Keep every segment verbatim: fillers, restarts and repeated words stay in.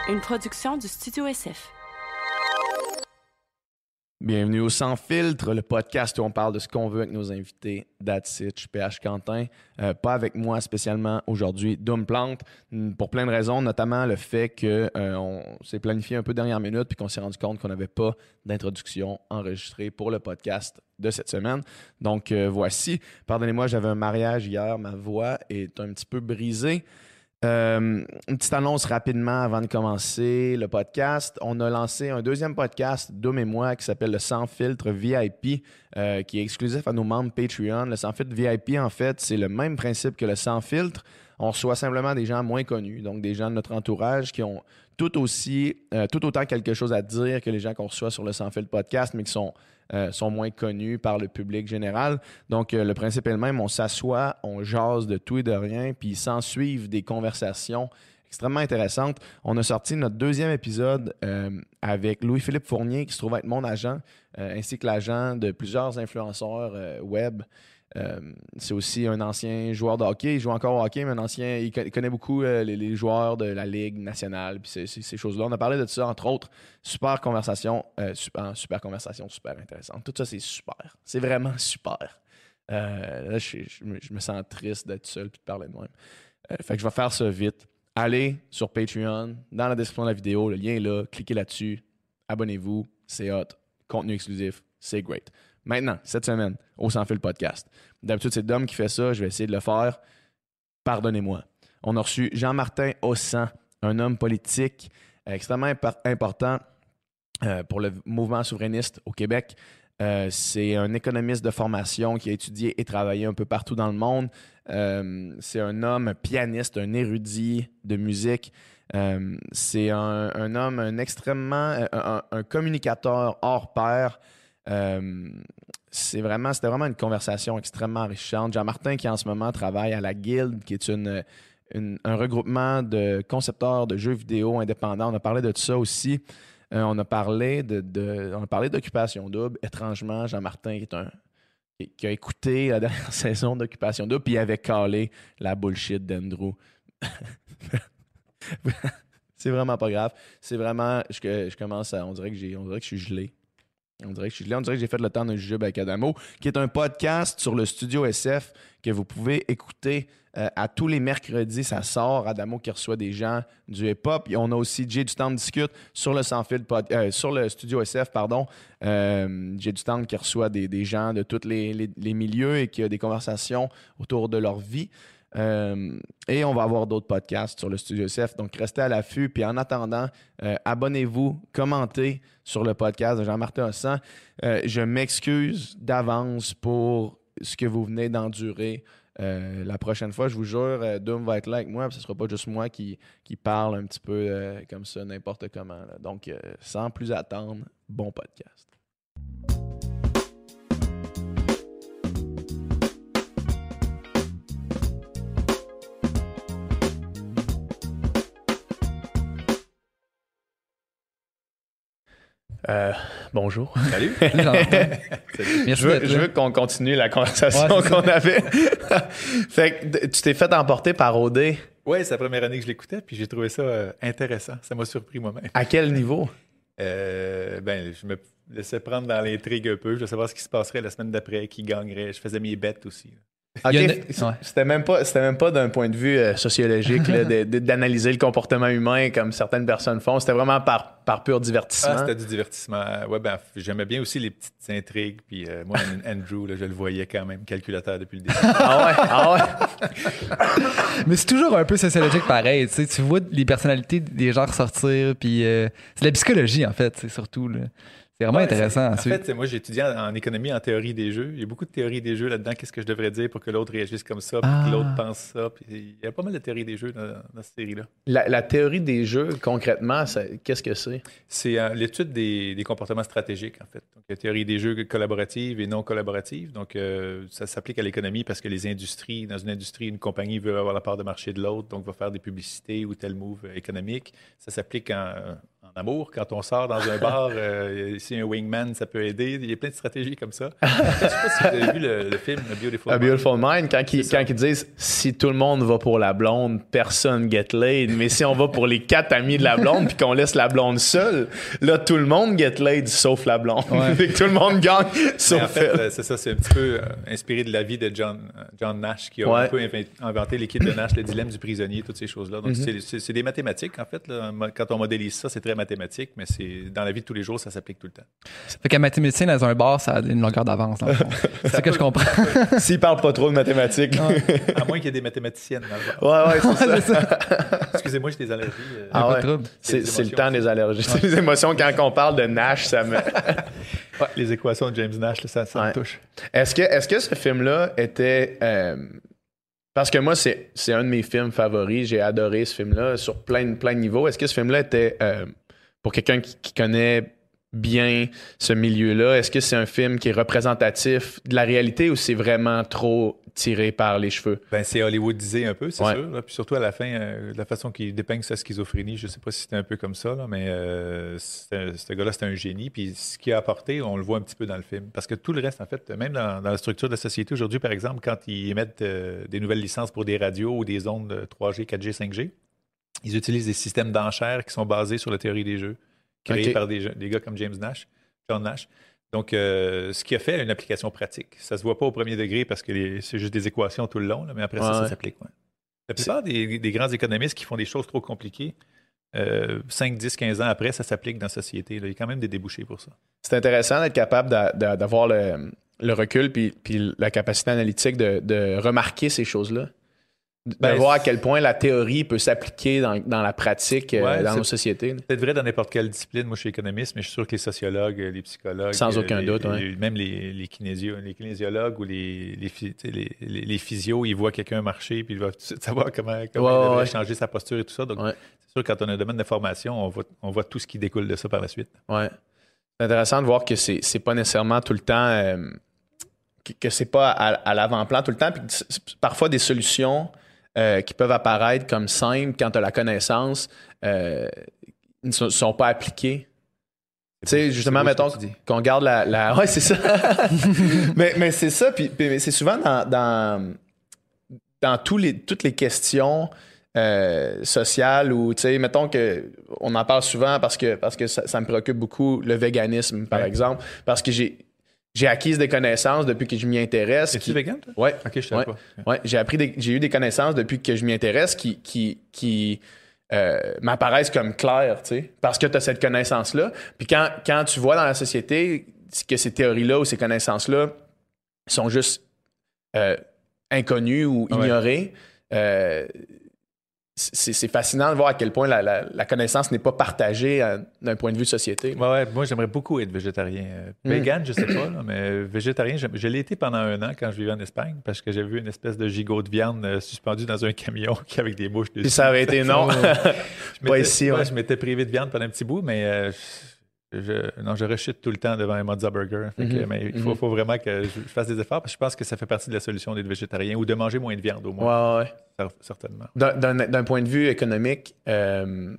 Une production du Studio S F. Bienvenue au Sans Filtre, le podcast où on parle de ce qu'on veut avec nos invités. That's it, je suis P H Quentin. Euh, pas avec moi spécialement aujourd'hui, Doom Plante, pour plein de raisons, notamment le fait qu'on euh, s'est planifié un peu dernière minute puis qu'on s'est rendu compte qu'on n'avait pas d'introduction enregistrée pour le podcast de cette semaine. Donc euh, voici, pardonnez-moi, j'avais un mariage hier, ma voix est un petit peu brisée. Euh, une petite annonce rapidement avant de commencer le podcast. On a lancé un deuxième podcast, Doom et moi, qui s'appelle le Sans Filtre V I P, euh, qui est exclusif à nos membres Patreon. Le Sans Filtre V I P, en fait, c'est le même principe que le Sans Filtre. On reçoit simplement des gens moins connus, donc des gens de notre entourage qui ont tout aussi, euh, tout autant quelque chose à dire que les gens qu'on reçoit sur le Sans Filtre podcast, mais qui sont Euh, sont moins connus par le public général. Donc, euh, le principe est le même. On s'assoit, on jase de tout et de rien, puis il s'ensuivent des conversations extrêmement intéressantes. On a sorti notre deuxième épisode euh, avec Louis-Philippe Fournier, qui se trouve être mon agent, euh, ainsi que l'agent de plusieurs influenceurs euh, web. Euh, c'est aussi un ancien joueur de hockey. Il joue encore au hockey, mais un ancien, il connaît beaucoup euh, les, les joueurs de la Ligue nationale, puis c'est, c'est, ces choses-là. On a parlé de ça, entre autres. Super conversation, euh, super, super conversation, super intéressante. Tout ça, c'est super. C'est vraiment super. Euh, là, je, je, me, je me sens triste d'être seul et de parler de moi. Euh, fait que je vais faire ça vite. Allez sur Patreon, dans la description de la vidéo, le lien est là. Cliquez là-dessus. Abonnez-vous. C'est hot. Contenu exclusif. C'est great. Maintenant, cette semaine, au Sans Fil podcast. D'habitude, c'est Dom qui fait ça. Je vais essayer de le faire. Pardonnez-moi. On a reçu Jean-Martin Hossan, un homme politique euh, extrêmement imp- important euh, pour le mouvement souverainiste au Québec. Euh, c'est un économiste de formation qui a étudié et travaillé un peu partout dans le monde. Euh, c'est un homme un pianiste, un érudit de musique. Euh, c'est un, un homme un extrêmement... un, un communicateur hors pair. Euh, c'est vraiment, c'était vraiment une conversation extrêmement enrichissante. Jean-Martin, qui en ce moment travaille à la Guilde, qui est une, une, un regroupement de concepteurs de jeux vidéo indépendants. On a parlé de tout ça aussi. Euh, on a parlé de, de, on a parlé d'Occupation Double. Étrangement, Jean-Martin, qui est un qui a écouté la dernière saison d'Occupation Double, puis il avait calé la bullshit d'Andrew. C'est vraiment pas grave. C'est vraiment, je, je commence à, on dirait que j'ai, on dirait que je suis gelé. On dirait que je suis gelé. On dirait que j'ai fait le temps d'un jujube avec Adamo, qui est un podcast sur le Studio S F que vous pouvez écouter euh, à tous les mercredis. Ça sort. Adamo qui reçoit des gens du hip-hop. Et on a aussi Jay du Temps discute sur le Sans Fil pod, euh, sur le Studio S F, pardon. Euh, Jay du Temps qui reçoit des, des gens de tous les, les, les milieux et qui a des conversations autour de leur vie. Euh, et on va avoir d'autres podcasts sur le Studio S F, donc restez à l'affût. Puis en attendant, euh, abonnez-vous, commentez sur le podcast de Jean-Martin Hossan. Euh, je m'excuse d'avance pour ce que vous venez d'endurer. Euh, la prochaine fois, je vous jure, euh, Doom va être là avec moi, ce ne sera pas juste moi qui, qui parle un petit peu euh, comme ça, n'importe comment. Là. Donc, euh, sans plus attendre, bon podcast. Euh, bonjour. Salut. Salut. Je veux, je veux qu'on continue la conversation ouais, qu'on avait. Fait que tu t'es fait emporter par O D. Oui, c'est la première année que je l'écoutais, puis j'ai trouvé ça euh, intéressant. Ça m'a surpris moi-même. À quel niveau? Euh, ben, je me laissais prendre dans l'intrigue un peu. Je voulais savoir ce qui se passerait la semaine d'après, qui gagnerait. Je faisais mes bêtes aussi. OK. Une... Ouais. C'était même pas, c'était même pas d'un point de vue euh, sociologique là, de, de, d'analyser le comportement humain comme certaines personnes font. C'était vraiment par, par pur divertissement. Ah, c'était du divertissement. Ouais, ben, j'aimais bien aussi les petites intrigues. Puis euh, moi, Andrew, là, je le voyais quand même calculateur depuis le début. Ah ouais, ah ouais. Mais c'est toujours un peu sociologique pareil. Tu sais, tu vois les personnalités des gens ressortir. Puis euh, c'est de la psychologie, en fait, c'est surtout. Là. C'est vraiment ouais, intéressant. C'est, en fait, moi, j'ai étudié en, en économie, en théorie des jeux. Il y a beaucoup de théories des jeux là-dedans. Qu'est-ce que je devrais dire pour que l'autre réagisse comme ça, pour ah. que l'autre pense ça. Puis il y a pas mal de théories des jeux dans, dans cette série-là. La, la théorie des jeux, concrètement, ça, qu'est-ce que c'est? C'est euh, l'étude des, des comportements stratégiques, en fait. Donc, la théorie des jeux collaborative et non collaborative. Donc, euh, ça s'applique à l'économie parce que les industries, dans une industrie, une compagnie veut avoir la part de marché de l'autre, donc va faire des publicités ou tel move économique. Ça s'applique en, en en amour. Quand on sort dans un bar, euh, si un wingman, ça peut aider. Il y a plein de stratégies comme ça. Je ne sais pas si vous avez vu le, le film A Beautiful A Mind. Beautiful Mind, quand ils, quand ils disent si tout le monde va pour la blonde, personne get laid. Mais si on va pour les quatre amis de la blonde puis qu'on laisse la blonde seule, là, tout le monde get laid sauf la blonde. Ouais. Fait que tout le monde gagne Mais sauf en fait, elle. euh, c'est ça, c'est un petit peu euh, inspiré de la vie de John, euh, John Nash, qui a Ouais. un peu inv- inventé l'équipe de Nash, le dilemme du prisonnier, toutes ces choses-là. Donc, Mm-hmm. c'est, c'est, c'est des mathématiques, en fait. Là. Quand on modélise ça, c'est très mathématique, mais c'est dans la vie de tous les jours, ça s'applique tout le temps. Fait qu'un mathématicien dans un bar, ça a une longueur d'avance. dans le fond. C'est ça que je comprends. S'ils parlent pas trop de mathématiques. À moins qu'il y ait des mathématiciennes dans le bar. Ouais, ouais, c'est ça. Excusez-moi, j'ai des allergies. euh. Ah pas de ouais. trouble. C'est, Des c'est le émotions. temps des allergies. C'est les émotions. Quand on parle de Nash, ça me. Ouais, les équations de James Nash, là, ça, ça Ouais. me touche. Est-ce que, est-ce que ce film-là était. euh, Parce que moi, c'est, c'est un de mes films favoris. J'ai adoré ce film-là sur plein, de- plein de niveaux. Est-ce que ce film-là était, euh, pour quelqu'un qui, qui connaît bien ce milieu-là, est-ce que c'est un film qui est représentatif de la réalité ou c'est vraiment trop tiré par les cheveux? Ben, c'est hollywoodisé un peu, c'est Ouais. sûr. Là. Puis surtout à la fin, euh, la façon qu'il dépeigne sa schizophrénie, je ne sais pas si c'était un peu comme ça, là, mais euh, c'est- ce gars-là, c'était un génie. Puis ce qu'il a apporté, on le voit un petit peu dans le film. Parce que tout le reste, en fait, même dans, dans la structure de la société aujourd'hui, par exemple, quand ils émettent euh, des nouvelles licences pour des radios ou des ondes de trois G, quatre G, cinq G, ils utilisent des systèmes d'enchères qui sont basés sur la théorie des jeux, créés Ok. par des, des gars comme James Nash, John Nash. Donc, euh, ce qui a fait une application pratique. Ça se voit pas au premier degré parce que les- c'est juste des équations tout le long, là, mais après ça, Ouais, ça ouais. s'applique. Ouais. La plupart des, des grands économistes qui font des choses trop compliquées, euh, cinq, dix, quinze ans après, ça s'applique dans la société. Là. Il y a quand même des débouchés pour ça. C'est intéressant d'être capable d'a- d'a- d'avoir le, le recul puis, puis la capacité analytique de, de remarquer ces choses-là. De Ben, voir à c'est- quel point la théorie peut s'appliquer dans, dans la pratique euh, Ouais, dans c'est- nos sociétés. C'est peut-être vrai dans n'importe quelle discipline. Moi, je suis économiste, mais je suis sûr que les sociologues, les psychologues, Sans aucun les- doute, ouais. les- même les, les, kinésio- les kinésiologues ou les, les, phy- tu sais, les, les- les physios, ils voient quelqu'un marcher puis ils doivent tout de suite savoir comment, comment Ouais, il devrait ouais. changer sa posture et tout ça. Donc, Ouais. c'est sûr que quand on a un domaine de formation, on voit, on voit tout ce qui découle de ça par la suite. Ouais. C'est intéressant de voir que c'est, c'est pas nécessairement tout le temps. euh, que, que c'est pas à, à l'avant-plan tout le temps. Puis que c'est- parfois des solutions euh, qui peuvent apparaître comme simples quand tu as la connaissance euh, ne sont, sont pas appliquées. Tu sais, justement, c'est beau ce mettons que tu dis. qu'on garde la. la... Ouais, c'est ça. mais, mais c'est ça. Puis, puis c'est souvent dans, dans, dans tous les, toutes les questions euh, sociales ou, tu sais, mettons que on en parle souvent parce que, parce que ça, ça me préoccupe beaucoup, le véganisme, par Ouais. exemple, parce que j'ai, j'ai acquis des connaissances depuis que je m'y intéresse. Es-tu qui- vegan, toi? Ouais. Ok, je savais Ouais. pas. Ouais, j'ai appris des- j'ai eu des connaissances depuis que je m'y intéresse qui, qui, qui euh, m'apparaissent comme claires, tu sais, parce que tu as cette connaissance-là. Puis quand, quand tu vois dans la société que ces théories-là ou ces connaissances-là sont juste euh, inconnues ou Ouais. ignorées, euh, c'est, c'est fascinant de voir à quel point la, la- la connaissance n'est pas partagée euh, d'un point de vue société. Ouais, ouais, moi, j'aimerais beaucoup être végétarien. Euh, Mm. Vegan, je sais pas, là, mais végétarien, je, je l'ai été pendant un an quand je vivais en Espagne parce que j'ai vu une espèce de gigot de viande euh, suspendu dans un camion qui avec des bouches dessus. Puis ça aurait été non. Je Pas m'étais- ici, ouais, ouais. Je m'étais privé de viande pendant un petit bout, mais euh, je, je- non, je rechute tout le temps devant un Mozza Burger. Fait que, Mhm. mais il faut, Mhm. faut vraiment que je, je fasse des efforts parce que je pense que ça fait partie de la solution d'être végétarien ou de manger moins de viande au moins. Ouais, ouais. Cer- Certainement. D'un, d'un- d'un point de vue économique, euh,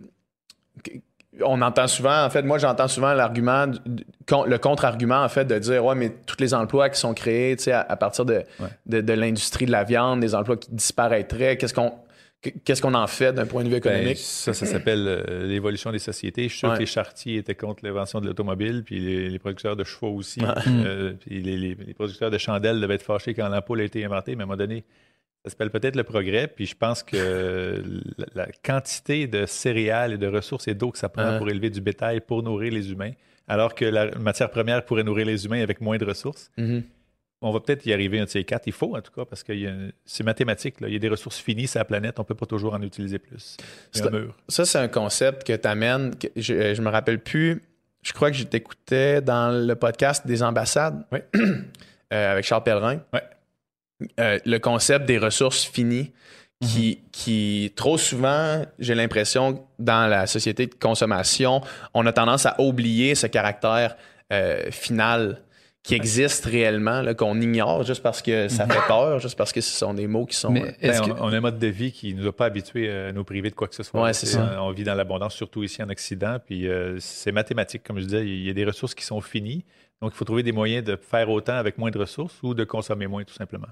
on entend souvent, en fait, moi j'entends souvent l'argument, du- du- con- le contre-argument en fait de dire ouais mais tous les emplois qui sont créés, tu sais, à, à partir de, Ouais. de, de l'industrie de la viande, des emplois qui disparaîtraient, qu'est-ce qu'on qu'est-ce qu'on en fait d'un point de vue Ben, économique? ça, ça s'appelle euh, l'évolution des sociétés. Je suis sûr Ouais. que les charretiers étaient contre l'invention de l'automobile, puis les, les producteurs de chevaux aussi. Ouais. Euh, puis les, les- les producteurs de chandelles devaient être fâchés quand l'ampoule a été inventée, mais à un moment donné, ça s'appelle peut-être le progrès. Puis je pense que la, la quantité de céréales et de ressources et d'eau que ça prend Ouais. pour élever du bétail pour nourrir les humains, alors que la matière première pourrait nourrir les humains avec moins de ressources. Mhm. On va peut-être y arriver un de ces quatre. Il faut, en tout cas, parce que c'est mathématique. Là. Il y a des ressources finies sur la planète. On ne peut pas toujours en utiliser plus. Il y a un C'est- mur. Ça, c'est un concept que tu amènes. Je, je me rappelle plus. Je crois que je t'écoutais dans le podcast des ambassades Oui. euh, avec Charles Pellerin. Ouais. Euh, le concept des ressources finies qui, qui, trop souvent, j'ai l'impression, dans la société de consommation, on a tendance à oublier ce caractère euh, final qui existent réellement, là, qu'on ignore juste parce que ça fait peur, juste parce que ce sont des mots qui sont... Mais euh, est-ce Ben, que- on, on a un mode de vie qui ne nous a pas habitués à nous priver de quoi que ce soit. Ouais, c'est ça. On vit dans l'abondance, surtout ici en Occident. Puis euh, c'est mathématique, comme je disais. Il y a des ressources qui sont finies. Donc, il faut trouver des moyens de faire autant avec moins de ressources ou de consommer moins, tout simplement.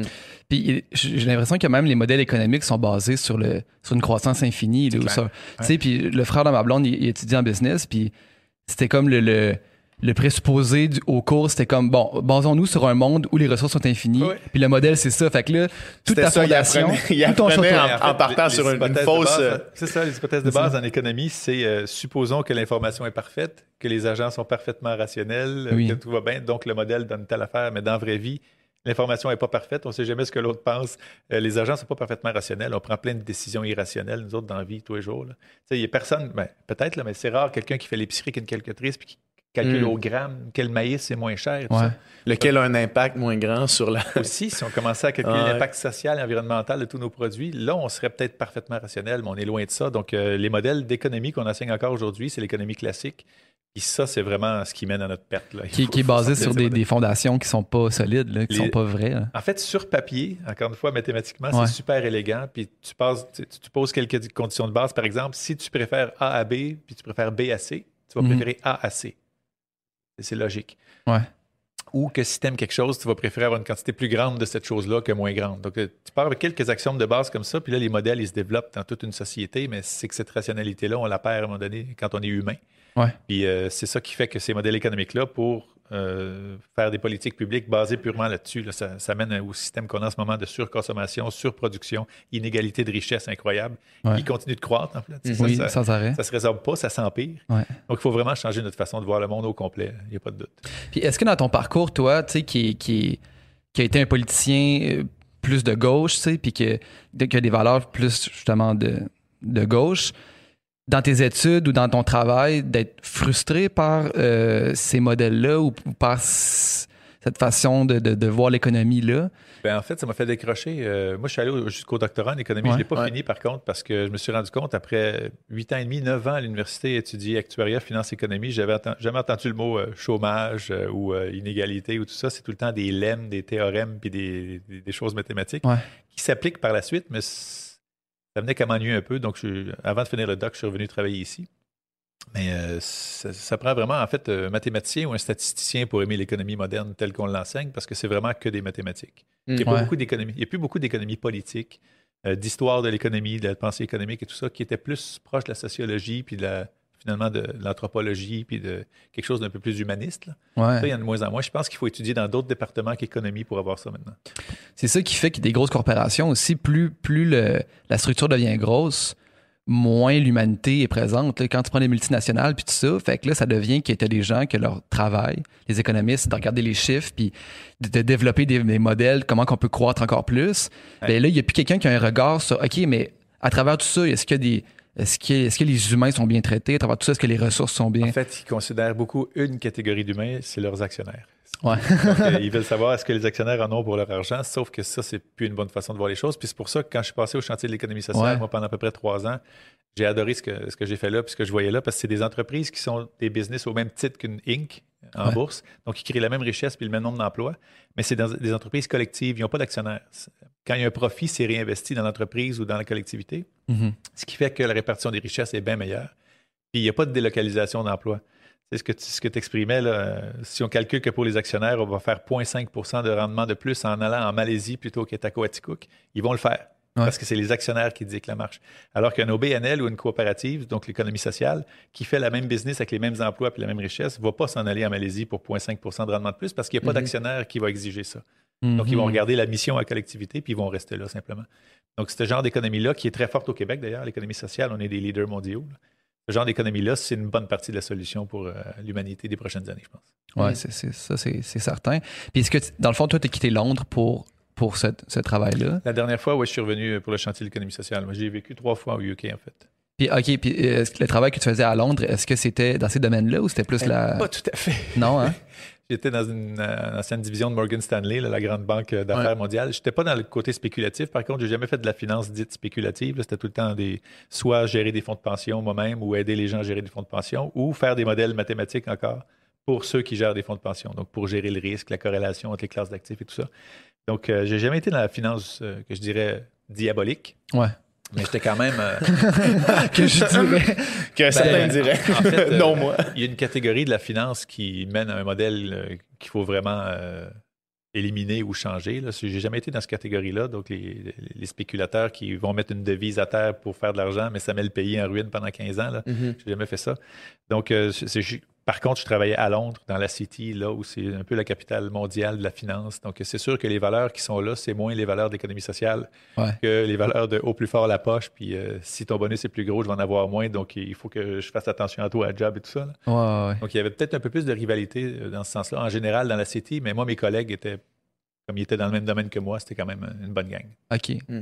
Puis j'ai j'ai l'impression que même les modèles économiques sont basés sur, le, sur une croissance infinie. Là, C'est ou clair. ça. Tu sais, puis le frère de ma blonde, il, il étudie en business, puis c'était comme le, le, le présupposé du, au cours, c'était comme, bon, basons-nous sur un monde où les ressources sont infinies, Ouais. puis le modèle, c'est ça. Fait que là, toute C'était ta ça, il fondation, apprenait- il tout ton apprenait château- en- En fait, partant les- sur les une- une hypothèses de fausse, base, euh, C'est ça, les hypothèses de base en économie, c'est euh, supposons que l'information est parfaite, que les agents sont parfaitement rationnels, euh, Oui. que tout va bien, donc le modèle donne telle affaire, mais dans la vraie vie, l'information n'est pas parfaite, on ne sait jamais ce que l'autre pense. Euh, les agents ne sont pas parfaitement rationnels, on prend plein de décisions irrationnelles, nous autres, dans la vie, tous les jours. là. Tu sais, il n'y a personne, ben, peut-être, là, mais c'est rare quelqu'un qui fait l'épicerie avec une calculatrice puis qui calcule Mm. au gramme quel maïs est moins cher. tout Ouais. ça. lequel a un impact moins grand sur la... Aussi, si on commençait à calculer Ouais. l'impact social et environnemental de tous nos produits, là, on serait peut-être parfaitement rationnel, mais on est loin de ça. Donc, euh, les modèles d'économie qu'on enseigne encore aujourd'hui, c'est l'économie classique. Puis ça, c'est vraiment ce qui mène à notre perte. Là. Il qui, faut- qui est faut basé sortir sur de ces des, modèles. des fondations qui sont pas solides, là, qui Les- sont pas vraies. là. En fait, sur papier, encore une fois, mathématiquement, Ouais. c'est super élégant. Puis tu, passes, tu, tu poses quelques conditions de base. Par exemple, si tu préfères A à B, puis tu préfères B à C, tu vas Mhm. préférer A à C. Et c'est logique. Ouais. Ou que si tu aimes quelque chose, tu vas préférer avoir une quantité plus grande de cette chose-là que moins grande. Donc, euh, tu pars avec quelques axiomes de base comme ça, puis là, les modèles, ils se développent dans toute une société, mais c'est que cette rationalité-là, on la perd à un moment donné quand on est humain. Ouais. Puis euh, c'est ça qui fait que ces modèles économiques-là, pour euh, faire des politiques publiques basées purement là-dessus, là, ça, ça mène au système qu'on a en ce moment de surconsommation, surproduction, inégalité de richesse incroyable, Ouais. qui continue de croître, en fait. Tu sais, Oui, ça, ça, sans arrêt. ça se résorbe pas, ça s'empire. Ouais. Donc, il faut vraiment changer notre façon de voir le monde au complet. Il n'y a pas de doute. Puis est-ce que dans ton parcours, toi, tu sais, qui, est- qui, est- qui a été un politicien euh, plus de gauche, tu sais, puis que- qui a des valeurs plus justement de, de gauche, dans tes études ou dans ton travail, d'être frustré par euh, ces modèles-là ou par c- cette façon de, de, de voir l'économie-là? Ben, en fait, ça m'a fait décrocher. Euh, moi, je suis allé au- jusqu'au doctorat en économie. Ouais. Je ne l'ai pas Ouais. fini, par contre, parce que je me suis rendu compte, après huit ans et demi, neuf ans à l'université, étudier actuariat, finance, économie, j'avais atten- jamais entendu le mot euh, chômage euh, ou euh, inégalité ou tout ça. C'est tout le temps des lemmes, des théorèmes puis des, des- des choses mathématiques Ouais. qui s'appliquent par la suite, mais c- ça venait qu'à m'ennuyer un peu. Donc, je- avant de finir le doc, je suis revenu travailler ici. Mais euh, ça, ça prend vraiment, en fait, un mathématicien ou un statisticien pour aimer l'économie moderne telle qu'on l'enseigne, parce que c'est vraiment que des mathématiques. Il n'y a, pas Ouais. beaucoup d'économie- il y a plus beaucoup d'économie politique, euh, d'histoire de l'économie, de la pensée économique et tout ça, qui était plus proche de la sociologie, puis de la, finalement de, de l'anthropologie, puis de quelque chose d'un peu plus humaniste. Là. Ouais. Ça, il y en a de moins en moins. Je pense qu'il faut étudier dans d'autres départements qu'économie pour avoir ça maintenant. C'est ça qui fait que des grosses corporations aussi, plus, plus le- la structure devient grosse, moins l'humanité est présente. Là, quand tu prends les multinationales puis tout ça, fait que là, ça devient que tu as des gens que leur travail, les économistes, c'est de regarder les chiffres puis de, de développer des, des modèles, comment qu'on peut croître encore plus. Ouais. Ben là, il n'y a plus quelqu'un qui a un regard sur OK, mais à travers tout ça, est-ce qu'il y a des. Est-ce que, est-ce que les humains sont bien traités? À travers tout ça, est-ce que les ressources sont bien. En fait, ils considèrent beaucoup une catégorie d'humains, c'est leurs actionnaires. Ouais. Donc, euh, ils veulent savoir est-ce que les actionnaires en ont pour leur argent, sauf que ça, c'est plus une bonne façon de voir les choses. Puis c'est pour ça que quand je suis passé au chantier de l'économie sociale, Ouais. moi, pendant à peu près trois ans, j'ai adoré ce que, ce que j'ai fait là, puis ce que je voyais là, parce que c'est des entreprises qui sont des business au même titre qu'une Inc en Ouais. bourse, donc ils créent la même richesse puis le même nombre d'emplois, mais c'est dans des entreprises collectives, ils n'ont pas d'actionnaires. Quand il y a un profit, c'est réinvesti dans l'entreprise ou dans la collectivité, Mhm. ce qui fait que la répartition des richesses est bien meilleure. Puis il n'y a pas de délocalisation d'emplois. C'est ce que tu ce que exprimais, là, euh, si on calcule que pour les actionnaires, on va faire zéro virgule cinq pour cent de rendement de plus en allant en Malaisie plutôt qu'à Tacoaticook, ils vont le faire. Ouais. Parce que c'est les actionnaires qui dictent la marche. Alors qu'un O B N L ou une coopérative, donc l'économie sociale, qui fait la même business avec les mêmes emplois et la même richesse, ne va pas s'en aller en Malaisie pour zéro virgule cinq pour cent de rendement de plus parce qu'il n'y a pas Mhm. d'actionnaire qui va exiger ça. Donc, ils vont Mhm. regarder la mission à la collectivité puis ils vont rester là simplement. Donc, ce genre d'économie-là, qui est très forte au Québec d'ailleurs, l'économie sociale, on est des leaders mondiaux. là. Ce genre d'économie-là, c'est une bonne partie de la solution pour euh, l'humanité des prochaines années, je pense. Ouais, c'est, c'est, ça, c'est, c'est certain. Puis est-ce que, tu- dans le fond, toi, tu as quitté Londres pour, pour ce, ce travail-là? La dernière fois, ouais, je suis revenu pour le chantier de l'économie sociale. Moi, j'ai vécu trois fois au U K, en fait. Puis, OK, puis euh, est-ce que le travail que tu faisais à Londres, est-ce que c'était dans ces domaines-là ou c'était plus la. Pas tout à fait. Non, hein? J'étais dans une euh, ancienne division de Morgan Stanley, là, la grande banque d'affaires Ouais. mondiale. Je n'étais pas dans le côté spéculatif. Par contre, j'ai jamais fait de la finance dite spéculative. Là, c'était tout le temps des soit gérer des fonds de pension moi-même ou aider les gens à gérer des fonds de pension ou faire des modèles mathématiques encore pour ceux qui gèrent des fonds de pension, donc pour gérer le risque, la corrélation entre les classes d'actifs et tout ça. Donc, euh, j'ai jamais été dans la finance euh, que je dirais diabolique. Ouais. Mais j'étais quand même... Euh, que je dirais... que certains diraient. En fait, euh, non, moi. Il y a une catégorie de la finance qui mène à un modèle euh, qu'il faut vraiment euh, éliminer ou changer. Là. J'ai jamais été dans cette catégorie-là. Donc, les, les spéculateurs qui vont mettre une devise à terre pour faire de l'argent, mais ça met le pays en ruine pendant quinze ans. Là. Mm-hmm. J'ai jamais fait ça. Donc, euh, c'est, c'est, par contre, je travaillais à Londres, dans la City, là où c'est un peu la capitale mondiale de la finance. Donc, c'est sûr que les valeurs qui sont là, c'est moins les valeurs d'économie sociale ouais. que les valeurs de au plus fort la poche. Puis, euh, si ton bonus est plus gros, je vais en avoir moins. Donc, il faut que je fasse attention à toi, à job et tout ça. Ouais, ouais. Donc, il y avait peut-être un peu plus de rivalité dans ce sens-là, en général, dans la City. Mais moi, mes collègues étaient, comme ils étaient dans le même domaine que moi, c'était quand même une bonne gang. OK. Mm.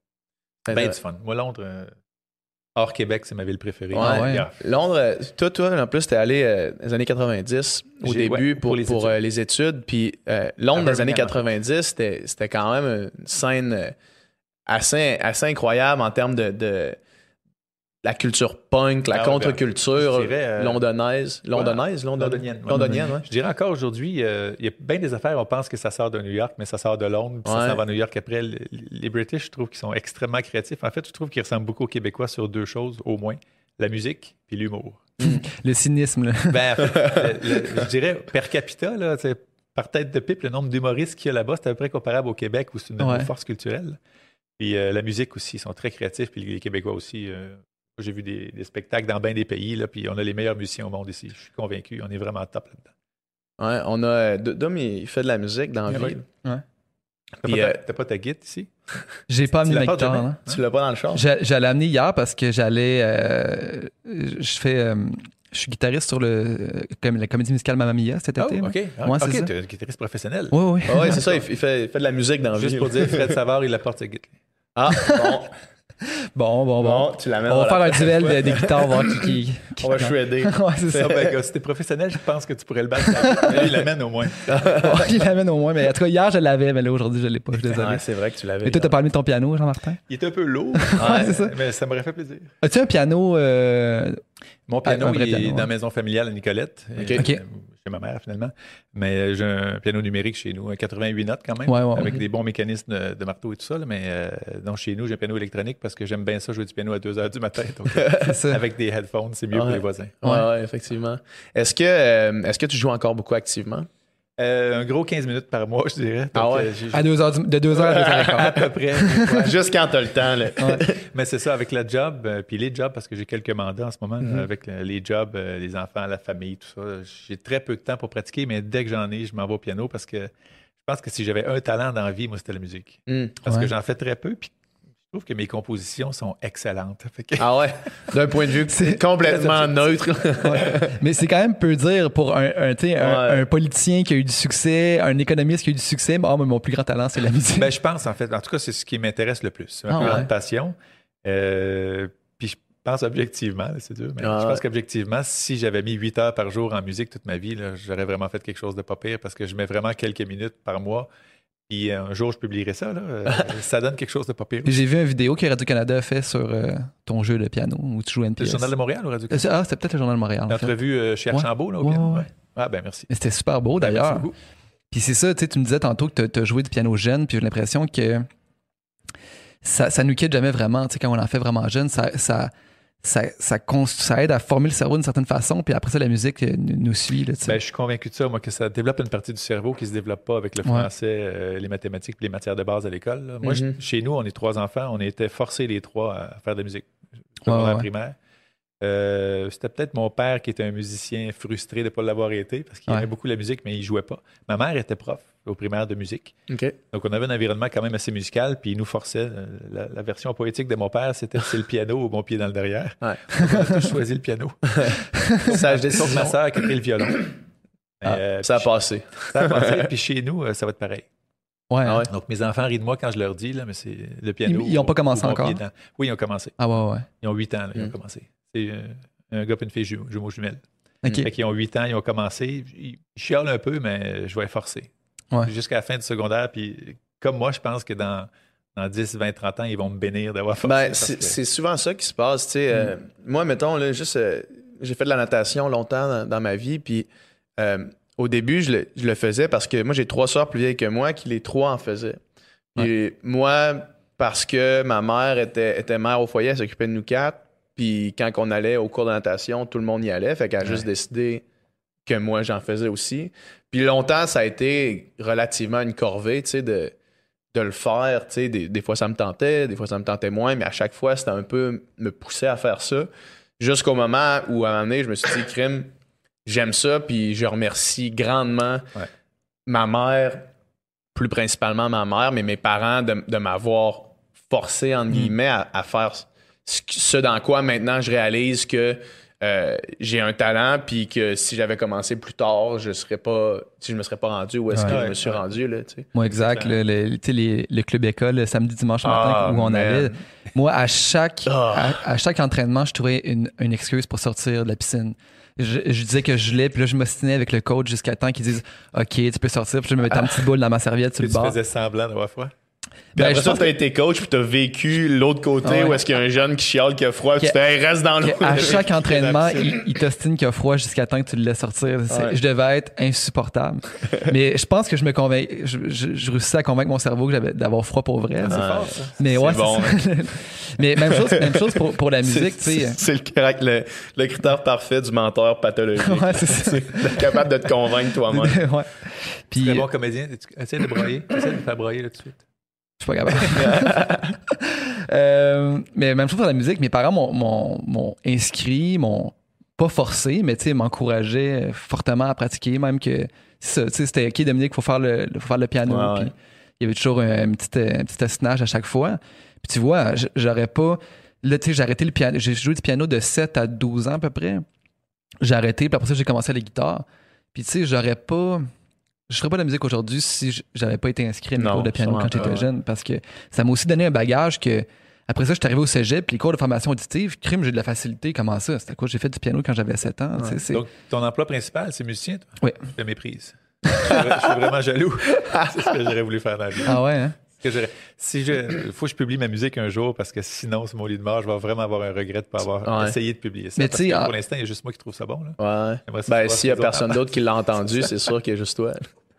Ben du fun. Moi, Londres... Euh, hors Québec, c'est ma ville préférée. Ouais, ouais. Londres, toi, toi, en plus, t'es allé euh, dans les années quatre-vingt-dix au J'ai, début ouais, pour, pour, les, pour études. Euh, les études. Puis euh, Londres, dans les années quatre-vingt-dix, c'était, c'était quand même une scène assez, assez incroyable en termes de, de la culture punk, la ah, contre-culture ben, dirais, euh, londonnaise. Londonnaise? London... Londonienne. Ouais. Londonienne, ouais. Je dirais encore aujourd'hui, euh, il y a bien des affaires, on pense que ça sort de New York, mais ça sort de Londres, puis ouais. ça s'en va à New York après. Les British, je trouve qu'ils sont extrêmement créatifs. En fait, je trouve qu'ils ressemblent beaucoup aux Québécois sur deux choses, au moins, la musique puis l'humour. Le cynisme, là. Ben, en fait, le, le, je dirais, per capita, là, par tête de pipe, le nombre d'humoristes qu'il y a là-bas, c'est à peu près comparable au Québec, où c'est une ouais. force culturelle. Puis euh, la musique aussi, ils sont très créatifs, puis les Québécois aussi... Euh, J'ai vu des, des spectacles dans bien des pays, là, puis on a les meilleurs musiciens au monde ici. Je suis convaincu, on est vraiment top là-dedans. Ouais, on a... Dom, il fait de la musique dans la ville. Ouais. T'as, puis, pas ta, t'as pas ta guitare ici? J'ai pas amené ma guitare. Hein? Tu l'as pas dans le char? J'allais amener hier parce que j'allais... Euh, je fais... Euh, je suis guitariste sur le, comme la comédie musicale Mamma Mia cet été. Oh, OK. Ah, ouais, OK, t'es un guitariste professionnel. Oui, oui. Ah, ouais, c'est ça, il fait, il fait de la musique dans la ville. Juste pour dire, Fred Savard, il apporte sa guitare. Ah, bon... Bon, bon, bon. bon tu on va faire un duel de, des guitares, voir qui, qui, qui... On va shredder. ouais, c'est ça. Ben, gars, si t'es professionnel, je pense que tu pourrais le battre. Il l'amène au moins. oh, il l'amène au moins. Mais en tout cas, hier, je l'avais, mais là, aujourd'hui, je l'ai pas. Je suis désolé. Ouais, c'est vrai que tu l'avais. Et toi, t'as parlé de ton piano, Jean-Martin? Il est un peu lourd. ouais, c'est ça. Mais ça m'aurait fait plaisir. As-tu un piano? Euh... Mon piano, ah, il est piano, dans ouais. la maison familiale à Nicolette. Okay. Okay. Chez ma mère, finalement. Mais j'ai un piano numérique chez nous, un quatre-vingt-huit notes quand même, ouais, ouais, avec ouais. des bons mécanismes de, de marteau et tout ça. Là, mais euh, donc, chez nous, j'ai un piano électronique parce que j'aime bien ça, jouer du piano à deux heures du matin. Donc, euh, avec des headphones, c'est mieux ouais. pour les voisins. Oui, ouais, ouais, effectivement. Est-ce que, euh, est-ce que tu joues encore beaucoup activement? Euh, un gros quinze minutes par mois, je dirais. Donc, ah ouais? euh, j'ai... À deux heures du... De deux heures à deux heures et quart. À peu près. Ouais. Juste quand t'as le temps. Là. Ouais. Mais c'est ça, avec le job, euh, puis les jobs, parce que j'ai quelques mandats en ce moment, mm-hmm. là, avec euh, les jobs, euh, les enfants, la famille, tout ça. J'ai très peu de temps pour pratiquer, mais dès que j'en ai, je m'en vais au piano parce que je pense que si j'avais un talent dans la vie, moi, c'était la musique. Mm. Parce ouais. que j'en fais très peu, puis je trouve que mes compositions sont excellentes. Fait que... Ah ouais? D'un point de vue c'est complètement neutre. ouais. Mais c'est quand même peu dire pour un, un, un, ouais. un politicien qui a eu du succès, un économiste qui a eu du succès. Oh, mais mon plus grand talent, c'est la musique. Ben, je pense, en fait. En tout cas, c'est ce qui m'intéresse le plus. C'est ma ah, plus grande ouais. passion. Euh, puis je pense objectivement, là, c'est dur, mais ah, je pense ouais. qu'objectivement, si j'avais mis huit heures par jour en musique toute ma vie, là, j'aurais vraiment fait quelque chose de pas pire parce que je mets vraiment quelques minutes par mois. Puis un jour, je publierai ça. Là. Ça donne quelque chose de pas pire. J'ai vu une vidéo que Radio-Canada a fait sur euh, ton jeu de piano où tu jouais une pièce. Le Journal de Montréal ou Radio-Canada? Ah, c'était peut-être le Journal de Montréal. L'entrevue euh, chez Archambault, là, au ouais, piano. Ouais. Ah, ben merci. Mais c'était super beau, ben, d'ailleurs. Puis c'est ça, tu sais, tu me disais tantôt que tu as joué du piano jeune, puis j'ai l'impression que ça, ça nous quitte jamais vraiment. Tu sais, quand on en fait vraiment jeune, ça... ça Ça, ça, ça aide à former le cerveau d'une certaine façon, puis après ça, la musique nous suit. Là, ben, je suis convaincu de ça, moi, que ça développe une partie du cerveau qui ne se développe pas avec le français, ouais. euh, les mathématiques et les matières de base à l'école. Là. Moi, mm-hmm. je, chez nous, on est trois enfants, on était forcés les trois à faire de la musique. Comme ouais, ouais. primaire. Euh, c'était peut-être mon père qui était un musicien frustré de ne pas l'avoir été parce qu'il ouais. aimait beaucoup la musique, mais il ne jouait pas. Ma mère était prof au primaire de musique. Okay. Donc, on avait un environnement quand même assez musical, puis il nous forçait. La, la version poétique de mon père, c'était c'est le piano ou mon pied dans le derrière. Ouais. Donc, on a tous choisi le piano. Sage décision de ma sœur qui a pris le violon. Ah, euh, ça a passé. Ça a passé, puis chez nous, ça va être pareil. Ouais, ah ouais. Donc, mes enfants rient de moi quand je leur dis, là, mais c'est le piano. Ils n'ont pas commencé encore? Oui, ils ont commencé. Ah ouais, ouais. Ils ont huit ans, là, ils mm. ont commencé. C'est euh, un gars et une fille jumeaux, jumeaux jumelles. Okay. Fait qu'ils ont huit ans, ils ont commencé. Ils chialent un peu, mais je vais les forcer. Ouais. Jusqu'à la fin du secondaire. Puis, comme moi, je pense que dans, dans dix, vingt, trente ans, ils vont me bénir d'avoir forcé. Ben, c'est, que... c'est souvent ça qui se passe. Tu sais, mm. euh, moi, mettons, là, juste, euh, j'ai fait de la natation longtemps dans, dans ma vie. Puis, Euh, au début, je le, je le faisais parce que moi, j'ai trois sœurs plus vieilles que moi qui les trois en faisaient. Ouais. Et moi, parce que ma mère était, était mère au foyer, elle s'occupait de nous quatre. Puis quand on allait au cours de natation, tout le monde y allait. Fait qu'elle a Ouais. juste décidé que moi, j'en faisais aussi. Puis longtemps, ça a été relativement une corvée, tu sais, de, de le faire. Tu sais, des, des fois, ça me tentait, des fois, ça me tentait moins. Mais à chaque fois, c'était un peu me pousser à faire ça. Jusqu'au moment où, à un moment donné, je me suis dit, crime, j'aime ça. Puis je remercie grandement Ouais. ma mère, plus principalement ma mère, mais mes parents de, de m'avoir forcé, entre guillemets, à, à faire ce, ce dans quoi maintenant je réalise que euh, j'ai un talent, puis que si j'avais commencé plus tard, je serais pas, si je me serais pas rendu où est-ce Ouais. que je Ouais, me suis ouais. rendu, là, tu sais. Moi, exact. clair. Le, le, tu sais, les- le club école, le samedi, dimanche matin, Ah, où on man. allait. Moi, à chaque, Ah. à, à chaque entraînement, je trouvais une, une excuse pour sortir de la piscine. Je, je disais que je gelais, puis là, je m'ostinais avec le coach jusqu'à temps qu'il dise OK, tu peux sortir. Puis je me mettais une petite boule dans ma serviette sur Puis le tu bord. faisais semblant d'avoir froid. Puis Ben, après je ça, pense t'as été coach, puis t'as vécu l'autre côté Ah ouais. où est-ce qu'il y a un jeune qui chiale, qui a froid, puis tu Que- fais hey, reste dans l'eau. À chaque entraînement, piscine. il, il t'ostine qu'il a froid jusqu'à temps que tu le laisses sortir. C'est- Ouais. Je devais être insupportable. Mais je pense que je me convainc, je, je, je réussissais à convaincre mon cerveau que j'avais d'avoir froid pour vrai. C'est Ouais. fort, ça. Mais C'est ouais, bon, c'est ça. Mais même chose, même chose pour, pour la musique, tu C'est- sais. C'est c'est le, caract- le, le critère parfait du menteur pathologique. Ouais, c'est ça. D'être capable de te convaincre toi-même. Ouais. Tu Puis, es bon comédien. Tu essaies de broyer. Tu essaies de faire broyer là tout de suite. je suis pas capable. Euh, mais même chose pour la musique, mes parents m'ont, m'ont, m'ont inscrit, m'ont pas forcé, mais tu sais, m'encourageaient fortement à pratiquer, même que c'est ça, tu sais, c'était OK, Dominique, il faut faire le, faut faire le piano. Ouais, Puis ouais. il y avait toujours un, un petit, un petit assinage à chaque fois. Puis tu vois, j- j'aurais pas. Là, tu sais, j'ai arrêté le piano. J'ai joué du piano de sept à douze ans à peu près. J'ai arrêté, puis après ça, j'ai commencé à la guitare. Puis tu sais, j'aurais pas. Je ferais pas de la musique aujourd'hui si j- j'avais pas été inscrit à mes Non, cours de piano sûrement quand j'étais pas, ouais. jeune, parce que ça m'a aussi donné un bagage que. Après ça, je suis arrivé au cégep, puis les cours de formation auditive, crime, j'ai de la facilité. Comment ça? C'était quoi? J'ai fait du piano quand j'avais sept ans. tu sais, c'est- Donc, ton emploi principal, c'est musicien, toi? Oui. Je te méprise. Je suis vra- je suis vraiment jaloux. C'est ce que j'aurais voulu faire dans la vie. Ah ouais, hein? Que j'aurais- si je, faut que je publie ma musique un jour parce que sinon, c'est mon lit de mort, je vais vraiment avoir un regret de ne pas avoir Ouais. essayé de publier ça. Mais parce tu sais, que ah- pour l'instant, il y a juste moi qui trouve ça bon. Là. Ouais. J'aimerais ça Ben, savoir s'il y a ce qu'ils ont personne à- d'autre qui l'a entendu, c'est sûr qu'il y a juste toi.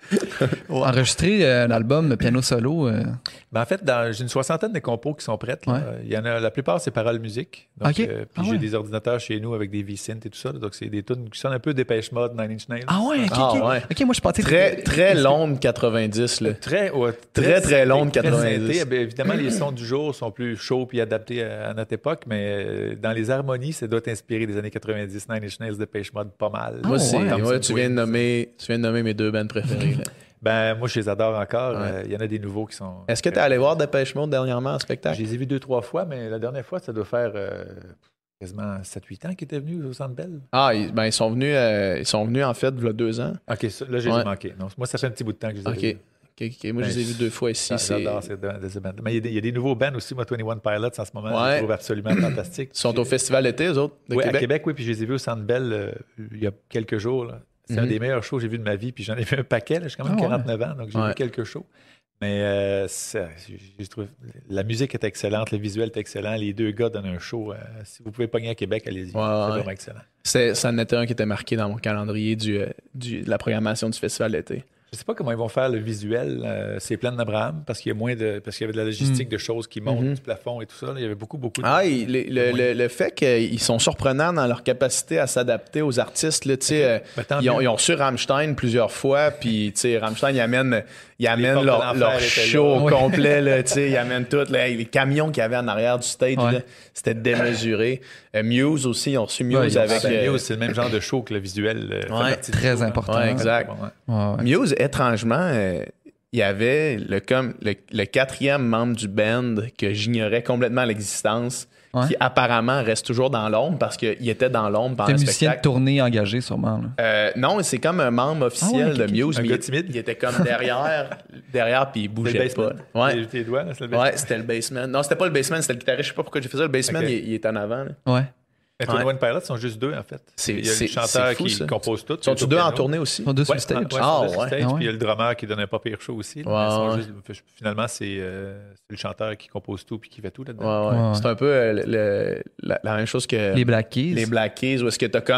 Enregistrer euh, un album piano solo. euh, Ben, en fait, dans- j'ai une soixantaine de compos qui sont prêtes. là. Ouais. Il y en a, la plupart, c'est paroles musique. Donc, Ok. euh, puis Ah j'ai ouais. des ordinateurs chez nous avec des V-Synth et tout ça. là. Donc, c'est des tunes qui sonnent un peu Dépêche Mode, Nine Inch Nails. Ah ouais, ok, Ah ok. ouais. Ok, moi je pensais que Très, c'était- très long de quatre-vingt-dix, là. Très, ouais, Très, très long de très quatre-vingt-dix. synthé. Ben, évidemment, les sons du jour sont plus chauds puis adaptés à, à notre époque, mais euh, dans les harmonies, ça doit t'inspirer des années quatre-vingt-dix. Nine Inch Nails, Dépêche Mode, pas mal. Ah Moi, c'est, ouais. ouais, tu, viens de nommer, tu viens de nommer mes deux bands préférées. là. Ben, moi, je les adore encore. Ouais. Euh, Il y en a des nouveaux qui sont. Est-ce que tu es allé voir Dépêche Mode dernièrement en spectacle? Je les ai vus deux, trois fois, mais la dernière fois, ça doit faire euh, quasiment sept huit ans qu'ils étaient venus au Centre Bell. Ah, ils, ben, ils sont venus, euh, ils sont venus en fait, il y a deux ans. OK, ça, là, je les ai Ouais. manqués. Non, moi, ça fait un petit bout de temps que je les ai Ok. vus. Ok, ok. Moi, je les ai vus deux fois ici. Ça, c'est- J'adore ces, de- ces bands. Mais il y, a des, il y a des nouveaux bands aussi, moi, vingt et un Pilots en ce moment. Je Ouais. les trouve absolument fantastiques. Ils sont au festival d'été, eux autres, de Oui, Québec. à Québec, oui, puis je les ai vus au Centre Bell euh, il y a quelques jours. là. C'est un Mhm. des meilleurs shows que j'ai vu de ma vie, puis j'en ai vu un paquet. là. J'ai quand même Ah ouais. quarante-neuf ans, donc j'ai Ouais. vu quelques shows. Mais euh, ça, je, je trouve la musique est excellente, le visuel est excellent. Les deux gars donnent un show. euh, si vous pouvez pogner à Québec, allez-y. c'est ouais. vraiment excellent. C'est, ça en était un qui était marqué dans mon calendrier du, euh, du- de la programmation du festival d'été. Je sais pas comment ils vont faire le visuel. euh, c'est plein d'Abraham parce qu'il y a moins de. Parce qu'il y avait de la logistique de choses qui montent Mhm. du plafond et tout ça. là. Il y avait beaucoup, beaucoup de. Ah, il- le, le- le- le fait qu'ils sont surprenants dans leur capacité à s'adapter aux artistes, là, tu sais, euh, Ben, tant ils, ont, mieux. ils ont reçu Rammstein plusieurs fois, puis tu sais, Rammstein, ils amènent, ils amènent portes de leur, l'enfer leur étaient show là. au Oui. complet, là, tu sais, ils amènent tout, là, les camions qu'il y avait en arrière du stage, Ouais. là, c'était démesuré. Euh, Muse aussi, ils ont reçu Muse Ouais, ils ont- avec... Ah, ben, euh, Muse, c'est le même genre de show que le visuel. euh, fait Ouais. partie du Très show, hein. important. Ouais, exact. Ouais. Ouais, ouais. Muse, étrangement, euh, il y avait le, comme, le, le quatrième membre du band que j'ignorais complètement l'existence, Ouais. qui apparemment reste toujours dans l'ombre parce qu'il était dans l'ombre pendant T'es le musicien de spectacle. tournée engagé, sûrement. là. Euh, non, c'est comme un membre officiel Ah ouais, ok, de ok. Muse, Un mais gars il, timide? il était comme derrière, derrière puis il C'est le bougeait basement. pas. Ouais, Tes- Tes doigts, là, c'est le basement. ouais, c'était le basement. Non, c'était pas le basement, c'était le guitariste. Je sais pas pourquoi j'ai fait ça. Le basement, Ok. il, il est en avant. là. Ouais. Mais Ouais. vingt et un Pilots sont juste deux, en fait. C'est- Il y a c'est- le chanteur c'est fou, qui ça. compose tout. Sont-tu il y a deux le en piano. tournée aussi? Ils sont deux sur Ouais, le stage. ouais, Ah, sur le ouais. stage, Ah ouais. Puis il y a le drummer qui donne un pas pire show aussi. là. Ouais, Ils sont ouais. juste- finalement, c'est euh, c'est le chanteur qui compose tout puis qui fait tout là-dedans. Ouais, ouais. Ouais. C'est un peu euh, le- le- la, la même chose que Les Black Keys. les Black Keys, où est-ce que t'as comme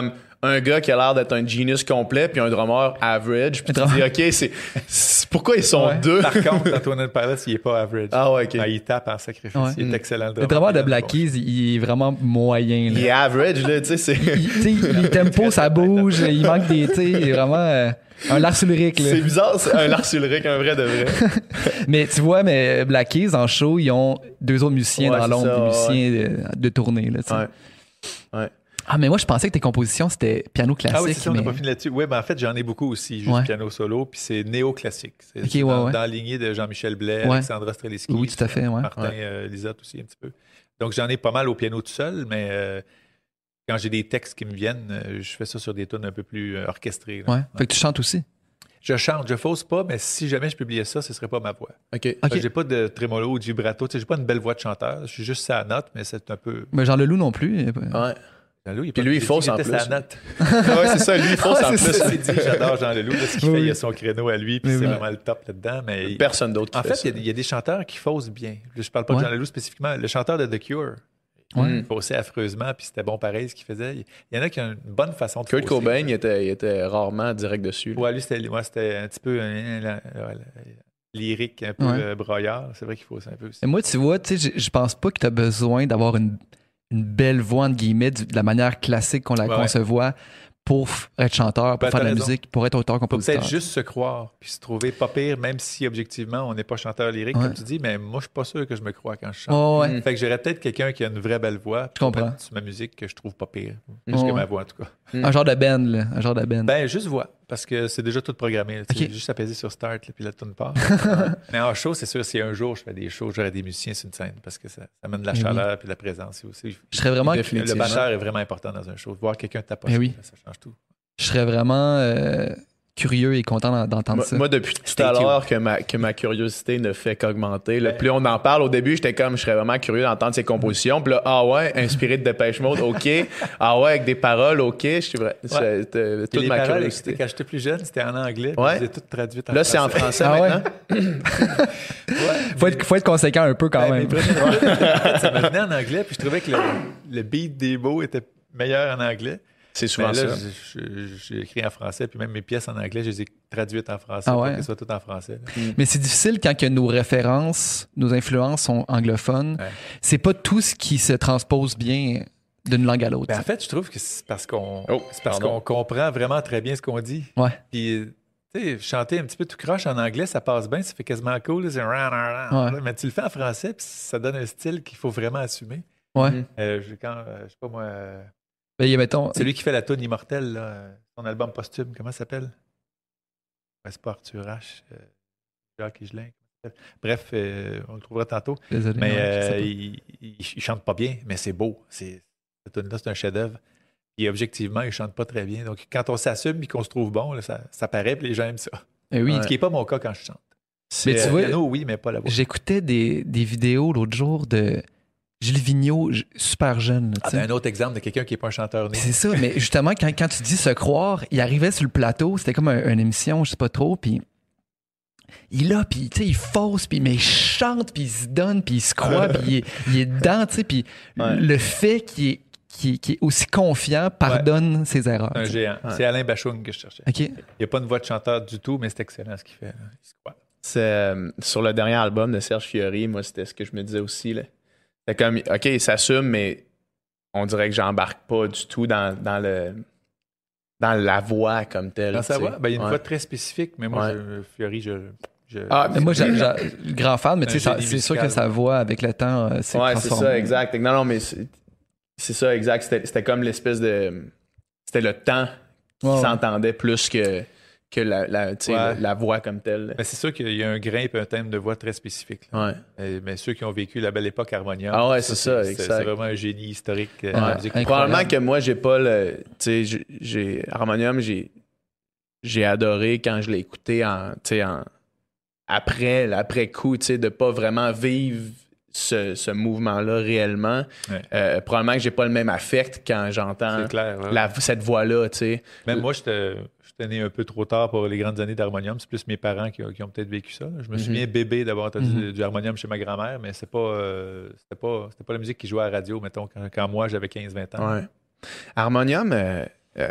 un gars qui a l'air d'être un genius complet puis un drummer average. Puis tu te dis, OK, c'est, c'est- pourquoi ils sont Ouais. deux? Par contre, Antoine Pilots, il est pas average. Ah ouais, OK. Ah, il tape en sacrifice. Ouais. Il est excellent. Le drummer de Black Keys, il est vraiment moyen. Là. Il est average, là, tu sais, c'est... Il- tu sais, les tempos, ça bouge, il manque des. Tu sais, il est vraiment euh, un Lars Ulrich. Là. C'est bizarre, c'est un Lars Ulrich, un vrai de vrai. Mais tu vois, mais Black Keys, en show, ils ont deux autres musiciens Ouais, dans c'est l'ombre, ça, des ouais. musiciens de, de tournée. Là, tu sais. Ouais. Ouais. Ah, mais moi, je pensais que tes compositions, c'était piano classique. Ah oui, c'est ça, on mais... n'a pas fini là-dessus. Oui, ben en fait, j'en ai beaucoup aussi, juste Ouais. piano solo, puis c'est néoclassique. C'est Ok, c'est ouais, dans, ouais. dans la lignée de Jean-Michel Blais, Ouais. Alexandra Streliski. Oui, tout à fait, ouais. Martin Ouais. euh, Lisotte aussi, un petit peu. Donc, j'en ai pas mal au piano tout seul, mais euh, quand j'ai des textes qui me viennent, euh, je fais ça sur des tunes un peu plus euh, orchestrées. là. Ouais. Fait que tu chantes aussi. Je chante, je fausse pas, mais si jamais je publiais ça, ce serait pas ma voix. OK. Ok. Parce que J'ai pas de trémolo ou de vibrato. Tu sais, j'ai pas une belle voix de chanteur. Je suis juste sa note, mais c'est un peu. Mais Jean Leloup non plus. il est pas- Ouais. Jean-Loup, il est Puis pas- lui, il dit fausse qu'il en était plus. sa note. ouais, c'est ça, lui, il fausse Ouais, en c'est plus. ça. Ceci dit, j'adore Jean Leloup. Là, ce qu'il Oui, fait, oui. il a son créneau à lui, puis Oui, c'est oui. vraiment le top là-dedans. Mais il- Personne d'autre qui En fait, fait, ça. il y, a, il y a des chanteurs qui faussent bien. Je parle pas Ouais. de Jean Leloup spécifiquement. Le chanteur de The Cure, Ouais. il faussait affreusement, puis c'était bon pareil ce qu'il faisait. Il y en a qui ont une bonne façon de Kurt fausser. Cobain, il était, il était rarement direct dessus. là. Ouais, lui, c'était ouais, c'était un petit peu euh, la- la- la- lyrique, un peu Ouais. euh, broyard. C'est vrai qu'il faussait un peu aussi. Et moi, tu vois, tu sais, je- je pense pas que tu as besoin d'avoir une, une belle voix, entre guillemets, du- de la manière classique qu'on la Ouais, ouais. concevoit pour f- être chanteur, pour Ben, faire de t'as la raison. musique, pour être Faut auteur-compositeur. peut-être juste se croire, puis se trouver pas pire, même si objectivement, on n'est pas chanteur lyrique, Ouais. comme tu dis, mais moi, je suis pas sûr que je me crois quand je chante. Oh, ouais. Mm. Fait que j'aurais peut-être quelqu'un qui a une vraie belle voix, Je comprends. pour mettre sur ma musique que je trouve pas pire. Plus Ouais, que ouais. ma voix, en tout cas. Un genre de band, là. Un genre de band. Ben, juste voix, parce que c'est déjà tout programmé. Tu sais, Ok. Juste apaiser sur Start, là, puis la tune part. Mais en show, c'est sûr, si un jour je fais des shows, j'aurai des musiciens sur une scène, parce que ça, ça amène de la Eh oui. chaleur puis de la présence aussi. Je serais vraiment, Le Définitivement. batteur est vraiment important dans un show. Voir quelqu'un taper, Eh oui. ça change tout. je serais vraiment euh, curieux et content d'en- d'entendre Moi, ça. moi, depuis tout Stay à tuned. l'heure que ma, que ma curiosité ne fait qu'augmenter. là. Plus on en parle, au début, j'étais comme, je serais vraiment curieux d'entendre ses compositions. Puis là, ah ouais, inspiré de Dépêche Mode, OK. Ah ouais, avec des paroles, OK. Je suis vrai. Ouais. C'était Puis toute les ma paroles, curiosité. quand j'étais plus jeune, c'était en anglais. puis Ouais. Je les ai toutes traduites en Là, c'est en français. français Ah ouais? maintenant. faut, être, faut être conséquent un peu quand Ben, même. mes premières minutes, en fait, ça me venait en anglais, puis je trouvais que le, le beat des mots était meilleur en anglais. C'est souvent Mais là, ça. je- je- j'ai écrit en français, puis même mes pièces en anglais, je les ai traduites en français Ah pour ouais? qu'elles soient toutes en français. là. Mais c'est difficile quand que nos références, nos influences sont anglophones. Ouais. C'est pas tout ce qui se transpose bien d'une langue à l'autre. Ben, en fait, je trouve que c'est parce qu'on Oh, c'est parce pardon. qu'on comprend vraiment très bien ce qu'on dit. Ouais. Puis, tu sais, chanter un petit peu tout croche en anglais, ça passe bien, ça fait quasiment cool. là, c'est ran, ran, ran, Ouais. Mais tu le fais en français, puis ça donne un style qu'il faut vraiment assumer. Ouais. Mhm. Euh, je, quand, euh, je sais pas moi, euh, Ben, il y a, mettons, c'est lui qui fait la toune Immortelle, là, euh, son album posthume, comment ça s'appelle? Ouais, c'est pas Arthur H. Euh, Jacques Higelin. comment ça s'appelle? Bref, euh, on le trouvera tantôt. désolé. Mais ouais, je sais euh, pas. il, il, il chante pas bien, mais c'est beau. C'est, cette tune-là, c'est un chef-d'œuvre. Puis objectivement, il chante pas très bien. Donc, quand on s'assume et qu'on se trouve bon, là, ça, ça paraît, puis les gens aiment ça. Eh oui. Ouais. Ce qui n'est pas mon cas quand je chante. Mais tu Euh, vois, piano, oui, mais pas la voix. j'écoutais des, des vidéos l'autre jour de Gilles Vigneault, j- super jeune. là, Ah, tu sais. ben, un autre exemple de quelqu'un qui n'est pas un chanteur né. C'est ça, mais justement, quand, quand tu dis se croire, il arrivait sur le plateau, c'était comme un- une émission, je sais pas trop, puis il est là, puis tu sais, il fausse, puis mais il chante, puis il se donne, puis il se croit, puis il est, il est dedans, tu sais, puis Ouais. le fait qu'il est, qu'il est- qu'il est aussi confiant pardonne ses erreurs. C'est un tu sais. géant. Ouais. C'est Alain Bachung que je cherchais. OK. Il n'y a pas une voix de chanteur du tout, mais c'est excellent ce qu'il fait. là. Il se croit. C'est euh, sur le dernier album de Serge Fiori, moi, c'était ce que je me disais aussi. Là. C'était comme, OK, il s'assume, mais on dirait que j'embarque pas du tout dans, dans le dans la voix comme telle. Dans sa tu sais. voix, ben, il y a une Ouais. voix très spécifique, mais moi, Ouais. je, Fiori, je. je Ah, Mais moi, j'ai, j'ai- grand fan, mais tu sais, Un ça- génie c'est sûr musical. que sa voix, avec le temps, euh, s'est Ouais, c'est transformée. ça, exact. Non, non, mais c'est, c'est ça, exact. C'était, c'était comme l'espèce de. C'était le temps qui Ouais, ouais. s'entendait plus que, que la, la, tu sais, Ouais. la, la voix comme telle. Mais c'est sûr qu'il y a un grain et un thème de voix très spécifique. là. Ouais. Euh, Mais ceux qui ont vécu la belle époque Harmonium, Ah ouais, c'est ça, c'est, exact. c'est vraiment un génie historique euh, Ouais, de la musique. incroyable. Probablement que moi, j'ai pas le. Tu sais, j'ai- j'ai. Harmonium, j'ai. J'ai adoré quand je l'ai écouté en. Tu sais, en. Après, après coup, tu sais, de pas vraiment vivre ce, ce mouvement-là réellement. Ouais. Euh, probablement que j'ai pas le même affect quand j'entends C'est clair. ouais. la, cette voix-là, tu sais. Même moi, j'étais, j'étais né un peu trop tard pour les grandes années d'harmonium. C'est plus mes parents qui, ont- qui ont peut-être vécu ça. là. Je me Mhm. souviens bébé d'avoir entendu Mhm. du, du harmonium chez ma grand-mère, mais c'est pas, euh, c'était pas, c'était pas la musique qui jouait à la radio, mettons, quand, quand moi j'avais quinze vingt ans. Ouais. Harmonium, euh, euh,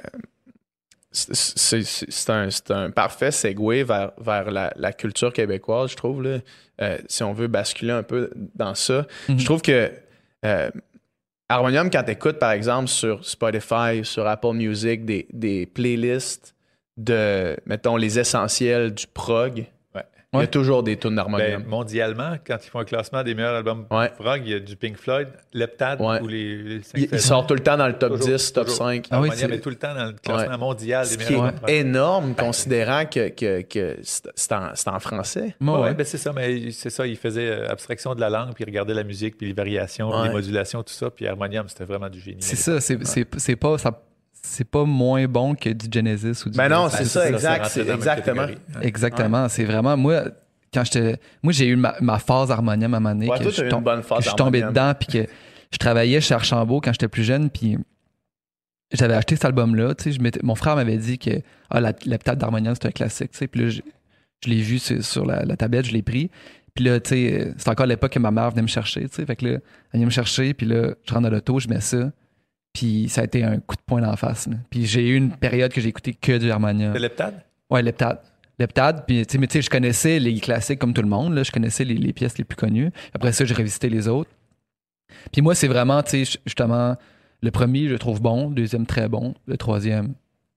c'est, c'est, c'est, un, c'est un parfait segue vers, vers la, la culture québécoise, je trouve, là. Euh, si on veut basculer un peu dans ça. Mm-hmm. Je trouve que euh, Harmonium, quand tu écoutes, par exemple, sur Spotify, sur Apple Music, des, des playlists de, mettons, les essentiels du prog, il y a toujours des tunes d'harmonium. Ben, mondialement, quand ils font un classement des meilleurs albums ouais. prog, il y a du Pink Floyd, Leptade ouais. ou les, les cinq il, il sort tout le temps dans le top toujours, dix, top toujours. cinq. Ah oui, harmonium est tout le temps dans le classement ouais. mondial des meilleurs albums prog. C'est énorme, considérant que, que, que c'est, en, c'est en français. Oui, ouais. ben c'est ça, mais c'est ça, il faisait abstraction de la langue, puis il regardait la musique, puis les variations, ouais. puis les modulations, tout ça, puis harmonium, c'était vraiment du génie. C'est ça, c'est, ouais. c'est, c'est pas... Ça... c'est pas moins bon que du Genesis ou du... Ben non, c'est, c'est ça, ça, exact, c'est, c'est exactement. Exactement, ouais. c'est vraiment... Moi, quand j'étais... Moi, j'ai eu ma, ma phase harmonium à un moment donné, ouais, que, toi, je, eu tom... une bonne phase que je suis tombé dedans, puis que je travaillais chez Archambault quand j'étais plus jeune, puis j'avais acheté cet album-là, tu sais, je m'étais... mon frère m'avait dit que ah, la, la table d'harmonium, c'est un classique, tu sais, puis là, je, je l'ai vu sur, sur la, la tablette, je l'ai pris, puis là, tu sais, c'est encore l'époque que ma mère venait me chercher, tu sais, fait que là, elle venait me chercher, puis là, je rentre dans l'auto, je mets ça, puis ça a été un coup de poing d'en face. Là. Puis j'ai eu une période que j'ai écouté que du harmonium. C'est Leptade? Ouais, Leptade. Leptade. Puis, tu sais, je connaissais les classiques comme tout le monde. Là. Je connaissais les, les pièces les plus connues. Après ça, j'ai revisité les autres. Puis moi, c'est vraiment, tu sais, justement, le premier, je le trouve bon. Le deuxième, très bon. Le troisième,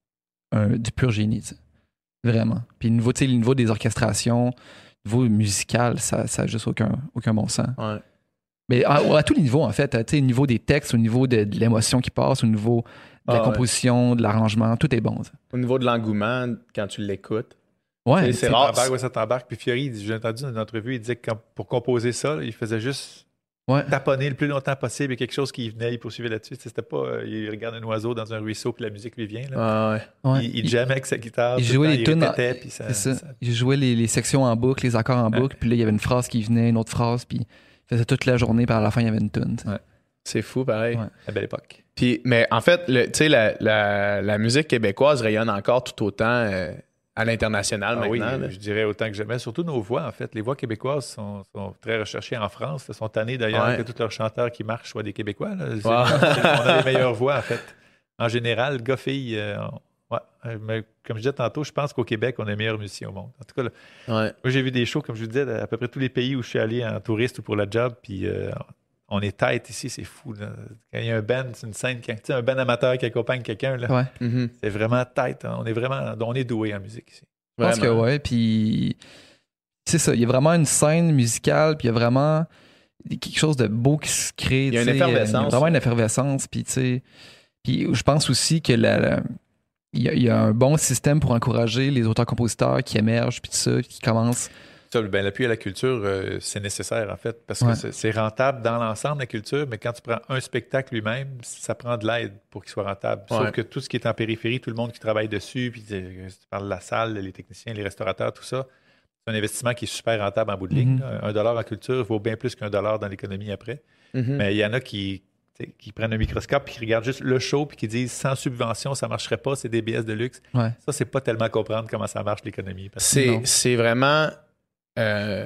un, du pur génie. T'sais. Vraiment. Puis, le niveau, tu sais, le niveau des orchestrations, le niveau musical, ça n'a juste aucun, aucun bon sens. Ouais. Mais à, à tous les niveaux, en fait. Au niveau des textes, au niveau de, de l'émotion qui passe, au niveau de la ah, composition, ouais. de l'arrangement, tout est bon. Ça. Au niveau de l'engouement, quand tu l'écoutes. Ouais, c'est rare. Ça t'embarque, ouais, ça t'embarque. Puis Fiori, j'ai entendu dans une entrevue, il disait que quand, pour composer ça, là, il faisait juste ouais. taponner le plus longtemps possible et quelque chose qui venait, il poursuivait là-dessus. C'était pas, euh, il regarde un oiseau dans un ruisseau puis la musique lui vient. Là. Ah, ouais. Ouais. Il, il jammait avec sa guitare. Il jouait les tunes. Répétait, ça, c'est ça. ça. Il jouait les, les sections en boucle, les accords en boucle. Ouais. Puis là, il y avait une phrase qui venait, une autre phrase. Puis il faisait toute la journée. Puis à la fin, il y avait une tune. Ouais. C'est fou, pareil. Ouais. La belle époque. Puis, mais en fait, tu sais, la, la, la musique québécoise rayonne encore tout autant euh, à l'international ah, maintenant. Oui, je dirais autant que jamais. Surtout nos voix, en fait. Les voix québécoises sont, sont très recherchées en France. Elles sont tannées d'ailleurs ouais. que tous leurs chanteurs qui marchent soient des Québécois. Là. Wow. On a les meilleures voix, en fait. En général, gars-filles, euh, ouais. Mais comme je disais tantôt, je pense qu'au Québec, on est les meilleurs musiciens au monde. En tout cas, là, ouais. moi, j'ai vu des shows, comme je vous disais, à peu près tous les pays où je suis allé en touriste ou pour la job. Puis euh, on est tête ici, c'est fou. Là. Quand il y a un band, c'est une scène, quand, tu sais, un band amateur qui accompagne quelqu'un, là, ouais. mm-hmm. c'est vraiment tête. Hein. On est vraiment, on est doué en musique ici. Je pense que oui. Puis c'est ça, il y a vraiment une scène musicale, puis il y a vraiment quelque chose de beau qui se crée. Il y a une effervescence. Il y a vraiment une effervescence. Puis tu sais, puis je pense aussi que la, la il, y a, il y a un bon système pour encourager les auteurs-compositeurs qui émergent, puis tout ça, qui commencent. Ça, ben, l'appui à la culture, euh, c'est nécessaire, en fait, parce ouais. que c'est, c'est rentable dans l'ensemble, la culture, mais quand tu prends un spectacle lui-même, ça prend de l'aide pour qu'il soit rentable. Ouais. Sauf que tout ce qui est en périphérie, tout le monde qui travaille dessus, puis tu parles de la salle, les techniciens, les restaurateurs, tout ça, c'est un investissement qui est super rentable en bout de ligne. Mm-hmm. Un dollar en culture vaut bien plus qu'un dollar dans l'économie après. Mm-hmm. Mais il y en a qui, qui prennent un microscope et qui regardent juste le show puis qui disent sans subvention, ça ne marcherait pas, c'est des B S de luxe. Ouais. Ça, c'est pas tellement comprendre comment ça marche l'économie. C'est, c'est vraiment... Euh,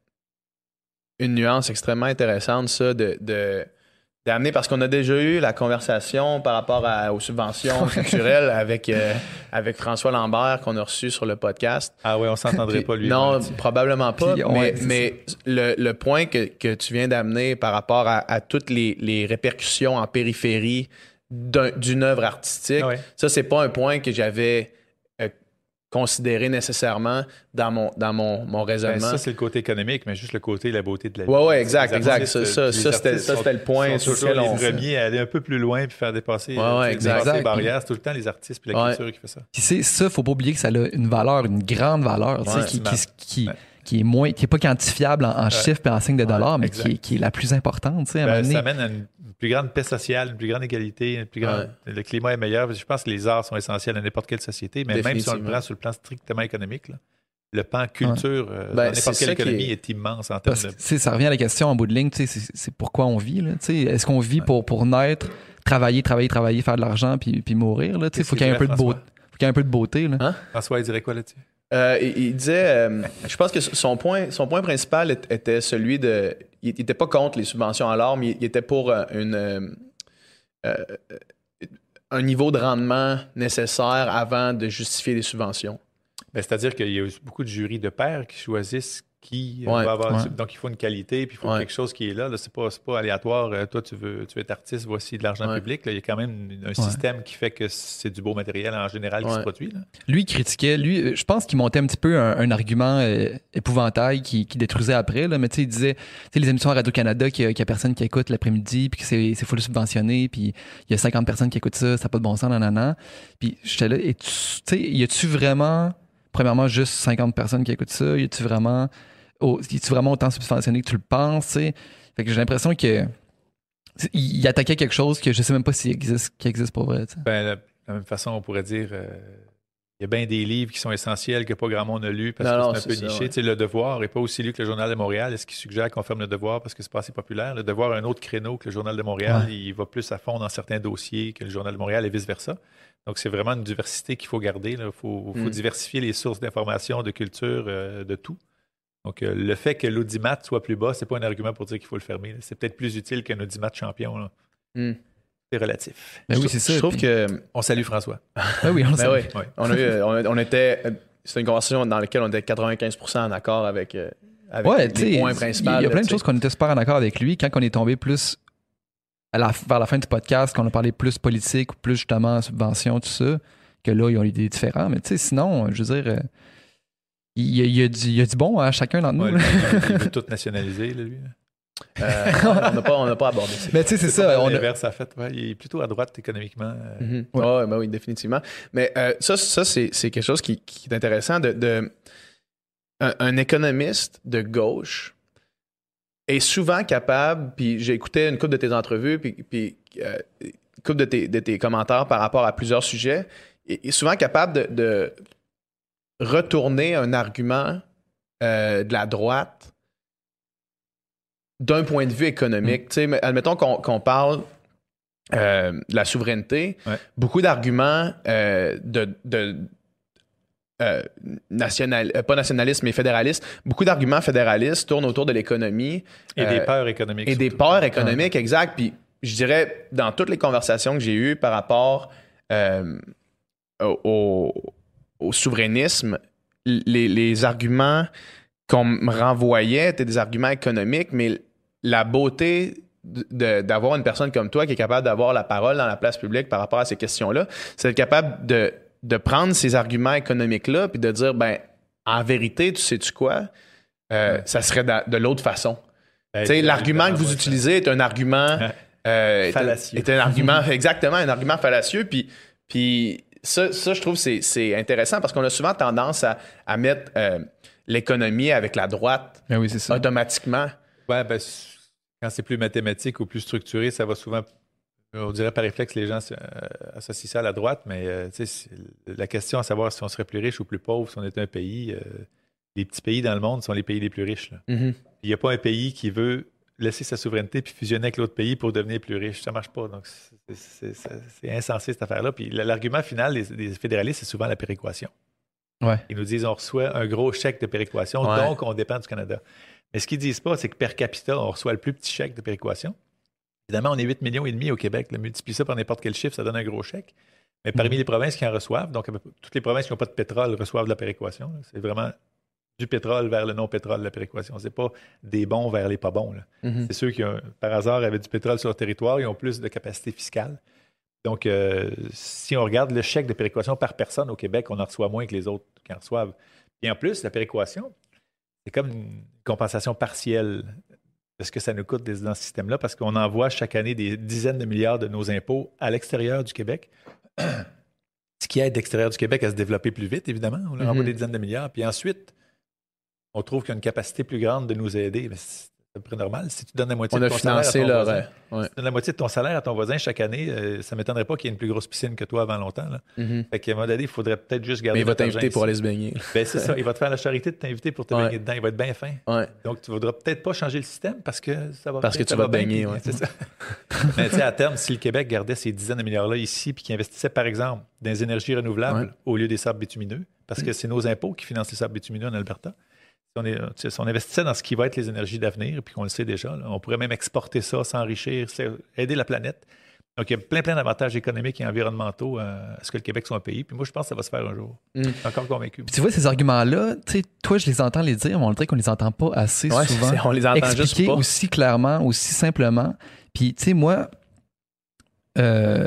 une nuance extrêmement intéressante, ça, de, de, d'amener, parce qu'on a déjà eu la conversation par rapport à, aux subventions culturelles avec, euh, avec François Lambert qu'on a reçu sur le podcast. Ah oui, on s'entendrait Puis, pas, lui. Non, probablement pas, Puis, mais, ouais, mais le, le point que, que tu viens d'amener par rapport à, à toutes les, les répercussions en périphérie d'un, d'une œuvre artistique, ouais. ça, c'est pas un point que j'avais... considéré nécessairement dans mon, dans mon, mon raisonnement. Ben ça, c'est le côté économique, mais juste le côté, la beauté de la vie. Oui, oui, exact, exact. Artistes, ça, ça, ça, c'était, ça, c'était le point sur lequel on... les premiers à aller un peu plus loin puis faire dépasser, ouais, ouais, dépasser les barrières. C'est tout le temps les artistes puis la ouais. culture qui fait ça. Puis c'est ça, faut pas oublier que ça a une valeur, une grande valeur, ouais, qui, qui, qui, ouais. qui est moins, qui est pas quantifiable en, en ouais. chiffres et en signes de dollars, ouais, mais qui est, qui est la plus importante. Tu sais, ben, ça amène à une plus grande paix sociale, une plus grande égalité, une plus grande... Ouais. Le climat est meilleur. Je pense que les arts sont essentiels à n'importe quelle société, mais même si on le prend sur le plan strictement économique, là, le pan culture ouais. euh, ben, dans n'importe quelle économie est... est immense en termes Parce, de... Ça revient à la question en bout de ligne, c'est, c'est pourquoi on vit. Là, est-ce qu'on vit ouais. pour, pour naître, travailler, travailler, travailler, faire de l'argent puis, puis mourir? Il faut qu'il y ait un peu de beauté. Faut qu'il y ait un peu de beauté. Là. Hein? François, il dirait quoi là-dessus? Euh, il, il disait, euh, je pense que son point, son point principal était celui de... Il n'était pas contre les subventions à l'art, mais il était pour une... Euh, un niveau de rendement nécessaire avant de justifier des subventions. Ben, c'est-à-dire qu'il y a eu beaucoup de jurys de pairs qui choisissent qui euh, Ouais, va avoir. ouais. Donc, il faut une qualité, puis il faut Ouais. quelque chose qui est là. là c'est pas, c'est pas aléatoire. Euh, toi, tu veux, tu veux être artiste, voici de l'argent Ouais. public. Là. Il y a quand même un système qui fait que c'est du beau matériel en général qui Ouais. se produit. Là. Lui, il critiquait. Lui, euh, je pense qu'il montait un petit peu un, un argument euh, épouvantail qui, qui détruisait après. Là. Mais tu sais, il disait, tu sais, les émissions à Radio-Canada, qu'il n'y a, personne qui écoute l'après-midi, puis que c'est, c'est full subventionné, puis il y a cinquante personnes qui écoutent ça, ça n'a pas de bon sens, nanana. Puis j'étais là, et tu sais, y a-tu vraiment, premièrement, juste cinquante personnes qui écoutent ça? Y a-tu vraiment, oh, y a-tu vraiment autant subventionné que tu le penses? T'sais? Fait que j'ai l'impression que il attaquait quelque chose que je sais même pas s'il existe, qui existe pour vrai. T'sais. Ben, de la même façon, on pourrait dire euh, il y a bien des livres qui sont essentiels que pas grand monde a lu parce Non, que non, c'est un c'est peu ça, niché. ouais. Tu sais, Le Devoir n'est pas aussi lu que le Journal de Montréal. Est-ce qu'il suggère qu'on ferme Le Devoir parce que c'est pas assez populaire? Le Devoir a un autre créneau que le Journal de Montréal. Ouais. Il va plus à fond dans certains dossiers que le Journal de Montréal et vice-versa. Donc, c'est vraiment une diversité qu'il faut garder. Il faut, faut Mm. diversifier les sources d'information, de culture, euh, de tout. Donc, euh, le fait que l'audimat soit plus bas, c'est pas un argument pour dire qu'il faut le fermer. là. C'est peut-être plus utile qu'un audimat champion. là. Mm. C'est relatif. Ben Je oui, trou- c'est ça. Je trouve puis- que On salue François. Ben oui, on le Ben sait. oui. Ouais. On, a eu, on, a- on était. C'était une conversation dans laquelle on était quatre-vingt-quinze pour cent en accord avec, euh, avec Ouais, les tu sais, points il principaux. y a là, plein de tu sais. choses qu'on était super en accord avec lui. Quand on est tombé plus à la, vers la fin du podcast, qu'on a parlé plus politique ou plus justement subvention, tout ça, que là, ils ont eu des différents. Mais tu sais, sinon, je veux dire, euh, il y, a, il y a du, il y a du bon à chacun d'entre nous. Ouais, là. il veut tout nationaliser, là, lui. Euh, on n'a pas, on n'a pas abordé ça. Mais tu sais, c'est ça. On On a- l'inverse, en fait. Ouais, il est plutôt à droite économiquement. euh, Mhm. Ouais. Ouais, ben oui, définitivement. Mais euh, ça, ça c'est, c'est quelque chose qui, qui est intéressant. De, de- un, un économiste de gauche est souvent capable, puis j'ai écouté une couple de tes entrevues, puis, puis euh, une couple de tes, de tes commentaires par rapport à plusieurs sujets, est, est souvent capable de, de retourner un argument euh, de la droite d'un point de vue économique. Tu sais, mais admettons qu'on, qu'on parle euh, de la souveraineté, Ouais. beaucoup d'arguments euh, de, de euh, national, euh, pas nationalistes, mais fédéralistes, beaucoup d'arguments fédéralistes tournent autour de l'économie. Et euh, des peurs économiques. et des surtout. peurs économiques, exact. Puis je dirais, dans toutes les conversations que j'ai eues par rapport euh, au, au- au souverainisme, les, les arguments qu'on me renvoyait étaient des arguments économiques, mais la beauté de- de- d'avoir une personne comme toi qui est capable d'avoir la parole dans la place publique par rapport à ces questions-là, c'est d'être capable de, de prendre ces arguments économiques-là puis de dire, ben, en vérité, tu sais-tu quoi? Euh, Ouais. Ça serait de, de l'autre façon. Ben, Tu sais, c'est l'argument que vous ouais, utilisez est un argument Ouais. euh, est, Fallacieux. est un argument exactement un argument fallacieux. Puis, puis ça, ça, je trouve c'est c'est intéressant parce qu'on a souvent tendance à, à mettre euh, l'économie avec la droite Ben oui, c'est ça. automatiquement. Ouais, ben, c- quand c'est plus mathématique ou plus structuré, ça va souvent, on dirait par réflexe, les gens euh, associent ça à la droite, mais euh, tu sais, c'est- la question à savoir si on serait plus riche ou plus pauvre, si on était un pays, euh, les petits pays dans le monde sont les pays les plus riches. là. Mhm. Il n'y a pas un pays qui veut laisser sa souveraineté puis fusionner avec l'autre pays pour devenir plus riche. Ça ne marche pas. Donc, c'est- c'est c'est- c'est insensé, cette affaire-là. Puis l'argument final des, des fédéralistes, c'est souvent la péréquation. Ouais. Ils nous disent on reçoit un gros chèque de péréquation, Ouais. donc on dépend du Canada. Mais ce qu'ils ne disent pas, c'est que per capita, on reçoit le plus petit chèque de péréquation. Évidemment, on est huit millions et demi au Québec. Là, multiplie ça par n'importe quel chiffre, ça donne un gros chèque. Mais parmi Mhm. les provinces qui en reçoivent, donc toutes les provinces qui n'ont pas de pétrole reçoivent de la péréquation. là. C'est vraiment du pétrole vers le non-pétrole, la péréquation. C'est pas des bons vers les pas bons. là. Mhm. C'est ceux qui, ont, par hasard, avaient du pétrole sur leur territoire, ils ont plus de capacité fiscale. Donc, euh, si on regarde le chèque de péréquation par personne au Québec, on en reçoit moins que les autres qui en reçoivent. Et en plus, la péréquation, c'est comme une compensation partielle de ce que ça nous coûte d'être dans ce système-là, parce qu'on envoie chaque année des dizaines de milliards de nos impôts à l'extérieur du Québec, ce qui aide l'extérieur du Québec à se développer plus vite, évidemment. On leur envoie Mhm. des dizaines de milliards. Puis ensuite, on trouve qu'il y a une capacité plus grande de nous aider. Mais c'est à peu près normal. Si tu donnes la moitié On de a ton salaire à financé ton leur. voisin, euh, ouais. si tu donnes la moitié de ton salaire à ton voisin chaque année, euh, ça ne m'étonnerait pas qu'il y ait une plus grosse piscine que toi avant longtemps. Là. Mhm. Fait qu'à un moment donné, il faudrait peut-être juste garder Mais il va notre t'inviter argent pour ici. aller se baigner. Ben, c'est ça. Il va te faire la charité de t'inviter pour te Ouais. baigner dedans. Il va être bien fin. Ouais. Donc, tu ne voudras peut-être pas changer le système parce que ça va Parce que peut-être- tu ça vas va bien, baigner, puis- ouais. C'est ça. Mais tu sais, à terme, si le Québec gardait ces dizaines de milliards-là ici puis qu'il investissait, par exemple, dans les énergies renouvelables Ouais. au lieu des sables bitumineux, parce que c'est nos impôts qui financent les sables bitumineux en Alberta. Si on, est, tu sais, si on investissait dans ce qui va être les énergies d'avenir, puis qu'on le sait déjà, là, on pourrait même exporter ça, s'enrichir, c'est- aider la planète. Donc, il y a plein, plein d'avantages économiques et environnementaux à ce que le Québec soit un pays. Puis moi, je pense que ça va se faire un jour. Mm. Je suis encore convaincu. Puis tu vois, ces arguments-là, tu sais, toi, je les entends les dire, mais on dirait qu'on les entend pas assez ouais, souvent. On les entend expliquer juste pas. aussi clairement, aussi simplement. Puis, tu sais, moi, euh,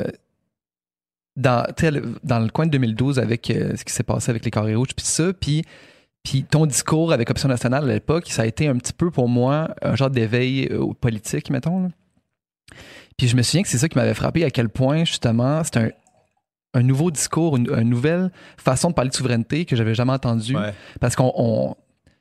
dans, dans le coin de deux mille douze, avec euh, ce qui s'est passé avec les carrés rouges, puis ça, puis Puis ton discours avec Option nationale à l'époque, ça a été un petit peu pour moi un genre d'éveil euh, politique, mettons. Là. Puis je me souviens que c'est ça qui m'avait frappé, à quel point, justement, c'était un, un nouveau discours, une, une nouvelle façon de parler de souveraineté que j'avais jamais entendue. Ouais. Parce qu'on... On,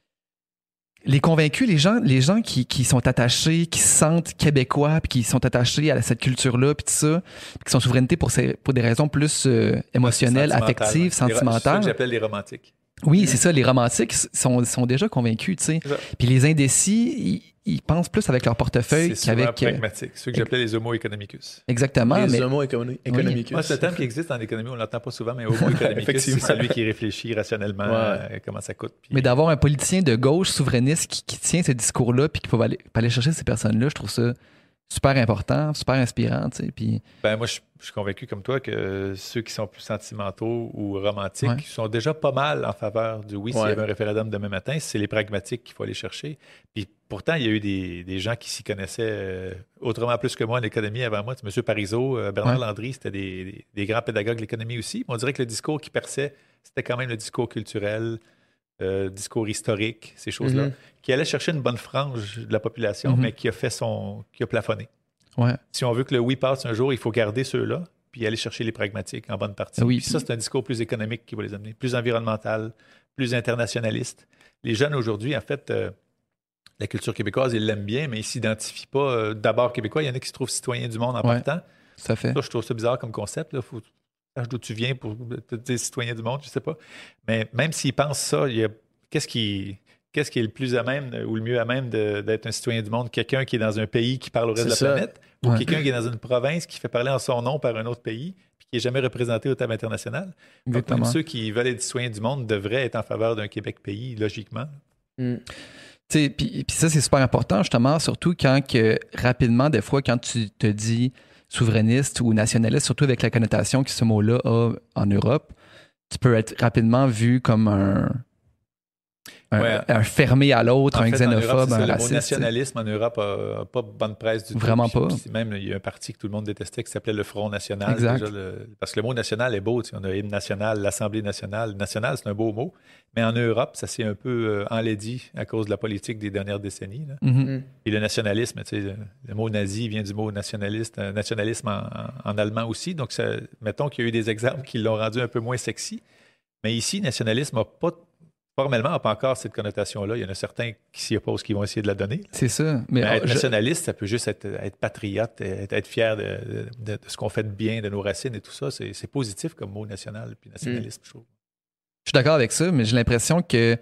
les convaincus, les gens, les gens qui, qui sont attachés, qui se sentent québécois, puis qui sont attachés à cette culture-là, puis tout ça, puis qui sont souveraineté pour, ces, pour des raisons plus euh, émotionnelles, affectives, sentimentales. C'est ça que j'appelle les romantiques. Oui, c'est ça. Les romantiques sont, sont déjà convaincus, tu sais. Puis les indécis, ils, ils pensent plus avec leur portefeuille c'est qu'avec... C'est pragmatique. Ceux que j'appelais les homo economicus. Exactement. Les mais... homo economicus. Oui. Moi, c'est un terme qui existe en économie, on ne l'entend pas souvent, mais homo economicus, c'est celui qui réfléchit rationnellement ouais. à comment ça coûte. Puis... Mais d'avoir un politicien de gauche souverainiste qui, qui tient ce discours-là puis qui peut aller, aller chercher ces personnes-là, je trouve ça super important, super inspirant, tu sais. Puis... Ben, moi, je, je suis convaincu comme toi que ceux qui sont plus sentimentaux ou romantiques ouais. sont déjà pas mal en faveur du oui ouais. s'il y avait un référendum demain matin. C'est les pragmatiques qu'il faut aller chercher. Puis pourtant, il y a eu des, des gens qui s'y connaissaient euh, autrement plus que moi en économie avant moi. M. Parizeau, euh, Bernard ouais. Landry, c'était des, des, des grands pédagogues de l'économie aussi. On dirait que le discours qui perçait, c'était quand même le discours culturel, euh, discours historique, ces choses-là, mm-hmm. qui allait chercher une bonne frange de la population, mm-hmm. mais qui a fait son... qui a plafonné. Ouais. Si on veut que le oui passe un jour, il faut garder ceux-là, puis aller chercher les pragmatiques en bonne partie. Oui, puis ça, c'est un discours plus économique qui va les amener, plus environnemental, plus internationaliste. Les jeunes aujourd'hui, en fait, euh, la culture québécoise, ils l'aiment bien, mais ils ne s'identifient pas euh, d'abord québécois. Il y en a qui se trouvent citoyens du monde en ouais, partant. Ça fait. Ça, je trouve ça bizarre comme concept. Il faut savoir d'où tu viens pour te dire citoyen du monde, je ne sais pas. Mais même s'ils pensent ça, il y a... qu'est-ce qui... Qu'est-ce qui est le plus à même ou le mieux à même de, d'être un citoyen du monde? Quelqu'un qui est dans un pays qui parle au reste c'est de la ça. planète ou ouais. quelqu'un qui est dans une province qui fait parler en son nom par un autre pays puis qui n'est jamais représenté au table international? Donc, même ceux qui veulent être citoyens du monde devraient être en faveur d'un Québec-pays, logiquement. Mm. Puis, puis ça, c'est super important, justement, surtout quand que, rapidement, des fois, quand tu te dis souverainiste ou nationaliste, surtout avec la connotation que ce mot-là a en Europe, tu peux être rapidement vu comme un... Un, ouais. un fermé à l'autre, en un fait, xénophobe, en Europe, un ça, raciste. Le mot nationalisme en Europe n'a pas bonne presse du tout. Vraiment pas. Puis, même, il y a un parti que tout le monde détestait qui s'appelait le Front National. Exact. Déjà, le, parce que le mot national est beau. Tu sais, on a l'hymne national, l'Assemblée nationale. National, c'est un beau mot. Mais en Europe, ça s'est un peu euh, enlaidi à cause de la politique des dernières décennies. Là. Mm-hmm. Et le nationalisme, tu sais, le, le mot nazi vient du mot nationaliste, euh, nationalisme en, en, en allemand aussi. Donc, ça, mettons qu'il y a eu des exemples qui l'ont rendu un peu moins sexy. Mais ici, nationalisme n'a pas... Formellement, n'a pas encore cette connotation-là. Il y en a certains qui s'y opposent, qui vont essayer de la donner. C'est ça. Mais, mais être je... nationaliste, ça peut juste être, être patriote, être, être fier de, de, de, de ce qu'on fait de bien, de nos racines et tout ça. C'est, c'est positif comme mot national puis nationalisme, mm. je trouve. Je suis d'accord avec ça, mais j'ai l'impression que,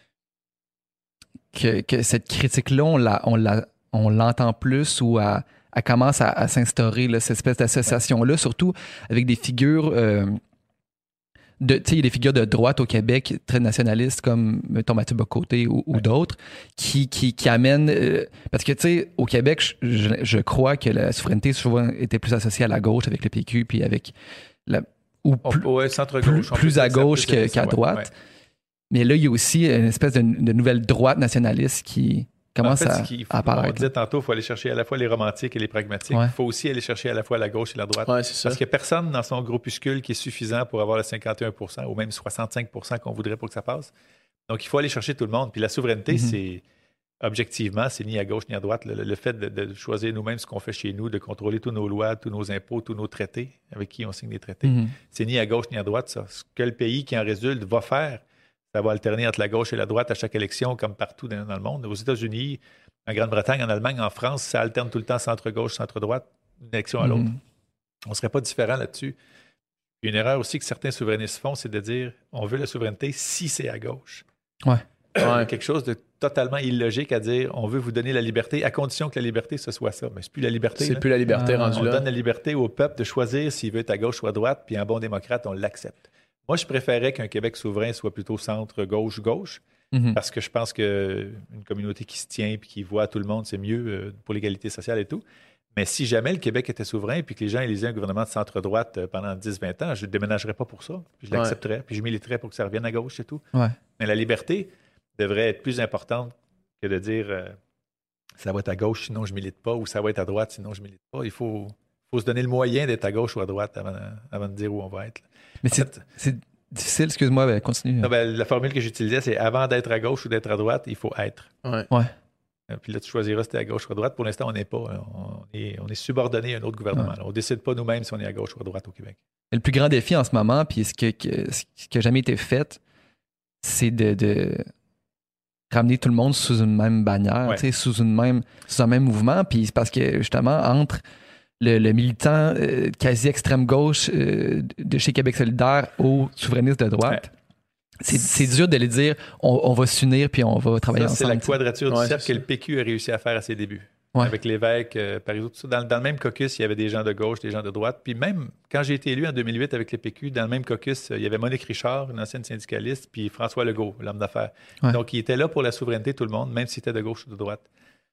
que, que cette critique-là, on, la, on, la, on l'entend plus ou à, elle commence à, à s'instaurer, là, cette espèce d'association-là, surtout avec des figures... Euh, De, il y a des figures de droite au Québec très nationalistes comme mettons Mathieu Bock-Côté ou, ou d'autres qui, qui, qui amènent euh, parce que tu sais au Québec je, je crois que la souveraineté souvent était plus associée à la gauche avec le P Q puis avec la ou plus, oh, ouais, centre-gauche, plus, plus à gauche que, qu'à droite ouais, ouais. Mais là il y a aussi une espèce de, de nouvelle droite nationaliste qui commence en fait, à, à apparaître. On disait tantôt, il faut aller chercher à la fois les romantiques et les pragmatiques. Il ouais. faut aussi aller chercher à la fois la gauche et la droite. Ouais, c'est ça. Parce qu'il n'y a personne dans son groupuscule qui est suffisant pour avoir le cinquante et un pour cent ou même soixante-cinq pour cent qu'on voudrait pour que ça passe. Donc, il faut aller chercher tout le monde. Puis la souveraineté, mm-hmm. c'est objectivement, c'est ni à gauche ni à droite. Le, le fait de, de choisir nous-mêmes ce qu'on fait chez nous, de contrôler tous nos lois, tous nos impôts, tous nos traités, avec qui on signe des traités, mm-hmm. c'est ni à gauche ni à droite, ça. Ce que le pays qui en résulte va faire, ça va alterner entre la gauche et la droite à chaque élection, comme partout dans, dans le monde. Aux États-Unis, en Grande-Bretagne, en Allemagne, en France, ça alterne tout le temps centre-gauche, centre-droite, d'une élection à l'autre. Mm. On ne serait pas différent là-dessus. Une erreur aussi que certains souverainistes font, c'est de dire on veut la souveraineté si c'est à gauche. Ouais. Ouais. Quelque chose de totalement illogique à dire on veut vous donner la liberté à condition que la liberté, ce soit ça. Mais c'est plus la liberté. C'est là. plus la liberté ah, rendue on là. On donne la liberté au peuple de choisir s'il veut être à gauche ou à droite, puis un bon démocrate, on l'accepte. Moi, je préférais qu'un Québec souverain soit plutôt centre-gauche-gauche. Mm-hmm. Parce que je pense qu'une communauté qui se tient et qui voit tout le monde, c'est mieux pour l'égalité sociale et tout. Mais si jamais le Québec était souverain puis que les gens élisaient un gouvernement de centre-droite pendant dix à vingt ans, je ne déménagerais pas pour ça. Puis je l'accepterais, ouais. puis je militerais pour que ça revienne à gauche et tout. Ouais. Mais la liberté devrait être plus importante que de dire euh, ça va être à gauche, sinon je ne milite pas, ou ça va être à droite, sinon je ne milite pas. Il faut, faut se donner le moyen d'être à gauche ou à droite avant, avant de dire où on va être. Mais c'est, fait, c'est difficile, excuse-moi, ben, continue. Non, ben, la formule que j'utilisais, c'est avant d'être à gauche ou d'être à droite, il faut être. Ouais. ouais. Puis là, tu choisiras si tu es à gauche ou à droite. Pour l'instant, on n'est pas. On est, on est subordonné à un autre gouvernement. Ouais. On ne décide pas nous-mêmes si on est à gauche ou à droite au Québec. Et le plus grand défi en ce moment, puis ce qui n'a jamais été fait, c'est de, de ramener tout le monde sous une même bannière, ouais. sous, une même, sous un même mouvement. Puis c'est parce que, justement, entre le, le militant euh, quasi extrême gauche euh, de chez Québec solidaire aux souverainistes de droite, ouais. C'est, c'est dur de les dire, on, on va s'unir puis on va travailler ça, ensemble. C'est la quadrature du ouais, cercle que le P Q a réussi à faire à ses débuts. Ouais. Avec l'évêque, euh, Parizeau, tout ça. Dans, dans le même caucus, il y avait des gens de gauche, des gens de droite. Puis même quand j'ai été élu en deux mille huit avec le P Q, dans le même caucus, il y avait Monique Richard, une ancienne syndicaliste, puis François Legault, l'homme d'affaires. Ouais. Donc, il était là pour la souveraineté, tout le monde, même s'il était de gauche ou de droite.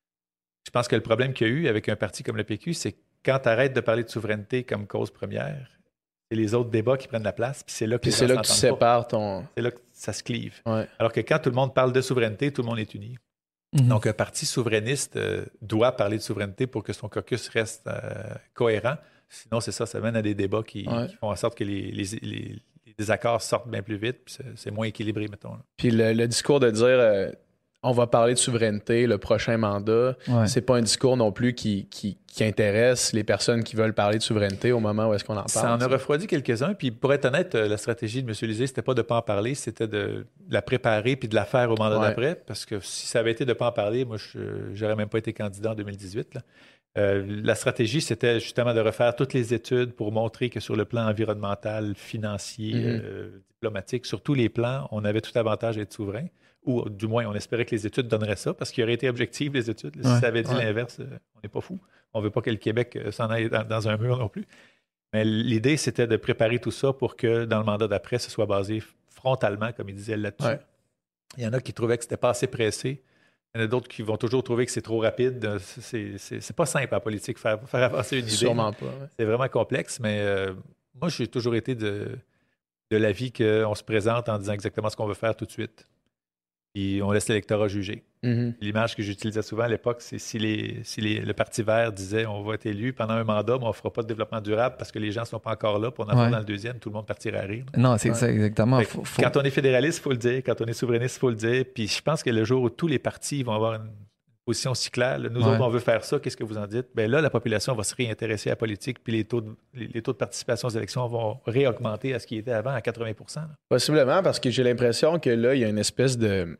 Je pense que le problème qu'il y a eu avec un parti comme le P Q, c'est que quand tu arrêtes de parler de souveraineté comme cause première, c'est les autres débats qui prennent la place, puis c'est là que, puis c'est là que tu sépares ton... C'est là que ça se clive. Ouais. Alors que quand tout le monde parle de souveraineté, tout le monde est uni. Mm-hmm. Donc, un parti souverainiste euh, doit parler de souveraineté pour que son caucus reste euh, cohérent. Sinon, c'est ça, ça mène à des débats qui, ouais. qui font en sorte que les, les, les, les désaccords sortent bien plus vite, puis c'est, c'est moins équilibré, mettons. Là. Puis le, le discours de dire... Euh... on va parler de souveraineté, le prochain mandat. Ouais. C'est pas un discours non plus qui, qui, qui intéresse les personnes qui veulent parler de souveraineté au moment où est-ce qu'on en parle. Ça en a refroidi quelques-uns. Puis pour être honnête, la stratégie de M. Lisée, c'était pas de ne pas en parler, c'était de la préparer puis de la faire au mandat ouais. d'après. Parce que si ça avait été de ne pas en parler, moi, je n'aurais même pas été candidat en deux mille dix-huit. Là. Euh, la stratégie, c'était justement de refaire toutes les études pour montrer que sur le plan environnemental, financier, mm-hmm. euh, diplomatique, sur tous les plans, on avait tout avantage d'être souverain. Ou du moins, on espérait que les études donneraient ça, parce qu'il aurait été objectif, les études. Là, si ouais, ça avait dit ouais. l'inverse, euh, on n'est pas fou. On ne veut pas que le Québec euh, s'en aille dans, dans un mur non plus. Mais l'idée, c'était de préparer tout ça pour que, dans le mandat d'après, ce soit basé frontalement, comme il disait là-dessus. Ouais. Il y en a qui trouvaient que c'était pas assez pressé. Il y en a d'autres qui vont toujours trouver que c'est trop rapide. C'est, c'est, c'est pas simple en politique, faire, faire avancer une idée. Sûrement pas. Ouais. C'est vraiment complexe, mais euh, moi, j'ai toujours été de, de l'avis qu'on se présente en disant exactement ce qu'on veut faire tout de suite. Puis on laisse l'électorat juger. Mm-hmm. L'image que j'utilisais souvent à l'époque, c'est si, les, si les, le Parti vert disait on va être élu pendant un mandat, mais on ne fera pas de développement durable parce que les gens ne sont pas encore là, puis on en ouais. dans le deuxième, tout le monde partira à rire. Non, c'est ouais. ça, exactement. Fait, faut, faut... Quand on est fédéraliste, il faut le dire. Quand on est souverainiste, il faut le dire. Puis je pense que le jour où tous les partis vont avoir une position si claire, là, nous ouais. autres, on veut faire ça, qu'est-ce que vous en dites? Bien là, la population va se réintéresser à la politique, puis les taux de, les, les taux de participation aux élections vont réaugmenter à ce qui était avant, à quatre-vingts pour cent. Là. Possiblement, parce que j'ai l'impression que là, il y a une espèce de...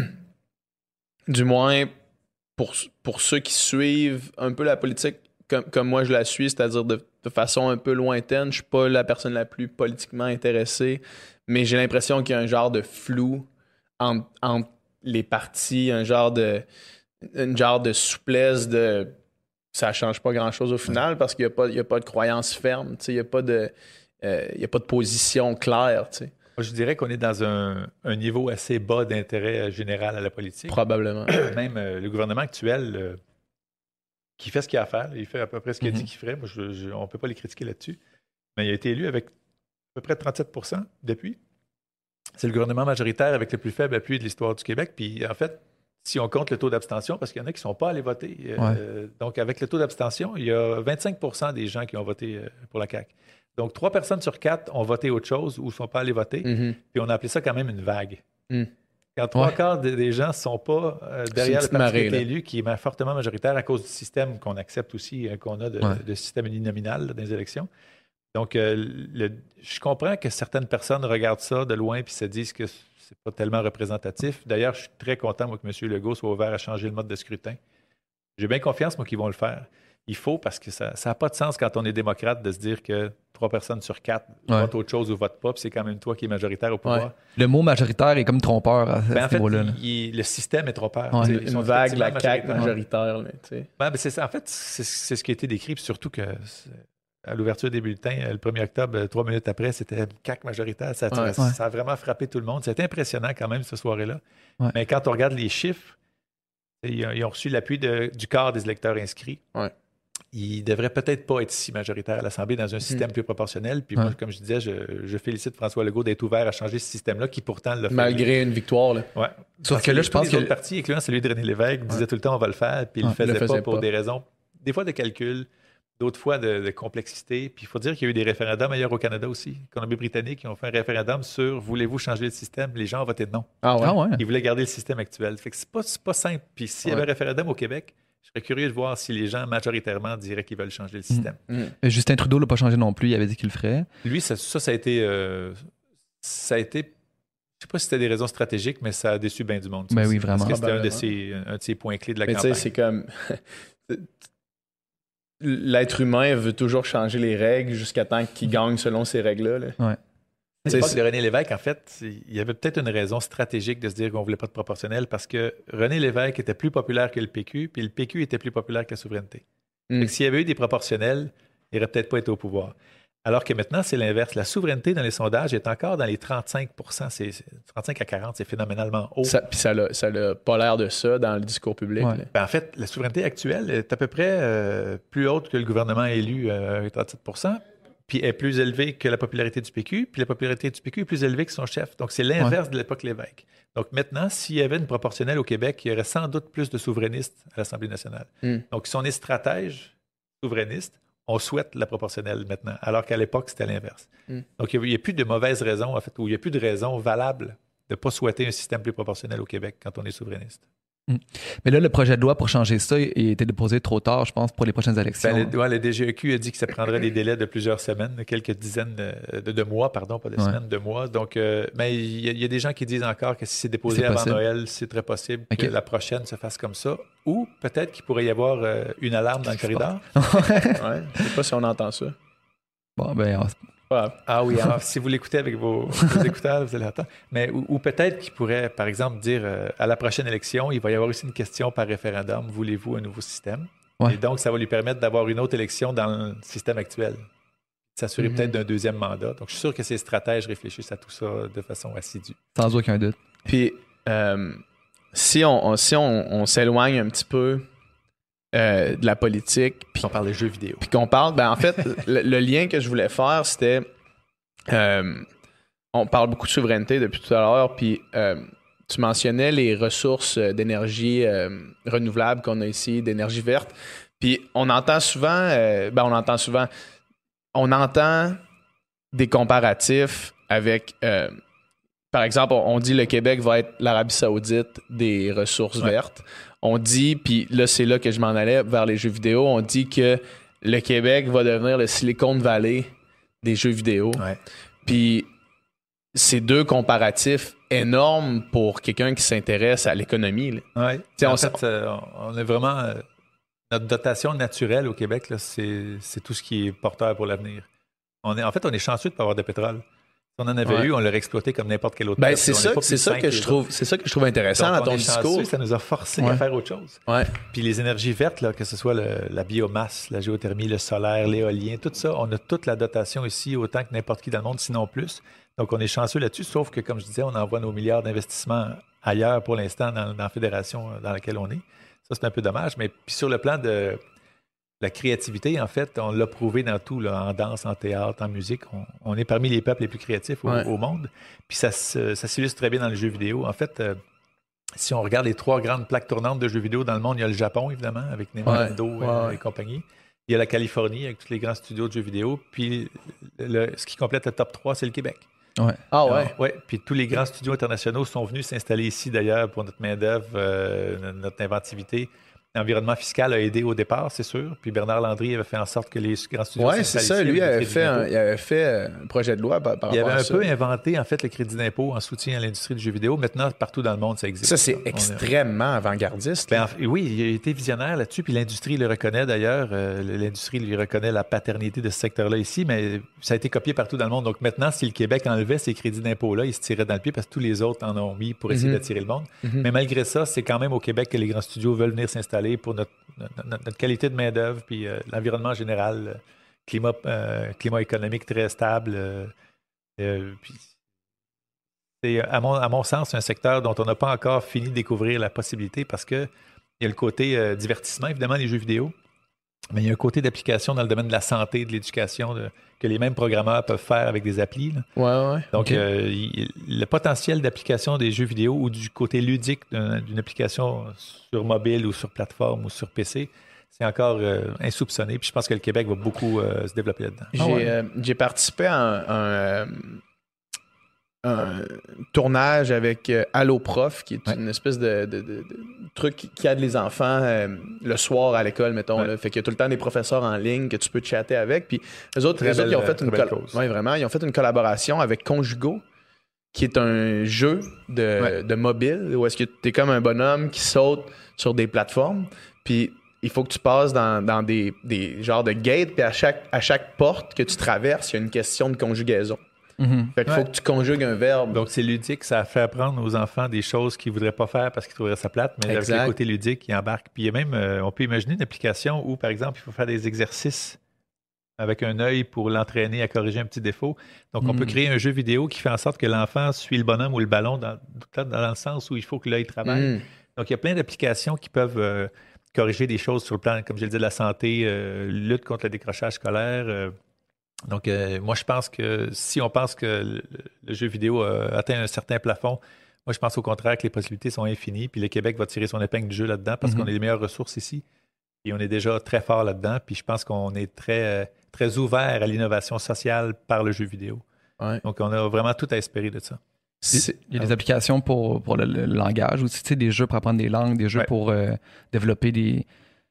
Du moins, pour, pour ceux qui suivent un peu la politique comme, comme moi je la suis, c'est-à-dire de, de façon un peu lointaine, je ne suis pas la personne la plus politiquement intéressée, mais j'ai l'impression qu'il y a un genre de flou entre, entre les partis, un genre de, une genre de souplesse de ça ne change pas grand-chose au final parce qu'il n'y a pas, il y a pas de croyance ferme, il n'y a pas de, euh, il y a pas de position claire, tu sais. Je dirais qu'on est dans un, un niveau assez bas d'intérêt général à la politique. Probablement. Même euh, le gouvernement actuel, euh, qui fait ce qu'il a à faire, il fait à peu près ce qu'il mm-hmm. a dit qu'il ferait. Moi, je, je, on ne peut pas les critiquer là-dessus. Mais il a été élu avec à peu près trente-sept pour cent d'appui. C'est le gouvernement majoritaire avec le plus faible appui de l'histoire du Québec. Puis en fait, si on compte le taux d'abstention, parce qu'il y en a qui ne sont pas allés voter. Euh, ouais. Donc avec le taux d'abstention, il y a vingt-cinq pour cent des gens qui ont voté euh, pour la C A Q. Donc, trois personnes sur quatre ont voté autre chose ou ne sont pas allés voter. Mm-hmm. Puis on a appelé ça quand même une vague. Mm. Quand trois ouais. quarts des, des gens ne sont pas euh, derrière le parti qui a été élu, qui est fortement majoritaire à cause du système qu'on accepte aussi, euh, qu'on a de, ouais. de système uninominal là, dans les élections. Donc, euh, le, je comprends que certaines personnes regardent ça de loin et se disent que c'est pas tellement représentatif. D'ailleurs, je suis très content, moi, que M. Legault soit ouvert à changer le mode de scrutin. J'ai bien confiance, moi, qu'ils vont le faire. Il faut, parce que ça n'a pas de sens quand on est démocrate de se dire que trois personnes sur quatre ouais. votent autre chose ou votent pas, puis c'est quand même toi qui es majoritaire au pouvoir. Ouais. Le mot majoritaire est comme trompeur à ben, ce en fait, niveau-là. Il, le système est trompeur. Ouais. Ils une vague, la C A Q majoritaire. Là, ben, ben, c'est ça. En fait, c'est, c'est ce qui a été décrit, puis surtout que à l'ouverture des bulletins, le premier octobre, trois minutes après, c'était C A Q majoritaire. Ça, ouais. ça, ça a vraiment frappé tout le monde. C'était impressionnant quand même, cette soirée-là. Ouais. Mais quand on regarde les chiffres, ils ont reçu l'appui de, du quart des électeurs inscrits. Ouais. il ne devrait peut-être pas être si majoritaire à l'Assemblée dans un système mmh. plus proportionnel. Puis ouais. moi, comme je disais, je, je félicite François Legault d'être ouvert à changer ce système-là, qui pourtant l'a fait. Malgré une victoire. Là. Ouais. Sauf Parce que là, je pense pense que... les autres partis, incluant celui de René Lévesque, disaient ouais. tout le temps on va le faire, puis il ne ouais, le faisait, faisait pas pour pas. des raisons, des fois de calcul, d'autres fois de, de complexité. Puis il faut dire qu'il y a eu des référendums ailleurs au Canada aussi. Colombie-Britannique, qui ont fait un référendum sur voulez-vous changer le système? Les gens ont voté non. Ah ouais? Ah ouais. Ils voulaient garder le système actuel. Fait que c'est pas, c'est pas simple. Puis s'il y avait ouais. un référendum au Québec, je serais curieux de voir si les gens majoritairement diraient qu'ils veulent changer le système. Mmh. Mmh. Justin Trudeau l'a pas changé non plus. Il avait dit qu'il le ferait. Lui, ça, ça, ça a été... Euh, ça a été... Je sais pas si c'était des raisons stratégiques, mais ça a déçu bien du monde. Ben oui, vraiment. Parce que c'était un de, ses, un de ses points clés de la mais campagne. Mais tu sais, c'est comme... L'être humain veut toujours changer les règles jusqu'à temps qu'il gagne selon ces règles-là. Là. Ouais. À l'époque de René Lévesque, en fait, il y avait peut-être une raison stratégique de se dire qu'on ne voulait pas de proportionnel parce que René Lévesque était plus populaire que le P Q, puis le P Q était plus populaire que la souveraineté. Mm. S'il y avait eu des proportionnels, il n'aurait peut-être pas été au pouvoir. Alors que maintenant, c'est l'inverse. La souveraineté dans les sondages est encore dans les trente-cinq pour cent. C'est, c'est trente-cinq à quarante, c'est phénoménalement haut. Ça, puis ça n'a pas l'air de ça dans le discours public. Ouais. Ben, en fait, la souveraineté actuelle est à peu près euh, plus haute que le gouvernement élu, euh, trente-sept pour cent, puis est plus élevée que la popularité du P Q, puis la popularité du P Q est plus élevée que son chef. Donc, c'est l'inverse ouais. de l'époque Lévesque. Donc, maintenant, s'il y avait une proportionnelle au Québec, il y aurait sans doute plus de souverainistes à l'Assemblée nationale. Mm. Donc, si on est stratège souverainiste, on souhaite la proportionnelle maintenant, alors qu'à l'époque, c'était l'inverse. Mm. Donc, il n'y a, a plus de mauvaises raisons, en fait, ou il n'y a plus de raisons valables de ne pas souhaiter un système plus proportionnel au Québec quand on est souverainiste. Mm. Mais là, le projet de loi pour changer ça a été déposé trop tard, je pense, pour les prochaines élections. Ben, le, ouais, le D G E Q a dit que ça prendrait des délais de plusieurs semaines, quelques dizaines de, de, de mois, pardon, pas de ouais. semaines, de mois. Donc, euh, mais il y, y a des gens qui disent encore que si c'est déposé c'est avant possible. Noël, c'est très possible okay. que la prochaine se fasse comme ça. Ou peut-être qu'il pourrait y avoir euh, une alarme dans le corridor. ouais, je ne sais pas si on entend ça. Bon, ben... On... Ah oui, alors si vous l'écoutez avec vos, vos écouteurs, vous allez attendre. Mais, ou, ou peut-être qu'il pourrait, par exemple, dire euh, à la prochaine élection, il va y avoir aussi une question par référendum. Voulez-vous un nouveau système? Ouais. Et donc, ça va lui permettre d'avoir une autre élection dans le système actuel. S'assurer mm-hmm. peut-être d'un deuxième mandat. Donc, je suis sûr que ces stratèges réfléchissent à tout ça de façon assidue. Sans aucun doute. Puis, euh, si, on, on, si on, on s'éloigne un petit peu Euh, de la politique. Puis on parle de jeux vidéo. Puis qu'on parle, ben en fait, le, le lien que je voulais faire, c'était. Euh, on parle beaucoup de souveraineté depuis tout à l'heure, puis euh, tu mentionnais les ressources d'énergie euh, renouvelable qu'on a ici, d'énergie verte. Puis on entend souvent, euh, ben on entend souvent, on entend des comparatifs avec. Euh, par exemple, on, on dit le Québec va être l'Arabie Saoudite des ressources ouais. vertes. On dit, puis là, c'est là que je m'en allais vers les jeux vidéo, on dit que le Québec va devenir le Silicon Valley des jeux vidéo. Ouais. Puis c'est deux comparatifs énormes pour quelqu'un qui s'intéresse à l'économie. Oui. En on fait, s- euh, on est vraiment... Euh, notre dotation naturelle au Québec, là, c'est, c'est tout ce qui est porteur pour l'avenir. On est, en fait, on est chanceux de ne pas avoir de pétrole. Si on en avait ouais. eu, on l'aurait exploité comme n'importe quel autre. Ben, c'est, ça, c'est, ça que je trouve, c'est ça que je trouve intéressant donc, dans ton discours. Chanceux, ça nous a forcé ouais. à faire autre chose. Ouais. Puis les énergies vertes, là, que ce soit le, la biomasse, la géothermie, le solaire, l'éolien, tout ça, on a toute la dotation ici, autant que n'importe qui dans le monde, sinon plus. Donc on est chanceux là-dessus, sauf que, comme je disais, on envoie nos milliards d'investissements ailleurs pour l'instant dans, dans la fédération dans laquelle on est. Ça, c'est un peu dommage. Mais puis sur le plan de la créativité, en fait, on l'a prouvé dans tout, là, en danse, en théâtre, en musique. On, on est parmi les peuples les plus créatifs au, ouais. au monde. Puis ça, ça s'illustre très bien dans le jeu vidéo. En fait, euh, si on regarde les trois grandes plaques tournantes de jeux vidéo dans le monde, il y a le Japon, évidemment, avec Nintendo ouais. euh, ouais. et compagnie. Il y a la Californie, avec tous les grands studios de jeux vidéo. Puis le, ce qui complète le top trois, c'est le Québec. Ouais. Ah ouais? Alors, ouais. Puis tous les grands studios internationaux sont venus s'installer ici, d'ailleurs, pour notre main-d'œuvre, euh, notre inventivité. L'environnement fiscal a aidé au départ, c'est sûr. Puis Bernard Landry avait fait en sorte que les grands studios... Oui, c'est ça. Lui avait fait, un, il avait fait un projet de loi par, par il rapport à ça. Il avait un peu inventé, en fait, le crédit d'impôt en soutien à l'industrie du jeu vidéo. Maintenant, partout dans le monde, ça existe. Ça, c'est extrêmement avant-gardiste. Ben, oui, il a été visionnaire là-dessus. Puis l'industrie le reconnaît, d'ailleurs. Euh, l'industrie lui reconnaît la paternité de ce secteur-là ici. Mais ça a été copié partout dans le monde. Donc maintenant, si le Québec enlevait ces crédits d'impôt-là, il se tirait dans le pied parce que tous les autres en ont mis pour essayer mm-hmm. d'attirer le monde. Mm-hmm. Mais malgré ça, c'est quand même au Québec que les grands studios veulent venir s'installer pour notre Notre, notre qualité de main-d'œuvre, puis euh, l'environnement général, euh, climat, euh, climat économique très stable. Euh, euh, puis c'est, à mon, à mon sens, un secteur dont on n'a pas encore fini de découvrir la possibilité parce qu'il y a le côté euh, divertissement, évidemment, les jeux vidéo. Mais il y a un côté d'application dans le domaine de la santé, de l'éducation, de, que les mêmes programmeurs peuvent faire avec des applis. Là. Ouais, ouais. Donc, Okay. euh, il, le potentiel d'application des jeux vidéo ou du côté ludique d'un, d'une application sur mobile ou sur plateforme ou sur P C, c'est encore euh, insoupçonné. Puis je pense que le Québec va beaucoup euh, se développer là-dedans. J'ai, Ah ouais. euh, j'ai participé à un, un, un tournage avec euh, Allo Prof, qui est Ouais. une espèce de, de, de, de truc qui aide les enfants euh, le soir à l'école, mettons. Ouais. Là. Fait qu'il y a tout le temps des professeurs en ligne que tu peux chatter avec. Puis eux autres, Très eux autres, belle, ils ont fait très une belle col- cause. ouais, vraiment, ils ont fait une collaboration avec Conjugo, qui est un jeu de, Ouais. de mobile où est-ce que tu es comme un bonhomme qui saute sur des plateformes. Puis il faut que tu passes dans, dans des, des genres de gates, puis à chaque, à chaque porte que tu traverses, il y a une question de conjugaison. Mhm. Fait qu'il faut Ouais. que tu conjugues un verbe. Donc, c'est ludique, ça fait apprendre aux enfants des choses qu'ils ne voudraient pas faire parce qu'ils trouveraient ça plate, mais Exact. avec le côté ludique, ils embarquent. Puis il y a même, euh, on peut imaginer une application où, par exemple, il faut faire des exercices avec un œil pour l'entraîner à corriger un petit défaut. Donc, on Mm. peut créer un jeu vidéo qui fait en sorte que l'enfant suit le bonhomme ou le ballon dans, dans le sens où il faut que l'œil travaille. Mm. Donc, il y a plein d'applications qui peuvent euh, corriger des choses sur le plan, comme je le disais, de la santé, euh, lutte contre le décrochage scolaire. euh. Donc, euh, moi, je pense que si on pense que le, le jeu vidéo a atteint un certain plafond, moi, je pense au contraire que les possibilités sont infinies. Puis le Québec va tirer son épingle du jeu là-dedans parce Mhm. qu'on a les meilleures ressources ici. Et on est déjà très fort là-dedans. Puis je pense qu'on est très, euh, très ouvert à l'innovation sociale par le jeu vidéo. Ouais. Donc, on a vraiment tout à espérer de ça. C'est- Il y a des applications pour, pour le, le langage aussi, tu sais, des jeux pour apprendre des langues, des jeux Ouais. pour euh, développer des,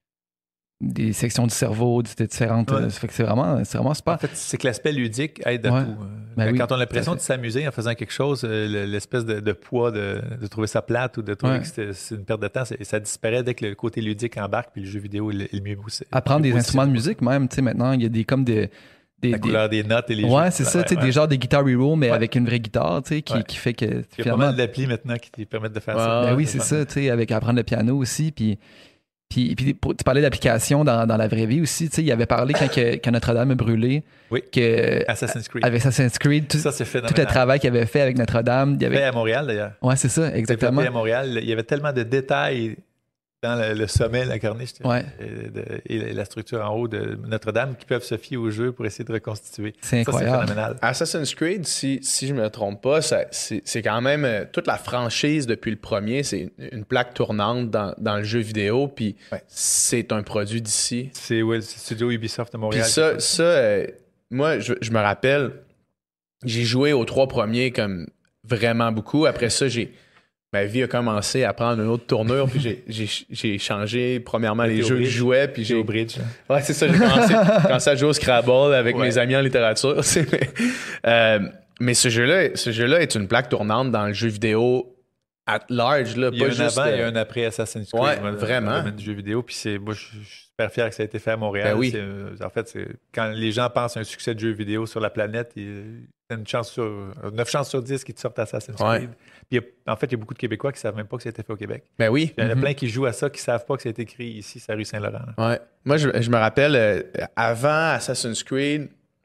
des sections du cerveau, des différentes. Ouais. euh, ça fait que c'est vraiment, c'est vraiment super. En fait, c'est que l'aspect ludique aide à Ouais. tout. Euh, Ben quand oui, quand on a l'impression tout à de s'amuser en faisant quelque chose, euh, le- l'espèce de, de poids de, de trouver ça plate ou de trouver Ouais. que c'était- c'est une perte de temps, c'est- ça disparaît dès que le côté ludique embarque puis le jeu vidéo est le, est le mieux poussé. Apprendre le des mieux instruments de positionné. musique, même, tu sais, maintenant, il y a des comme des. des La des- couleur des notes et les Ouais, jeux. c'est ça, tu sais, ouais. des genres de Guitar Hero, mais Ouais. avec une vraie guitare, tu sais, qui, Ouais. qui fait que Il y a pas finalement. mal d'applis maintenant qui te permettent de faire Ouais, ça. Ben oui, ouais, c'est ça, tu sais, avec apprendre le piano aussi, puis. Puis, puis pour- tu parlais d'applications dans, dans la vraie vie aussi. Tu sais, il avait parlé quand, que- quand Notre-Dame a brûlé, Oui. que Assassin's Creed. avec Assassin's Creed, tout, ça, c'est tout le phénoménal. travail qu'il avait fait avec Notre-Dame, il y Fait avait... à Montréal, d'ailleurs. Ouais, c'est ça, exactement. Développé à Montréal. Il y avait tellement de détails dans le, le sommet, la corniche Ouais. et, de- et la structure en haut de Notre-Dame qui peuvent se fier au jeu pour essayer de reconstituer. C'est Ça, incroyable. c'est phénoménal. Assassin's Creed, si, si je me trompe pas, ça- c'est, c'est quand même euh, toute la franchise depuis le premier, c'est une, une plaque tournante dans, dans le jeu vidéo, puis Ouais. c'est un produit d'ici. C'est ouais, le studio Ubisoft de Puis Montréal. ça, ça euh, moi, je, je me rappelle, j'ai joué aux trois premiers comme vraiment beaucoup. Après ça, j'ai ma vie a commencé à prendre une autre tournure, puis j'ai, j'ai, j'ai changé premièrement les T'es au jeux que je bridge. jouais, puis J'ai j'ai au bridge. hein. Ouais, c'est ça. J'ai commencé, commencé à jouer au Scrabble avec Ouais. mes amis en littérature. tu sais, mais, euh, mais ce jeu-là, ce jeu-là est une plaque tournante dans le jeu vidéo at large. Là, Il y a pas un juste, avant euh, et un après Assassin's Creed. Ouais, moi, dans- vraiment. Dans le domaine du jeu vidéo. Puis c'est, moi, je je suis super fier que ça a été fait à Montréal. Ben oui. C'est, euh, en fait, c'est, quand les gens pensent à un succès de jeu vidéo sur la planète, il y a une chance sur, neuf chances sur dix qu'ils te sortent Assassin's Ouais. Creed. Puis il y a- en fait, il y a beaucoup de Québécois qui ne savent même pas que ça a été fait au Québec. Ben oui. Il y en a Mhm. plein qui jouent à ça, qui ne savent pas que ça a été écrit ici, c'est à rue Saint-Laurent. là. Ouais. Moi, je, je me rappelle, euh, avant Assassin's Creed,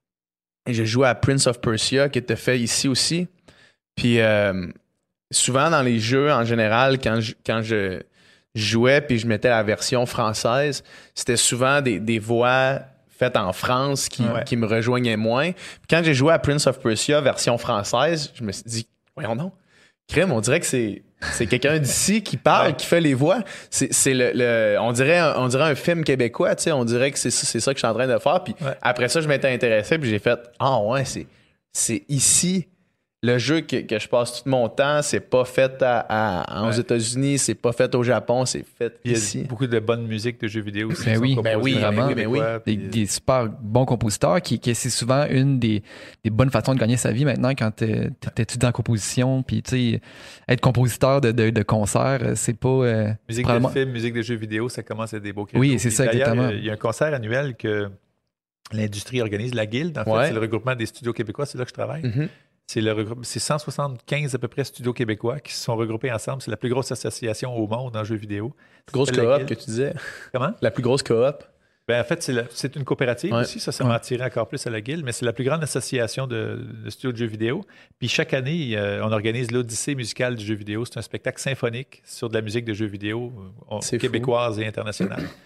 j'ai joué à Prince of Persia, qui était fait ici aussi. Puis euh, souvent dans les jeux, en général, quand je, quand je jouais puis je mettais la version française, c'était souvent des, des voix faites en France qui, Ouais. qui me rejoignaient moins. Puis quand j'ai joué à Prince of Persia, version française, je me suis dit, voyons donc, crème, on dirait que c'est, c'est quelqu'un d'ici qui parle, Ouais. qui fait les voix. C'est, c'est le, le- on, dirait un, on dirait un film québécois, tu sais, on dirait que c'est, ça- c'est ça que je suis en train de faire. Puis Ouais. après ça, je m'étais intéressé, puis j'ai fait, ah ouais, c'est, c'est ici. Le jeu que, que je passe tout mon temps, c'est pas fait à, à- aux Ouais. États-Unis, c'est pas fait au Japon, c'est fait Il y a ici. beaucoup de bonnes musiques de jeux vidéo aussi. Ben qui sont oui, composées ben oui, par ben des oui, ben oui. Québécois, Des, puis- des super bons compositeurs, qui, qui c'est souvent une des, des bonnes façons de gagner sa vie maintenant quand t'es t'es étudiant en composition. Puis, tu sais, être compositeur de, de, de concerts, euh, c'est pas. euh, Musique probablement- de film, musique de jeux vidéo, ça commence à être des beaux cadeaux. Oui, c'est Puis ça, d'ailleurs, exactement. Il y a- il y a un concert annuel que l'industrie organise, la Guilde. En fait, Ouais. c'est le regroupement des studios québécois, c'est là que je travaille. Mhm. C'est, le regrou- c'est cent soixante-quinze à peu près studios québécois qui se sont regroupés ensemble. C'est la plus grosse association au monde en jeux vidéo. Grosse s'appelle la coop que Guilde. tu disais. Comment? La plus grosse coop. Ben, en fait, c'est, la- c'est une coopérative Ouais. aussi. Ça, ça Ouais. m'a attiré encore plus à la Guilde, mais c'est la plus grande association de, de studios de jeux vidéo. Puis chaque année, euh, on organise l'Odyssée musicale du jeu vidéo. C'est un spectacle symphonique sur de la musique de jeux vidéo euh, C'est fou. québécoise et internationale.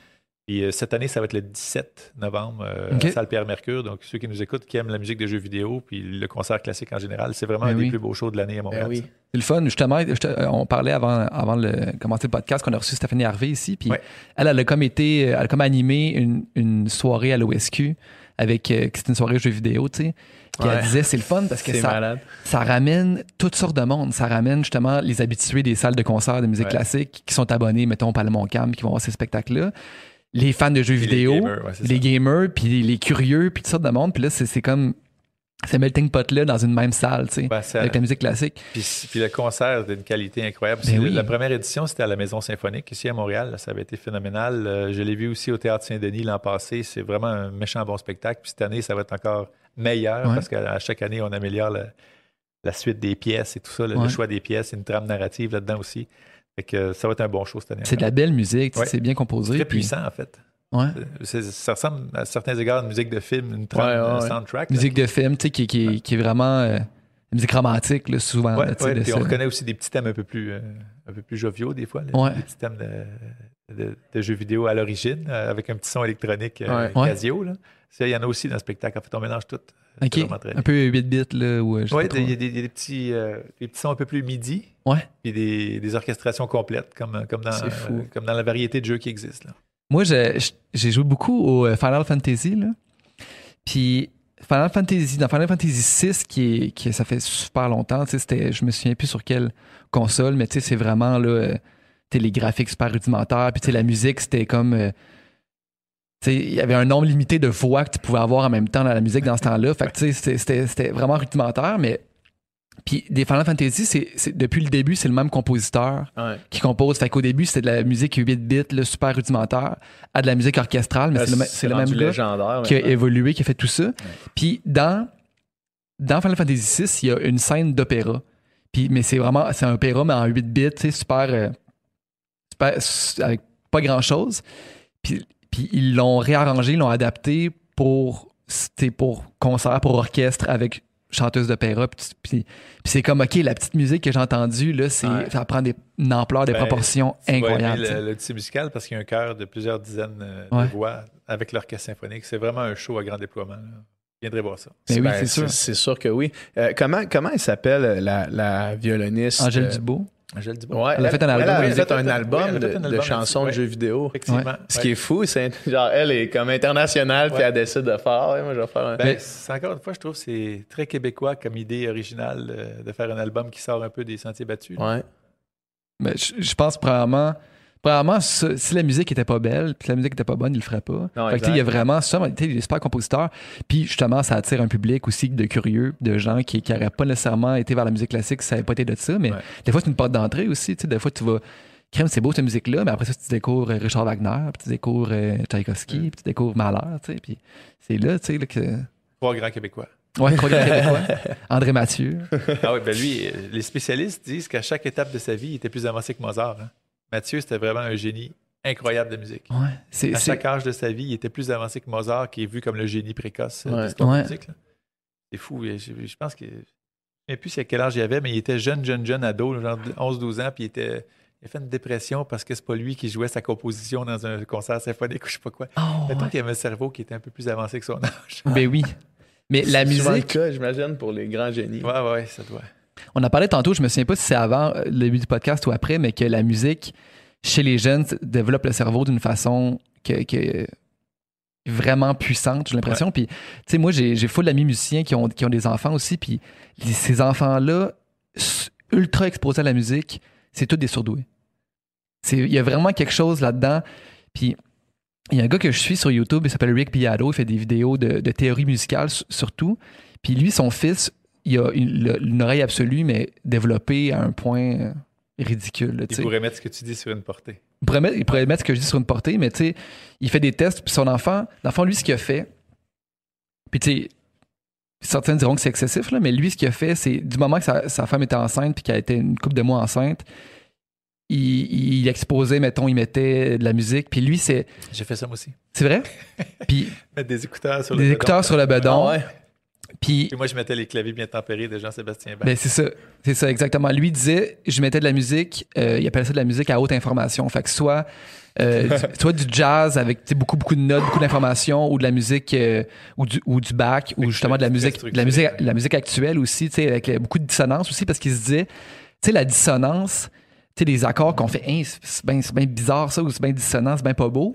Puis euh, cette année, ça va être le dix-sept novembre euh, Okay. à Salle Pierre-Mercure. Donc, ceux qui nous écoutent, qui aiment la musique de jeux vidéo, puis le concert classique en général, c'est vraiment Ben un des oui. plus beaux shows de l'année à Montréal. Ben oui. ça. C'est le fun. Justement, je te- on parlait avant, avant de commencer le podcast qu'on a reçu Stéphanie Harvey ici. Puis Ouais. elle, elle a comme été, elle a comme animé une, une soirée à l'O S Q avec, euh, c'était une soirée jeux vidéo, tu sais. Puis Ouais. elle disait, c'est le fun parce que C'est ça, malade. ça ramène toutes sortes de monde. Ça ramène justement les habitués des salles de concert de musique Ouais. classique qui sont abonnés, mettons, au Palais Montcalm, qui vont voir ces spectacles-là. Les fans de jeux Puis les vidéo, gamers, ouais, c'est les ça. gamers, puis les curieux, puis toutes sortes de monde. Puis là, c'est, c'est comme ce melting pot-là dans une même salle, tu sais, Ben, ça- avec la musique classique. Puis, puis le concert d'une qualité incroyable. Ben C'est- oui. La première édition, c'était à la Maison Symphonique, ici à Montréal. Ça avait été phénoménal. Euh, je l'ai vu aussi au Théâtre Saint-Denis l'an passé. C'est vraiment un méchant bon spectacle. Puis cette année, ça va être encore meilleur Ouais. parce qu'à chaque année, on améliore la, la suite des pièces et tout ça, le, le Ouais. choix des pièces, une trame narrative là-dedans aussi. Fait que euh, ça va être un bon show cette année. C'est de la belle musique, tu sais, Ouais. c'est bien composé. Très puis- puissant, en fait. Ouais. Euh, c'est- ça ressemble à certains égards à une musique de film, une trame, Ouais, ouais, un ouais. soundtrack. là. Musique de film, tu sais, qui, qui, est- qui est vraiment euh, musique romantique, là, souvent. Ouais, là, tu sais, ouais, de puis ça. on reconnaît aussi des petits thèmes un peu plus, euh, un peu plus joviaux des fois, là, Ouais. des petits thèmes de, de- de jeux vidéo à l'origine, euh, avec un petit son électronique euh, Ouais. Casio. Là. Ça, il y en a aussi dans le spectacle. En fait, on mélange tout. C'est OK. vraiment très Un bien. peu huit bits, là, ou euh, je sais Oui, pas il y trop. a des, il y a des petits, euh, des petits sons un peu plus midi, Ouais. puis des, des orchestrations complètes, comme, comme, dans, C'est fou. euh, comme dans la variété de jeux qui existent. Là. Moi, j'ai j'ai joué beaucoup au euh, Final Fantasy, là. Puis Final Fantasy, dans Final Fantasy six, qui, est, qui est- ça fait super longtemps, tu sais, c'était, je me souviens plus sur quelle console, mais tu sais, c'est vraiment, là, euh, tu sais, les graphiques super rudimentaires, puis tu sais, la musique, c'était comme... euh, tu sais, il y avait un nombre limité de voix que tu pouvais avoir en même temps dans la musique dans ce temps-là. Fait que, tu sais, c'était- c'était c'était vraiment rudimentaire, mais... Puis des Final Fantasy, c'est, c'est- depuis le début, c'est le même compositeur Ouais. qui compose. Fait qu'au début, c'était de la musique huit bits, là, super rudimentaire, à de la musique orchestrale, mais Là, c'est le, même- c'est le même rendu gars légendaire. qui a maintenant. évolué, qui a fait tout ça. Puis dans, dans Final Fantasy six, il y a une scène d'opéra. Puis, mais c'est vraiment, c'est un opéra, mais en huit bits, tu sais, super, euh, super, s- avec pas grand-chose. Puis, puis ils l'ont réarrangé, ils l'ont adapté pour, c'était pour concert, pour orchestre avec chanteuse d'opéra. Puis, tu- puis, puis c'est comme, OK, la petite musique que j'ai entendue, là, c'est, Ouais. ça prend des, une ampleur, des Ben, proportions Tu vas incroyables. aimer tu sais. le, le petit musical parce qu'il y a un chœur de plusieurs dizaines euh, Ouais. de voix avec l'orchestre symphonique. C'est vraiment un show à grand déploiement. Là. Viendrez voir ça. Mais oui, Ben, c'est sûr. C'est sûr que oui. Euh, comment, comment elle s'appelle, la, la violoniste? Angèle euh, Dubois. Je le dis Ouais, Elle a fait un album. Elle a Elle a fait fait un un- album oui, elle a de, fait un de album chansons de là-dessus, jeux vidéo. Effectivement. Ce Ouais. qui est fou, c'est genre elle est comme internationale, puis Ouais. elle décide de faire. Ah ouais, moi, je vais faire un. Ben, Mais- c'est encore une fois, je trouve que c'est très québécois comme idée originale euh, de faire un album qui sort un peu des sentiers battus. là. Ouais. Ben, je, je pense premièrement, premièrement ça- si la musique était pas belle, puis si la musique était pas bonne, il le ferait pas. Non, Fait que, tu sais, il y a exact. vraiment ça, tu sais, il est super compositeur. Puis justement, ça attire un public aussi de curieux, de gens qui n'auraient pas nécessairement été vers la musique classique si ça n'avait pas été de ça. Mais Ouais. des fois, c'est une porte d'entrée aussi. Tu sais, des fois, tu vas. Crème, c'est beau cette musique-là, mais après ça, tu découvres euh, Richard Wagner, puis tu découvres euh, Tchaïkovski, Mm. puis tu découvres Mahler, tu sais. Puis c'est là, tu sais, là, que. Trois grands Québécois. Ouais, trois gars québécois. André Mathieu. Ah oui, ben lui, euh, les spécialistes disent qu'à chaque étape de sa vie, il était plus avancé que Mozart. hein. Mathieu, c'était vraiment un génie incroyable de musique. Ouais. C'est, À c'est- chaque âge de sa vie, il était plus avancé que Mozart, qui est vu comme le génie précoce euh, Ouais. de l'histoire de Ouais. la musique. là. C'est fou. Je, je pense que. Je ne sais plus à quel âge il avait, mais il était jeune, jeune, jeune ado, là, genre de onze douze ans, puis il était. Il a fait une dépression parce que c'est pas lui qui jouait sa composition dans un concert symphonique ou je sais pas quoi. Oh, Peut-être ouais. qu'il avait un cerveau qui était un peu plus avancé que son âge. Ben oui. Mais la C'est souvent le musique. cas, j'imagine, pour les grands génies. Ouais, ouais, ça doit. On a parlé tantôt, je me souviens pas si c'est avant euh, le début du podcast ou après, mais que la musique, chez les jeunes, développe le cerveau d'une façon que, que- vraiment puissante, j'ai l'impression. Puis, tu sais, moi, j'ai, j'ai full d'amis musiciens qui ont, qui ont des enfants aussi, puis les- ces enfants-là, s- ultra exposés à la musique, c'est tous des surdoués. C'est- Il y a vraiment quelque chose là-dedans. Puis, il y a un gars que je suis sur YouTube, il s'appelle Rick Beato, il fait des vidéos de, de théorie musicale s- surtout. Puis lui, son fils, il a une, le- une oreille absolue, mais développée à un point euh, ridicule. là, tu Il sais. pourrait mettre ce que tu dis sur une portée. Il pourrait, mettre, il pourrait mettre ce que je dis sur une portée, mais tu sais, il fait des tests, puis son enfant, dans le fond, lui, ce qu'il a fait, puis tu sais, certains diront que c'est excessif, là, mais lui, ce qu'il a fait, c'est du moment que sa, sa femme était enceinte, puis qu'elle était une couple de mois enceinte, il, il exposait, mettons, il mettait de la musique, puis lui, c'est, J'ai fait ça moi aussi. c'est vrai? Puis Mettre des écouteurs sur le des bedon. écouteurs sur le bedon, Ah ouais. Puis, Et moi, je mettais les claviers bien tempérés de Jean-Sébastien Bach. ben c'est ça. C'est ça, exactement. Lui disait, je mettais de la musique, euh, il appelait ça de la musique à haute information. Fait que soit, euh, du, soit du jazz avec beaucoup, beaucoup de notes, beaucoup d'informations, ou de la musique, euh, ou, du, ou du bac, ou justement de la musique, de la musique, de la musique actuelle aussi, tu sais, avec beaucoup de dissonance aussi, parce qu'il se disait, tu sais, la dissonance, tu sais, les accords qu'on fait, hein, c'est bien c'est bien bizarre ça, ou c'est bien dissonant, c'est bien pas beau.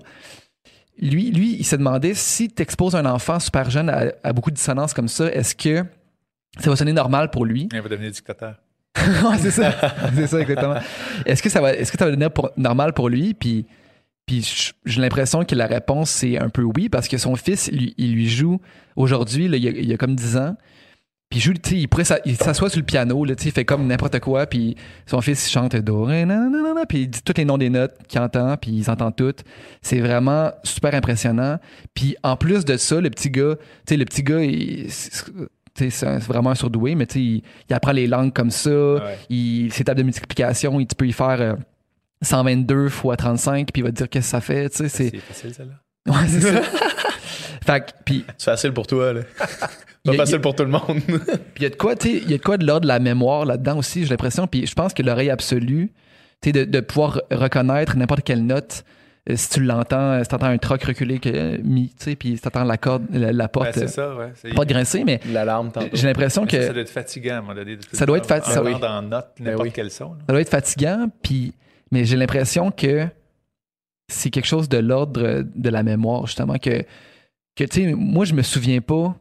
Lui, lui, il se demandait si tu exposes un enfant super jeune à, à beaucoup de dissonance comme ça, est-ce que ça va sonner normal pour lui? Il va devenir dictateur. Ouais, c'est ça. C'est ça, exactement. Est-ce que ça va, est-ce que ça va devenir pour- normal pour lui? Puis, puis j'ai l'impression que la réponse, c'est un peu oui, parce que son fils, lui, il lui joue aujourd'hui, là, il, a, il a comme dix ans. Puis il joue, tu sais, il, pourrait s'a- il s'assoit sur le piano, là, tu sais, il fait comme n'importe quoi, puis son fils il chante do, ré, nanana, puis il dit tous les noms des notes qu'il entend, puis ils entendent toutes. C'est vraiment super impressionnant. Puis en plus de ça, le petit gars, tu sais, le petit gars, il, c'est, tu sais, c'est un- c'est vraiment un surdoué, mais tu sais, il, il apprend les langues comme ça, Ouais. il, ses tables de multiplication, il, tu peux y faire euh, cent vingt-deux fois trente-cinq, puis il va te dire qu'est-ce que ça fait, tu sais, c'est... C'est facile, celle-là. Ouais, c'est ça. Fait que, puis C'est facile pour toi, là. Il y Pas a- facile pour tout le monde. Puis il y a de quoi, tu sais, il y a de quoi de l'ordre de la mémoire là-dedans aussi, j'ai l'impression. Puis je pense que l'oreille absolue, tu sais, de, de pouvoir reconnaître n'importe quelle note, euh, si tu l'entends, euh, si t'entends un troc reculé que euh, mi, tu sais, puis si t'entends la corde, la, la porte, Ben, c'est euh, ça, ouais. C'est- pas de grincer, mais L'alarme, tantôt. j'ai l'impression Mais ça, que ça doit être fatigant à un moment donné. de tout Ça doit le être temps fat- ça, entendre oui. en note Ben n'importe oui. quel son. là. ça doit être fatigant. Puis, mais j'ai l'impression que c'est quelque chose de l'ordre de la mémoire, justement, que, que tu sais, moi, je me souviens pas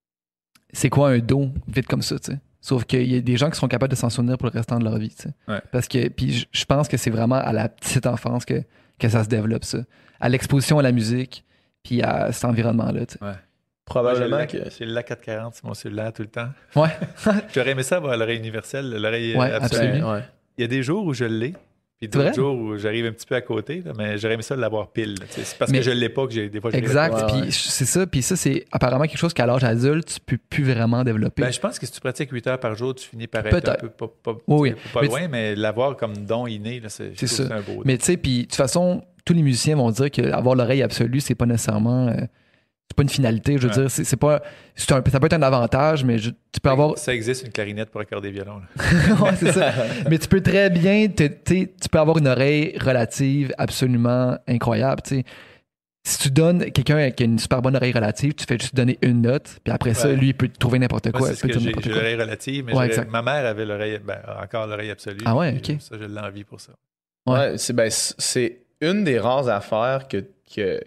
c'est quoi un do, vite comme ça, tu sais. Sauf qu'il y a des gens qui sont capables de s'en souvenir pour le restant de leur vie, tu sais. Ouais. Parce que, puis je- je pense que c'est vraiment à la petite enfance que, que ça se développe, ça. À l'exposition à la musique, puis à cet environnement-là, tu sais. Ouais. Probablement Moi, que. j'ai le- J'ai le L A quatre cent quarante sur mon cellulaire tout le temps. Ouais, J'aurais aimé ça avoir l'oreille universelle, l'oreille euh, Ouais, absolue. absolument. Ouais. Il y a des jours où je l'ai, puis C'est vrai? d'autres jours où j'arrive un petit peu à côté, là, mais j'aurais aimé ça de l'avoir pile. là, tu sais. C'est parce Mais- que je l'ai pas que j'ai des fois. je l'ai exact. pas. Ouais, Puis ouais. c'est ça, puis ça, c'est apparemment quelque chose qu'à l'âge adulte, tu peux plus vraiment développer. Ben, je pense que si tu pratiques huit heures par jour, tu finis par être un Peut-être. peu pas, pas, Oui, oui. pas Mais loin, mais l'avoir comme don inné, là, c'est, je C'est trouve ça. que c'est un beau don. Mais tu sais, puis de toute façon, tous les musiciens vont dire qu'avoir l'oreille absolue, c'est pas nécessairement. euh, c'est pas une finalité. Je veux Ouais. dire, c'est, c'est pas. C'est un, ça peut être un avantage, mais je- tu peux avoir. Ça existe une clarinette pour accorder violon. là. Ouais, c'est ça. Mais tu peux très bien. te- t'sais, tu peux avoir une oreille relative absolument incroyable. T'sais. Si tu donnes quelqu'un qui a une super bonne oreille relative, tu fais juste donner une note, puis après ça, Ouais. lui, il peut te trouver n'importe Moi, quoi. c'est il ce peut que te dire j'ai, n'importe j'ai quoi. l'oreille relative, mais Ouais, j'aurais- exact. ma mère avait l'oreille, ben, encore l'oreille absolue. Ah ouais, puis ok. Ça, je l'envie pour ça. Ouais. Ouais, c'est, ben, c'est- c'est une des rares affaires que, que,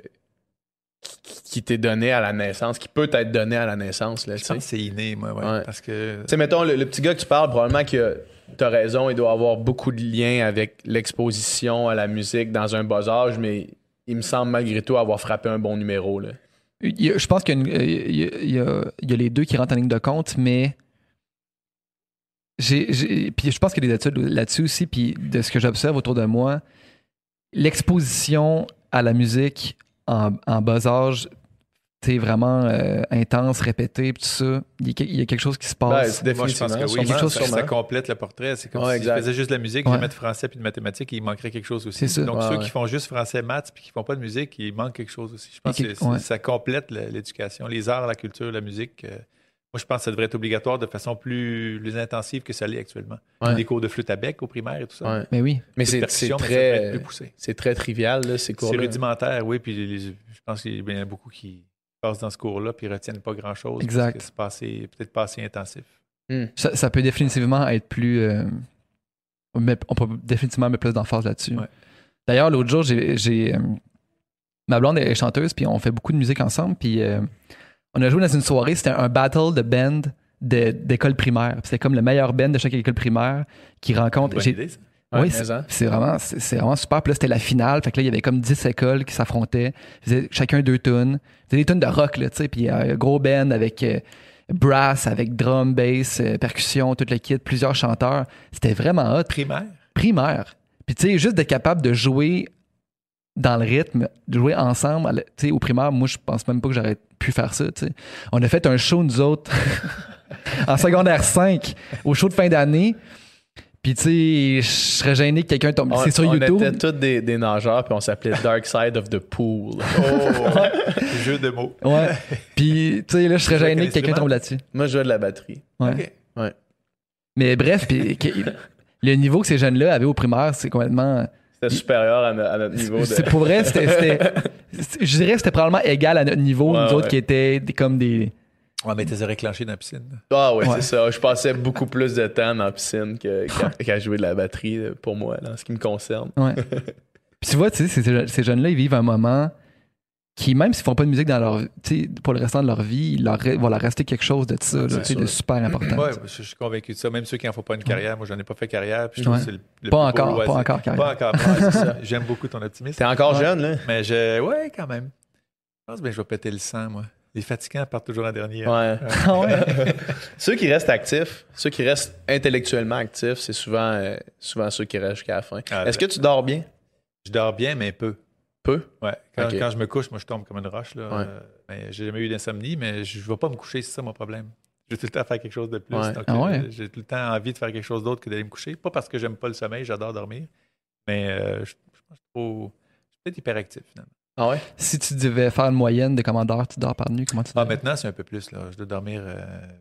qui t'est donnée à la naissance, qui peut être donnée à la naissance. Là, Je tu sais. pense que c'est inné, moi, ouais, Ouais. parce que... Tu sais, mettons, le, le petit gars que tu parles, probablement que t'as raison, il doit avoir beaucoup de liens avec l'exposition à la musique dans un bas âge, mais il me semble malgré tout avoir frappé un bon numéro. Là. Il y a- je pense qu'il y a, une- il y a- il y a- il y a les deux qui rentrent en ligne de compte, mais j'ai, j'ai- puis je pense qu'il y a des études là-dessus aussi, puis de ce que j'observe autour de moi, l'exposition à la musique en, en bas âge, c'est vraiment euh, intense, répété, puis tout ça. Il y, a, il y a quelque chose qui se Ben, passe. c'est Moi, je pense que oui, sûrement, quelque chose ça, sûrement. ça complète le portrait. C'est comme Ouais, si exact. je faisais juste de la musique, Ouais. jamais de français puis de mathématiques, il manquerait quelque chose aussi. C'est ça. Donc, Ouais, ceux ouais. qui font juste français, maths puis qui font pas de musique, il manque quelque chose aussi. Je pense Il y a que quelque- c'est- ouais. ça complète le- l'éducation. Les arts, la culture, la musique. euh, moi, je pense que ça devrait être obligatoire de façon plus, plus intensive que ça l'est actuellement. Ouais. Des cours de flûte à bec au primaire et tout ça. Ouais. Mais oui. Mais Des c'est, percussions, c'est mais ça devrait être très, plus poussé. c'est très trivial, là, ces C'est cours-là. rudimentaire, oui. Puis les- les- je pense qu'il y a beaucoup qui passent dans ce cours-là puis retiennent pas grand-chose. Exact. Parce que c'est pas assez- peut-être pas assez intensif. Ça, ça peut définitivement être plus. euh, mais on peut définitivement mettre plus d'emphase là-dessus. Ouais. D'ailleurs, l'autre jour, j'ai. j'ai, euh, ma blonde est chanteuse, puis on fait beaucoup de musique ensemble. Puis euh, on a joué dans une soirée, c'était un battle de band de- d'école primaire. Puis c'était comme le meilleur band de chaque école primaire qui rencontre. Bonne j'ai- idée, ça. Ouais, oui, mais c'est, ça. c'est vraiment, c'est, c'est vraiment super. Puis là, c'était la finale. Fait que là, il y avait comme dix écoles qui s'affrontaient. Ils faisaient chacun deux tunes. C'était des tunes de rock, là, tu sais. Puis un gros band avec euh, brass, avec drum, bass, euh, percussion, tout le kit, plusieurs chanteurs. C'était vraiment hot. Primaire. Primaire. Puis tu sais, juste d'être capable de jouer dans le rythme, de jouer ensemble, à la- tu sais, au primaire, moi, je pense même pas que j'aurais pu faire ça, tu sais. On a fait un show, nous autres, en secondaire cinq, au show de fin d'année. Puis, tu sais, je serais gêné que quelqu'un tombe. On, c'est sur on YouTube. était tous des, des nageurs, puis on s'appelait Dark Side of the Pool. Oh, jeu de mots. Ouais. Puis, tu sais, là, je serais Tu jouais gêné quel que quelqu'un instrument? tombe là-dessus. Moi, je jouais de la batterie. Ouais. OK. Ouais. Mais bref, puis, que- le niveau que ces jeunes-là avaient au primaire, c'est complètement. C'était supérieur à, no- à notre niveau. De... C'est pour vrai, c'était, c'était- c'était- je dirais que c'était probablement égal à notre niveau, Ouais, nous autres ouais. qui étaient des- comme des. Ouais, mais t'es réclenché dans la piscine. Ah ouais, Ouais. c'est ça. Je passais beaucoup plus de temps dans la piscine que, qu'à, qu'à jouer de la batterie euh, pour moi, là, en ce qui me concerne. Ouais. Puis tu vois, tu sais, ces, ces jeunes-là, ils vivent un moment qui, même s'ils font pas de musique dans leur, tu sais, pour le restant de leur vie, il leur re- va leur rester quelque chose de ça, là, C'est tu sais, sûr. de super important. Ouais, je, je suis convaincu de ça. Même ceux qui n'en font pas une carrière, moi, j'en ai pas fait carrière. Puis je trouve Ouais. que c'est le, le Pas plus beau encore, pas loisir. encore, carrément. Pas encore. Ouais, c'est ça. J'aime beaucoup ton optimisme. T'es encore Ouais. jeune, là? Mais je, ouais, quand même. Je pense que je vais péter le sang, moi. Les fatigants partent toujours en dernier. Ouais. Ah ouais. Ceux qui restent actifs, ceux qui restent intellectuellement actifs, c'est souvent, euh, souvent ceux qui restent jusqu'à la fin. Ah, Est-ce que tu dors bien? Je dors bien, mais peu. Peu? Ouais. Quand, Ok. quand je me couche, moi, je tombe comme une roche. Là. Ouais. Euh, mais j'ai jamais eu d'insomnie, mais je ne vais pas me coucher, c'est ça mon problème. J'ai tout le temps faire quelque chose de plus. Ouais. Donc, Ah ouais? euh, j'ai tout le temps envie de faire quelque chose d'autre que d'aller me coucher. Pas parce que j'aime pas le sommeil, j'adore dormir. Mais euh, je, je pense que je suis trop. Je suis peut-être hyperactif, finalement. Ah ouais? Si tu devais faire une moyenne de combien d'heures tu dors par nuit, comment tu Ah, dirais? maintenant, c'est un peu plus. Là. Je dois dormir euh,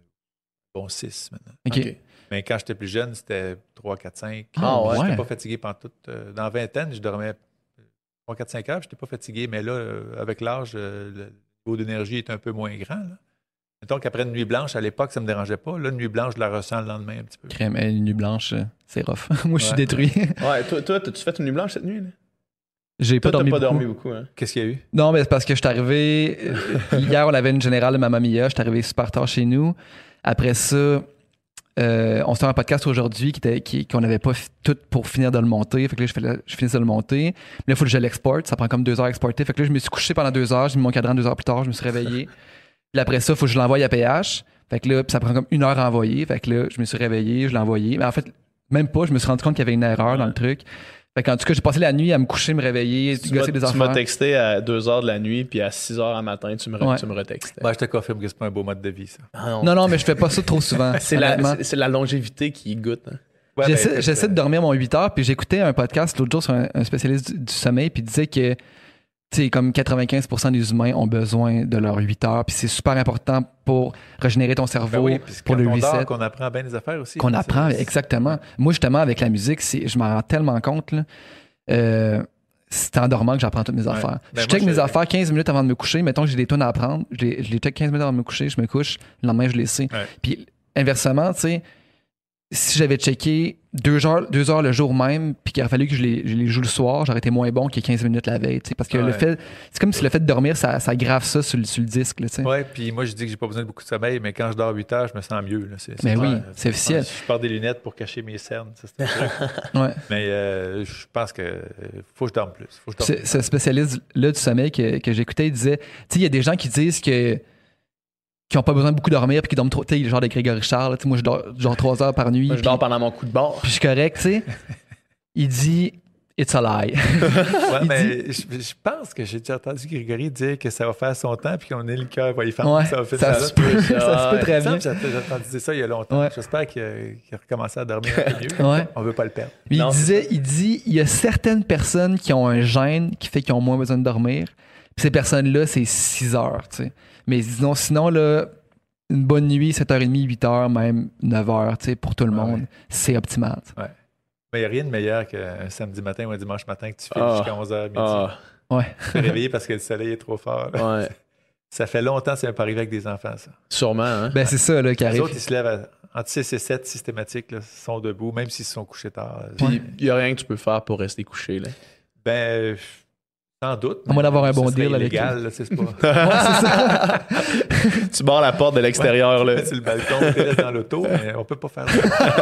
bon six maintenant. OK. Ok. Mais quand j'étais plus jeune, c'était trois, quatre, cinq. Ah ouais? Je ouais. n'étais pas fatigué pendant toute. euh, dans la vingtaine, je dormais trois, quatre, cinq heures, je n'étais pas fatigué. Mais là, euh, avec l'âge, euh, le niveau d'énergie est un peu moins grand. Là. Mettons qu'après une nuit blanche, à l'époque, ça ne me dérangeait pas. Là, une nuit blanche, je la ressens le lendemain un petit peu. Crème, euh, une nuit blanche, euh, c'est rough. Moi, je suis Ouais. détruit. Ouais, toi, toi, t'as-tu fait une nuit blanche cette nuit? Là? J'ai pas Toi, t'as dormi pas beaucoup. dormi beaucoup, hein? Qu'est-ce qu'il y a eu? Non, mais c'est parce que je suis arrivé. euh, Hier, on avait une générale de Mamma Mia. Je suis arrivé super tard chez nous. Après ça, euh, on se fait un podcast aujourd'hui qui était, qui, qu'on n'avait pas fi- tout pour finir de le monter. Fait que là, je, fais le- je finissais de le monter. Mais là, il faut que je l'exporte. Ça prend comme deux heures à exporter. Fait que là, je me suis couché pendant deux heures. J'ai mis mon cadran deux heures plus tard. Je me suis réveillé. Puis après ça, il faut que je l'envoie à P H. Fait que là, puis ça prend comme une heure à envoyer. Fait que là, je me suis réveillé, je l'ai envoyé. Mais en fait, même pas. Je me suis rendu compte qu'il y avait une erreur dans le truc. Fait qu'en tout cas, j'ai passé la nuit à me coucher, me réveiller, Tu m'as, gosser des tu m'as affaires. texté à deux heures de la nuit, puis à six heures du matin, tu me, re- Ouais. tu me retextais. Ben, je te confirme que c'est pas un beau mode de vie, ça. Ah non. Non, non, mais je fais pas ça trop souvent. C'est, la, honnêtement. c'est, c'est la longévité qui goûte. Hein. Ouais, J'essaie, ben, j'essaie de euh, dormir mon huit heures, puis j'écoutais un podcast l'autre jour sur un, un spécialiste du, du sommeil, puis il disait que, tu sais, comme quatre-vingt-quinze pour cent des humains ont besoin de leurs huit heures, puis c'est super important pour régénérer ton Ben cerveau, oui, puis c'est pour quand le on dort reset. qu'on apprend bien des affaires aussi. Qu'on C'est- apprend, c'est- exactement. Moi, justement, avec la musique, c'est, je m'en rends tellement compte, là. Euh, c'est en dormant que j'apprends toutes mes affaires. Ben, je moi, check mes je- affaires quinze minutes avant de me coucher. Mettons que j'ai des tonnes à apprendre. Je les, je les check quinze minutes avant de me coucher, je me couche. Le lendemain, je les sais. Ouais. Puis, inversement, tu sais, si j'avais checké deux heures, deux heures le jour même, puis qu'il aurait fallu que je les, je les joue le soir, j'aurais été moins bon que quinze minutes la veille. Tu sais, parce que le Ouais. fait, c'est comme si le fait de dormir, ça, ça grave ça sur, le- sur le disque. Là, tu sais. Ouais, puis moi, je dis que j'ai pas besoin de beaucoup de sommeil, mais quand je dors huit heures, je me sens mieux. Là. C'est, Mais c'est oui, clair. c'est officiel. Je porte des lunettes pour cacher mes cernes. Ça, c'est un truc. Ouais. Mais euh, je pense que euh, faut que je dorme plus. Faut que je dorme Ce, plus. ce spécialiste-là du sommeil que, que j'écoutais, il disait, tu sais, il y a des gens qui disent que qui n'ont pas besoin de beaucoup dormir puis qui dorment trop. Tu sais, le genre de Grégory Charles, là, tu sais, moi je dors genre trois heures par nuit. Moi, je puis- dors pendant mon coup de barre. Puis je suis correct, tu sais. Il dit It's a lie. Ouais, il mais je, je pense que j'ai déjà entendu Grégory dire que ça va faire son temps puis qu'on est le cœur va y faire. Ouais, ça va faire ça ça. se peut, ça se peut Ouais. très Il me bien. semble que J'ai j'ai entendu dire ça il y a longtemps. Ouais. J'espère qu'il a, qu'il a recommencé à dormir un peu mieux. Ouais. On veut pas le perdre. Puis il Non, disait, il dit, il y a certaines personnes qui ont un gène qui fait qu'ils ont moins besoin de dormir. Puis ces personnes-là, c'est six heures, tu sais. Mais sinon, sinon là, une bonne nuit, sept heures trente, huit heures, même neuf heures, tu sais, pour tout le Ouais, monde, ouais. c'est optimal. tu sais. Mais il n'y a rien de meilleur qu'un samedi matin ou un dimanche matin que tu fais Ah. jusqu'à onze heures midi. Ah, Ouais. Tu es réveillé parce que le soleil est trop fort. là. ouais. Ça fait longtemps que ça n'est pas arrivé avec des enfants, ça. Sûrement, hein? Ben, c'est ça, là, qui Les arrive. autres, ils se lèvent à, entre six et sept systématiques, là, sont debout, même s'ils se sont couchés tard. Puis, il n'y a rien que tu peux faire pour rester couché, là. Ben, sans doute. À moins d'avoir un ça bon serait deal avec illégal, là, c'est pas. Ouais, c'est ça. Tu barres la porte de l'extérieur, là. Sur le balcon, tu restes dans l'auto, mais on peut pas faire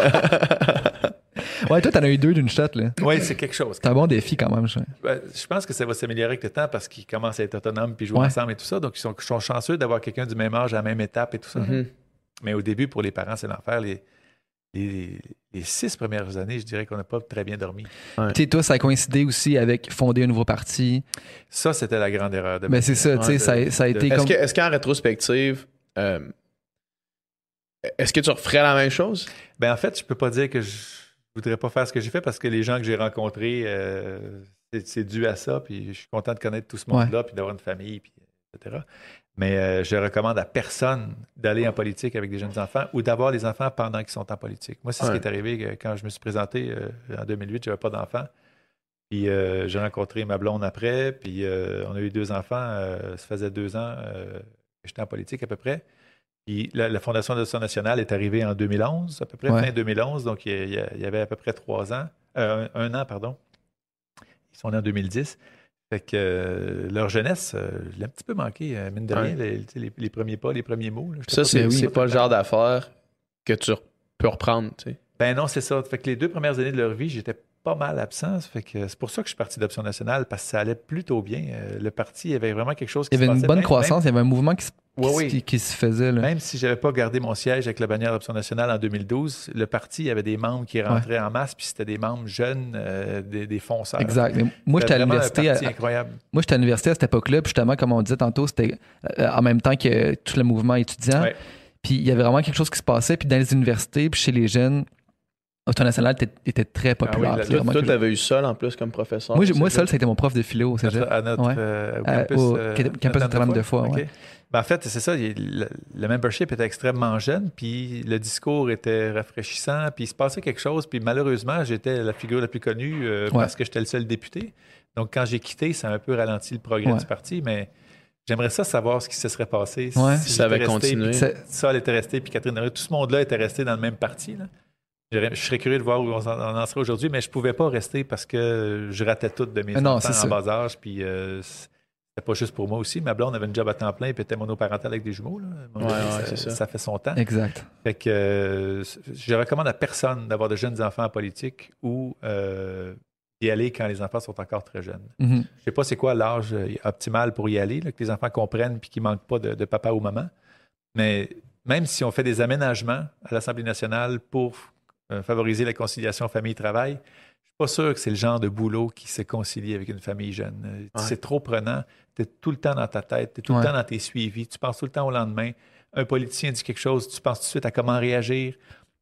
ça. Ouais, toi, t'en as eu deux d'une shot, là. Oui, c'est quelque chose. C'est un bon défi quand même, je Ben, je pense que ça va s'améliorer avec le temps parce qu'ils commencent à être autonomes puis jouer Ouais. ensemble et tout ça. Donc, ils sont, ils sont chanceux d'avoir quelqu'un du même âge à la même étape et tout ça. Mhm. Mais au début, pour les parents, c'est l'enfer. Les, les, les six premières années, je dirais qu'on n'a pas très bien dormi. Tu sais, toi, ça a coïncidé aussi avec fonder un nouveau parti. Ça, c'était la grande erreur de ma Ben, c'est vie. ça, tu sais, Ouais, ça, a- ça a de- été Est-ce, comme. que, est-ce qu'en rétrospective, euh, est-ce que tu referais la même chose? Ben, en fait, je peux pas dire que je, voudrais pas faire ce que j'ai fait parce que les gens que j'ai rencontrés, euh, c'est, c'est dû à ça. Puis je suis content de connaître tout ce monde-là, Ouais. puis d'avoir une famille, puis, et cetera. Mais euh, je recommande à personne d'aller en politique avec des jeunes enfants ou d'avoir des enfants pendant qu'ils sont en politique. Moi, c'est Ouais. ce qui est arrivé euh, quand je me suis présenté euh, en deux mille huit, j'avais pas d'enfants. Puis euh, j'ai rencontré ma blonde après, puis euh, on a eu deux enfants. Euh, ça faisait deux ans euh, que j'étais en politique à peu près. Puis la, la Fondation d'adoption nationale est arrivée en deux mille onze, à peu près, Ouais. fin deux mille onze. Donc il y, a- il y avait à peu près trois ans, euh, un, un an, pardon. Ils sont nés en deux mille dix. Fait que euh, leur jeunesse, euh, je l'ai un petit peu manqué, euh, mine de Ouais. rien, les, tu sais, les- les premiers pas, les premiers mots. Là, j'étais Ça, pas- c'est oui. c'est pas le genre d'affaire que tu re- peux reprendre, tu sais. Ben non, c'est ça. Fait que les deux premières années de leur vie, j'étais pas mal absent. Ça fait que c'est pour ça que je suis parti d'Option nationale, parce que ça allait plutôt bien. Euh, le parti, il y avait vraiment quelque chose qui Il y avait se une passait. bonne Même- croissance, il y avait un mouvement qui se, qui, Oui, se- oui. qui- qui se faisait. Là. Même, même si je n'avais pas gardé mon siège avec la bannière d'Option nationale en deux mille douze, le parti, il y avait des membres qui rentraient en masse, puis c'était des membres jeunes, euh, des, des fonceurs. Exact. Mais moi, j'étais C'était à vraiment l'université. un parti à- incroyable. Moi, j'étais à l'université à cette époque-là, puis justement, comme on disait tantôt, c'était euh, en même temps que tout le mouvement étudiant. Ouais. Puis il y avait vraiment quelque chose qui se passait. Puis dans les universités, puis chez les jeunes, Option nationale était, était très populaire. Ah oui, la- C'était vraiment Toi, quelque- tu avais eu Sol en plus comme professeur. moi, j'ai- moi, C'est seul, ça a été mon prof de philo au cégep. À notre, Ouais. euh, au Euh, campus, au euh, campus Notre-Dame-de-Foix, OK. ouais. Ben, en fait, c'est ça. il- Le, le membership était extrêmement jeune, puis le discours était rafraîchissant, puis il se passait quelque chose. Puis malheureusement, j'étais la figure la plus connue euh, Ouais. parce que j'étais le seul député. Donc, quand j'ai quitté, ça a un peu ralenti le progrès Ouais. du parti, mais j'aimerais ça savoir ce qui se serait passé Ouais. si Si ça avait j'étais resté, continué. puis C'est- que Sol était resté, puis Catherine Dorion, tout ce monde-là était resté dans le même parti. Là. J'aurais- Je serais curieux de voir où on en on en serait aujourd'hui, mais je ne pouvais pas rester parce que je ratais tout de mes Ah non, enfants c'est en ça. bas âge. Puis euh, c'était pas juste pour moi aussi. Ma blonde avait une job à temps plein puis était monoparentale avec des jumeaux. Là. À un moment Ouais, donné, ouais, ça, c'est ça. ça fait son temps. Exact. Fait que euh, je recommande à personne d'avoir de jeunes enfants en politique ou euh, d'y aller quand les enfants sont encore très jeunes. Mhm. Je sais pas c'est quoi l'âge euh, optimal pour y aller, là, que les enfants comprennent puis qu'ils manquent pas de, de papa ou maman. Mais même si on fait des aménagements à l'Assemblée nationale pour euh, favoriser la conciliation famille-travail, je suis pas sûr que c'est le genre de boulot qui se concilie avec une famille jeune. Euh, Ouais. C'est trop prenant. Tu es tout le temps dans ta tête, tu es tout Ouais. le temps dans tes suivis, tu penses tout le temps au lendemain. Un politicien dit quelque chose, tu penses tout de suite à comment réagir.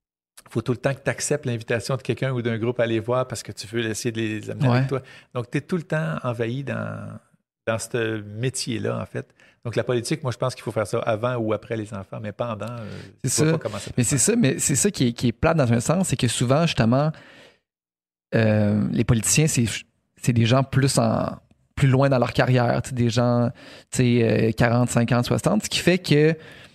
Il faut tout le temps que tu acceptes l'invitation de quelqu'un ou d'un groupe à aller voir parce que tu veux essayer de les amener Ouais. avec toi. Donc, tu es tout le temps envahi dans, dans ce métier-là, en fait. Donc, la politique, moi, je pense qu'il faut faire ça avant ou après les enfants, mais pendant, euh, C'est je vois ça. pas comment ça peut Mais se c'est faire. ça, mais c'est ça qui est, qui est plate dans un sens, c'est que souvent, justement, euh, les politiciens, c'est, c'est des gens plus en plus loin dans leur carrière, tu sais, des gens tu sais, euh, quarante, cinquante, soixante, ce qui fait que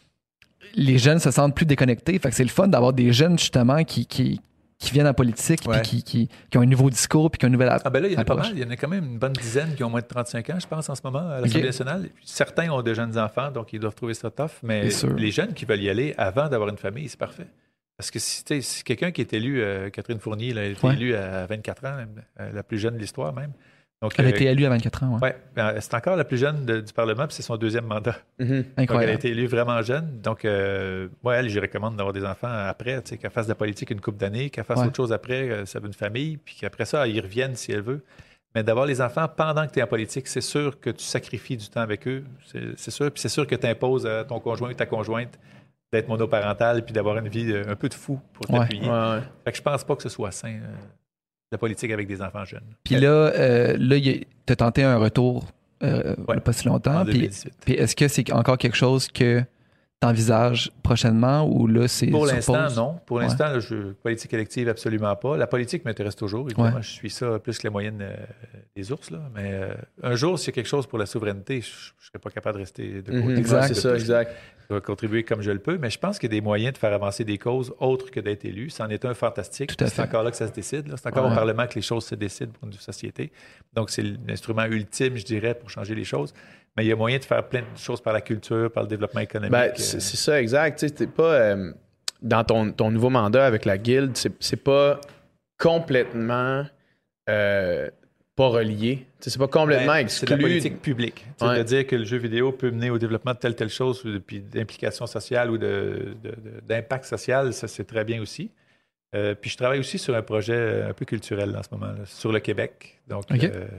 les jeunes se sentent plus déconnectés. Fait que c'est le fun d'avoir des jeunes, justement, qui, qui, qui viennent en politique, puis Ouais. qui, qui, qui ont un nouveau discours, puis qui ont une nouvelle Ah ben là, il y en a pas approche. mal. Il y en a quand même une bonne dizaine qui ont moins de trente-cinq ans, je pense, en ce moment, à l'Assemblée Ok. nationale. Et puis, certains ont de jeunes enfants, donc ils doivent trouver ça tough. Mais C'est sûr. les jeunes qui veulent y aller avant d'avoir une famille, c'est parfait. Parce que si, tu sais, si quelqu'un qui est élu, euh, Catherine Fournier, elle a été Ouais. élue à vingt-quatre ans, même, euh, la plus jeune de l'histoire même. Donc, Elle a euh, été élue à vingt-quatre ans, ouais. ouais, ben, c'est encore la plus jeune de- du Parlement, puis c'est son deuxième mandat. Mhm. Donc, elle a Incroyable. été élue vraiment jeune. Donc, euh, moi, elle, je lui recommande d'avoir des enfants après, tu sais, qu'elle fasse de la politique une couple d'années, qu'elle fasse Ouais. autre chose après, euh, ça veut une famille, puis qu'après ça, elle y revienne si elle veut. Mais d'avoir les enfants pendant que tu es en politique, c'est sûr que tu sacrifies du temps avec eux. C'est, c'est sûr. Puis c'est sûr que tu imposes à ton conjoint ou ta conjointe d'être monoparental puis d'avoir une vie euh, un peu de fou pour Ouais. t'appuyer. Ouais, ouais. Fait que je pense pas que ce soit sain, euh, la politique avec des enfants jeunes. Puis là, euh, là tu as tenté un retour euh, Ouais. pas si longtemps. En Puis, deux mille dix-huit. puis est-ce que c'est encore quelque chose que tu envisages prochainement ou là, c'est Pour sur l'instant, pause? non. Pour Ouais. l'instant, là, je politique élective, absolument pas. La politique m'intéresse toujours. Évidemment, Ouais. je suis ça plus que la moyenne euh, des ours. Là. Mais euh, un jour, s'il y a quelque chose pour la souveraineté, je ne serais pas capable de rester de côté. Mhm. Exact. Ouais, c'est ça, exact. Je vais contribuer comme je le peux, mais je pense qu'il y a des moyens de faire avancer des causes autres que d'être élu. C'en est un fantastique. Tout à C'est fait. encore là que ça se décide. là. C'est encore Ouais. au Parlement que les choses se décident pour une société. Donc, c'est l'instrument ultime, je dirais, pour changer les choses. Mais il y a moyen de faire plein de choses par la culture, par le développement économique. Ben, euh, c'est c'est ça, exact. Tu sais, t'es pas euh, dans ton, ton nouveau mandat avec la guilde, c'est c'est pas complètement euh, pas relié. Tu sais, c'est pas complètement Ben, c'est de la exclu. politique publique. Tu sais, Ouais. De dire que le jeu vidéo peut mener au développement de telle telle chose, ou de- puis d'implication sociale ou de- de- de- d'impact social, ça c'est très bien aussi. Euh, puis je travaille aussi sur un projet un peu culturel en ce moment, là, sur le Québec. Donc, OK. euh,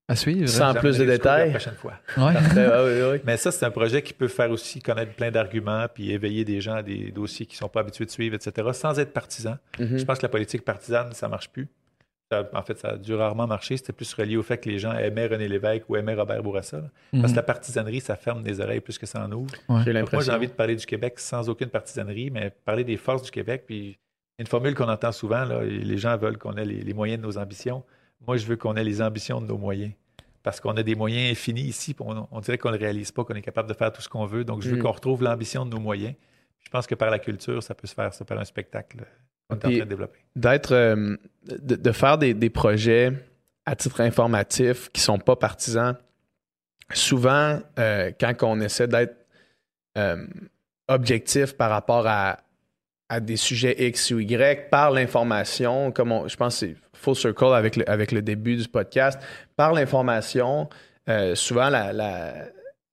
À suivre. Sans J'en plus de donnerai détails. La prochaine fois. Ouais. Parfait, ah oui, oui. Mais ça, c'est un projet qui peut faire aussi connaître plein d'arguments puis éveiller des gens à des dossiers qu'ils ne sont pas habitués de suivre, et cetera, sans être partisan. Mhm. Je pense que la politique partisane, ça ne marche plus. Ça, en fait, ça a dû rarement marcher. C'était plus relié au fait que les gens aimaient René Lévesque ou aimaient Robert Bourassa. là. Mhm. Parce que la partisanerie, ça ferme des oreilles plus que ça en ouvre. Ouais. J'ai Donc, moi, l'impression. j'ai envie de parler du Québec sans aucune partisanerie, mais parler des forces du Québec. Puis une formule qu'on entend souvent, là, les gens veulent qu'on ait les, les moyens de nos ambitions. Moi, je veux qu'on ait les ambitions de nos moyens. Parce qu'on a des moyens infinis ici, puis on, on dirait qu'on ne le réalise pas, qu'on est capable de faire tout ce qu'on veut. Donc, je veux Mm. qu'on retrouve l'ambition de nos moyens. Je pense que par la culture, ça peut se faire, ça, par un spectacle euh, qu'on est en Puis- train de développer. D'être, euh, de, de faire des, des projets à titre informatif qui sont pas partisans. Souvent, euh, quand on essaie d'être euh, objectif par rapport à, à des sujets X ou Y, par l'information, comme on- je pense que c'est full circle avec le, avec le début du podcast, par l'information, euh, souvent la, la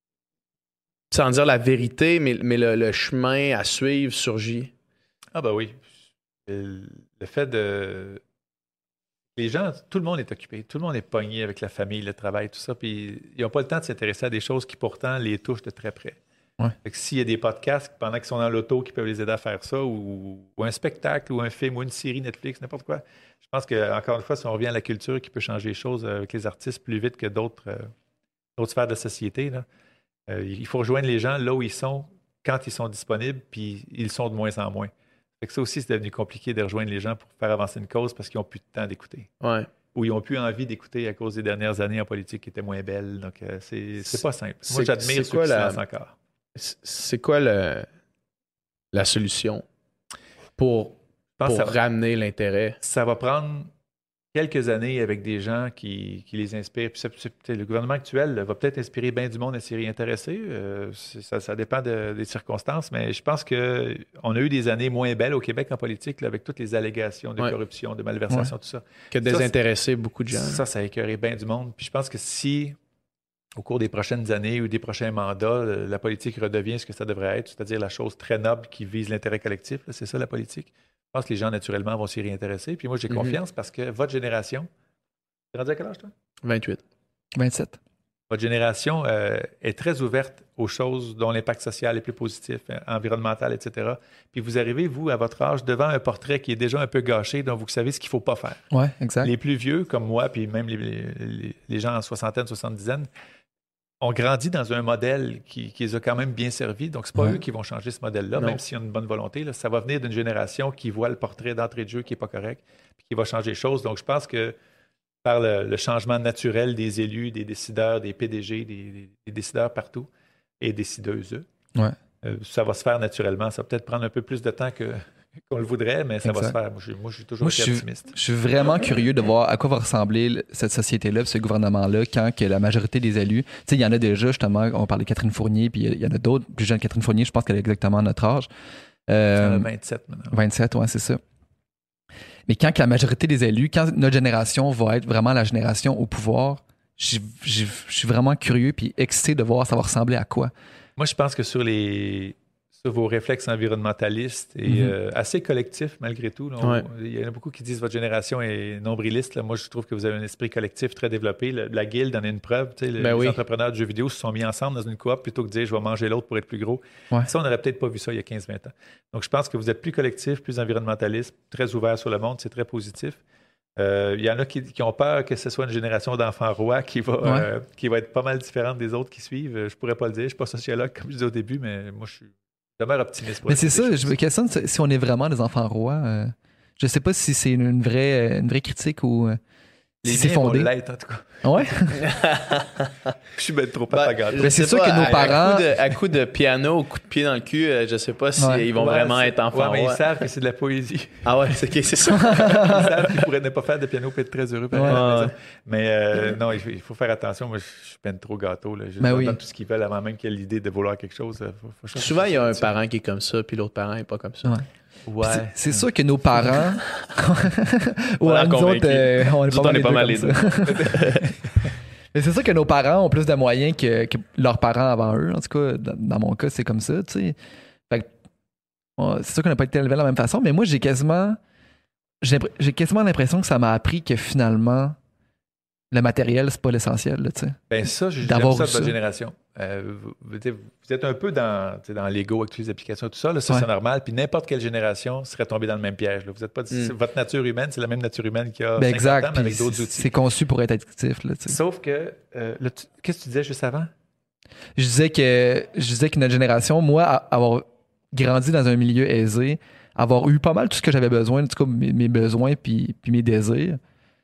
sans dire la vérité, mais, mais le, le chemin à suivre surgit. Ah ben oui. Le le fait de... Les gens, tout le monde est occupé. Tout le monde est pogné avec la famille, le travail, tout ça. Puis ils n'ont pas le temps de s'intéresser à des choses qui pourtant les touchent de très près. Ouais. Fait que s'il y a des podcasts pendant qu'ils sont dans l'auto qui peuvent les aider à faire ça, ou, ou un spectacle, ou un film, ou une série Netflix, n'importe quoi, je pense que encore une fois, si on revient à la culture qui peut changer les choses avec les artistes plus vite que d'autres euh, d'autres sphères de la société, là, euh, il faut rejoindre les gens là où ils sont, quand ils sont disponibles, puis ils sont de moins en moins. Fait que ça aussi, c'est devenu compliqué de rejoindre les gens pour faire avancer une cause parce qu'ils n'ont plus de temps d'écouter. Ouais. Ou ils n'ont plus envie d'écouter à cause des dernières années en politique qui étaient moins belles. Donc, euh, c'est, c'est pas simple. Moi, C'est- j'admire c'est ceux quoi qui la- se lancent encore. C- C'est quoi le, la solution pour, Je pense pour que ça, ramener l'intérêt? ça va prendre quelques années avec des gens qui, qui les inspirent. Puis ça- c'est- le gouvernement actuel là, va peut-être inspirer bien du monde à s'y réintéresser. Euh, c'est- ça, ça dépend de- des circonstances, mais je pense qu'on a eu des années moins belles au Québec en politique là, avec toutes les allégations de Ouais. corruption, de malversation, tout ça. Que désintéresser beaucoup de gens. Ça, ça a écœuré bien du monde. Puis je pense que si, au cours des prochaines années ou des prochains mandats, la politique redevient ce que ça devrait être, c'est-à-dire la chose très noble qui vise l'intérêt collectif, là, c'est ça la politique. Je pense que les gens, naturellement, vont s'y réintéresser. Puis moi, j'ai Mhm. confiance parce que votre génération... Tu es rendu à quel âge, toi? vingt-huit. vingt-sept. Votre génération euh, est très ouverte aux choses dont l'impact social est plus positif, hein, environnemental, et cetera. Puis vous arrivez, vous, à votre âge, devant un portrait qui est déjà un peu gâché, dont vous savez ce qu'il ne faut pas faire. Ouais, exact. Les plus vieux, comme moi, puis même les, les- les gens en soixantaine, soixante-dizaine, ont grandi dans un modèle qui, qui les a quand même bien servis. Donc, ce n'est pas Ouais. eux qui vont changer ce modèle-là, Non. même s'ils ont une bonne volonté. Là. Ça va venir d'une génération qui voit le portrait d'entrée de jeu qui n'est pas correct, puis qui va changer les choses. Donc, je pense que par le, le changement naturel des élus, des décideurs, des P D G, des, des- des décideurs partout, et décideuses, Ouais. euh, ça va se faire naturellement. Ça va peut-être prendre un peu plus de temps que, qu'on le voudrait, mais ça va Exact. se faire. Moi, je, moi, je suis toujours Moi, je été suis, optimiste. je suis vraiment curieux de voir à quoi va ressembler l- cette société-là, ce gouvernement-là, quand que la majorité des élus, tu sais, il y en a déjà, justement, on parlait de Catherine Fournier, puis il y en a d'autres, plus jeunes que Catherine Fournier, je pense qu'elle a exactement notre âge. Euh, Euh, vingt-sept maintenant. vingt-sept, ouais, c'est ça. Mais quand que la majorité des élus, quand notre génération va être vraiment la génération au pouvoir, j'ai- j'ai- je suis vraiment curieux puis excité de voir ça va ressembler à quoi. Moi, je pense que sur les sur vos réflexes environnementalistes et Mhm. euh, assez collectifs, malgré tout, là, on- Ouais. il y en a beaucoup qui disent que votre génération est nombriliste. Là. Moi, je trouve que vous avez un esprit collectif très développé. Le- la guilde en est une preuve. Tu sais, le- Ben les oui. entrepreneurs de jeux vidéo se sont mis ensemble dans une coop plutôt que de dire je vais manger l'autre pour être plus gros. Ouais. Ça, on n'aurait peut-être pas vu ça il y a quinze vingt ans. Donc, je pense que vous êtes plus collectif, plus environnementaliste, très ouvert sur le monde. C'est très positif. Euh, Il y en a qui, qui ont peur que ce soit une génération d'enfants rois qui va, Ouais. euh, qui va être pas mal différente des autres qui suivent. Euh, Je pourrais pas le dire. Je suis pas sociologue, comme je disais au début, mais moi, je suis je demeure optimiste. pour Mais la c'est suite des ça, je me choses. questionne si si on est vraiment des enfants rois. euh, je sais pas si c'est une, une vraie, une vraie critique ou euh, Les si c'est miens vont fondé. l'être, en tout cas. Ouais. Je suis ben trop Ben, papa gâteau. je Mais c'est sais sûr pas, que nos à- parents- À coup, de, à coup de piano, au coup de pied dans le cul, euh, je sais pas si Ouais. ils vont Ouais, vraiment c'est- être enfants. Ouais, mais rois. ils savent que c'est de la poésie. Ah ouais, c'est ok, c'est ça. Ils savent qu'ils pourraient ne pas faire de piano et être très heureux. pareil, Ouais. à la maison. Ouais. Mais euh, non, il faut, il faut faire attention. Moi, je suis peine trop gâteau. Là. Je Ben leur oui. donne tout ce qu'ils veulent avant même qu'il y ait l'idée de vouloir quelque chose. Faut- faut- faut- Souvent, il y a un faut- parent qui est comme ça, puis l'autre parent n'est pas comme ça. Ouais. Ouais. Puis c'est- C'est sûr que nos parents. ouais, l'air nous autres, convaincus. euh, on est Nous autres, on est pas mal les deux comme ça. Mais c'est sûr que nos parents ont plus de moyens que, que leurs parents avant eux. En tout cas, dans, dans mon cas, c'est comme ça. Tu sais. Fait que, ouais, c'est sûr qu'on n'a pas été élevés de la même façon, mais moi, j'ai quasiment. J'ai, j'ai quasiment l'impression que ça m'a appris que finalement, le matériel, c'est pas l'essentiel, là, tu sais. Ben ça, j'aime D'avoir ça de eu votre ça. génération. Euh, vous, vous êtes- vous êtes un peu dans, tu sais, dans l'ego avec toutes les applications, tout ça. Là, ça, Ouais. c'est normal. Puis n'importe quelle génération serait tombée dans le même piège. Là. Vous êtes pas, c'est- Votre nature humaine, c'est la même nature humaine qu'il y a Ben cinquante exact, ans, mais avec puis d'autres c'est outils. c'est conçu pour être addictif, là, tu sais. Sauf que, euh, là, tu- qu'est-ce que tu disais juste avant? Je disais que je disais que notre génération, moi, a- avoir grandi dans un milieu aisé, avoir eu pas mal tout ce que j'avais besoin, en tout cas mes, mes besoins puis, puis mes désirs,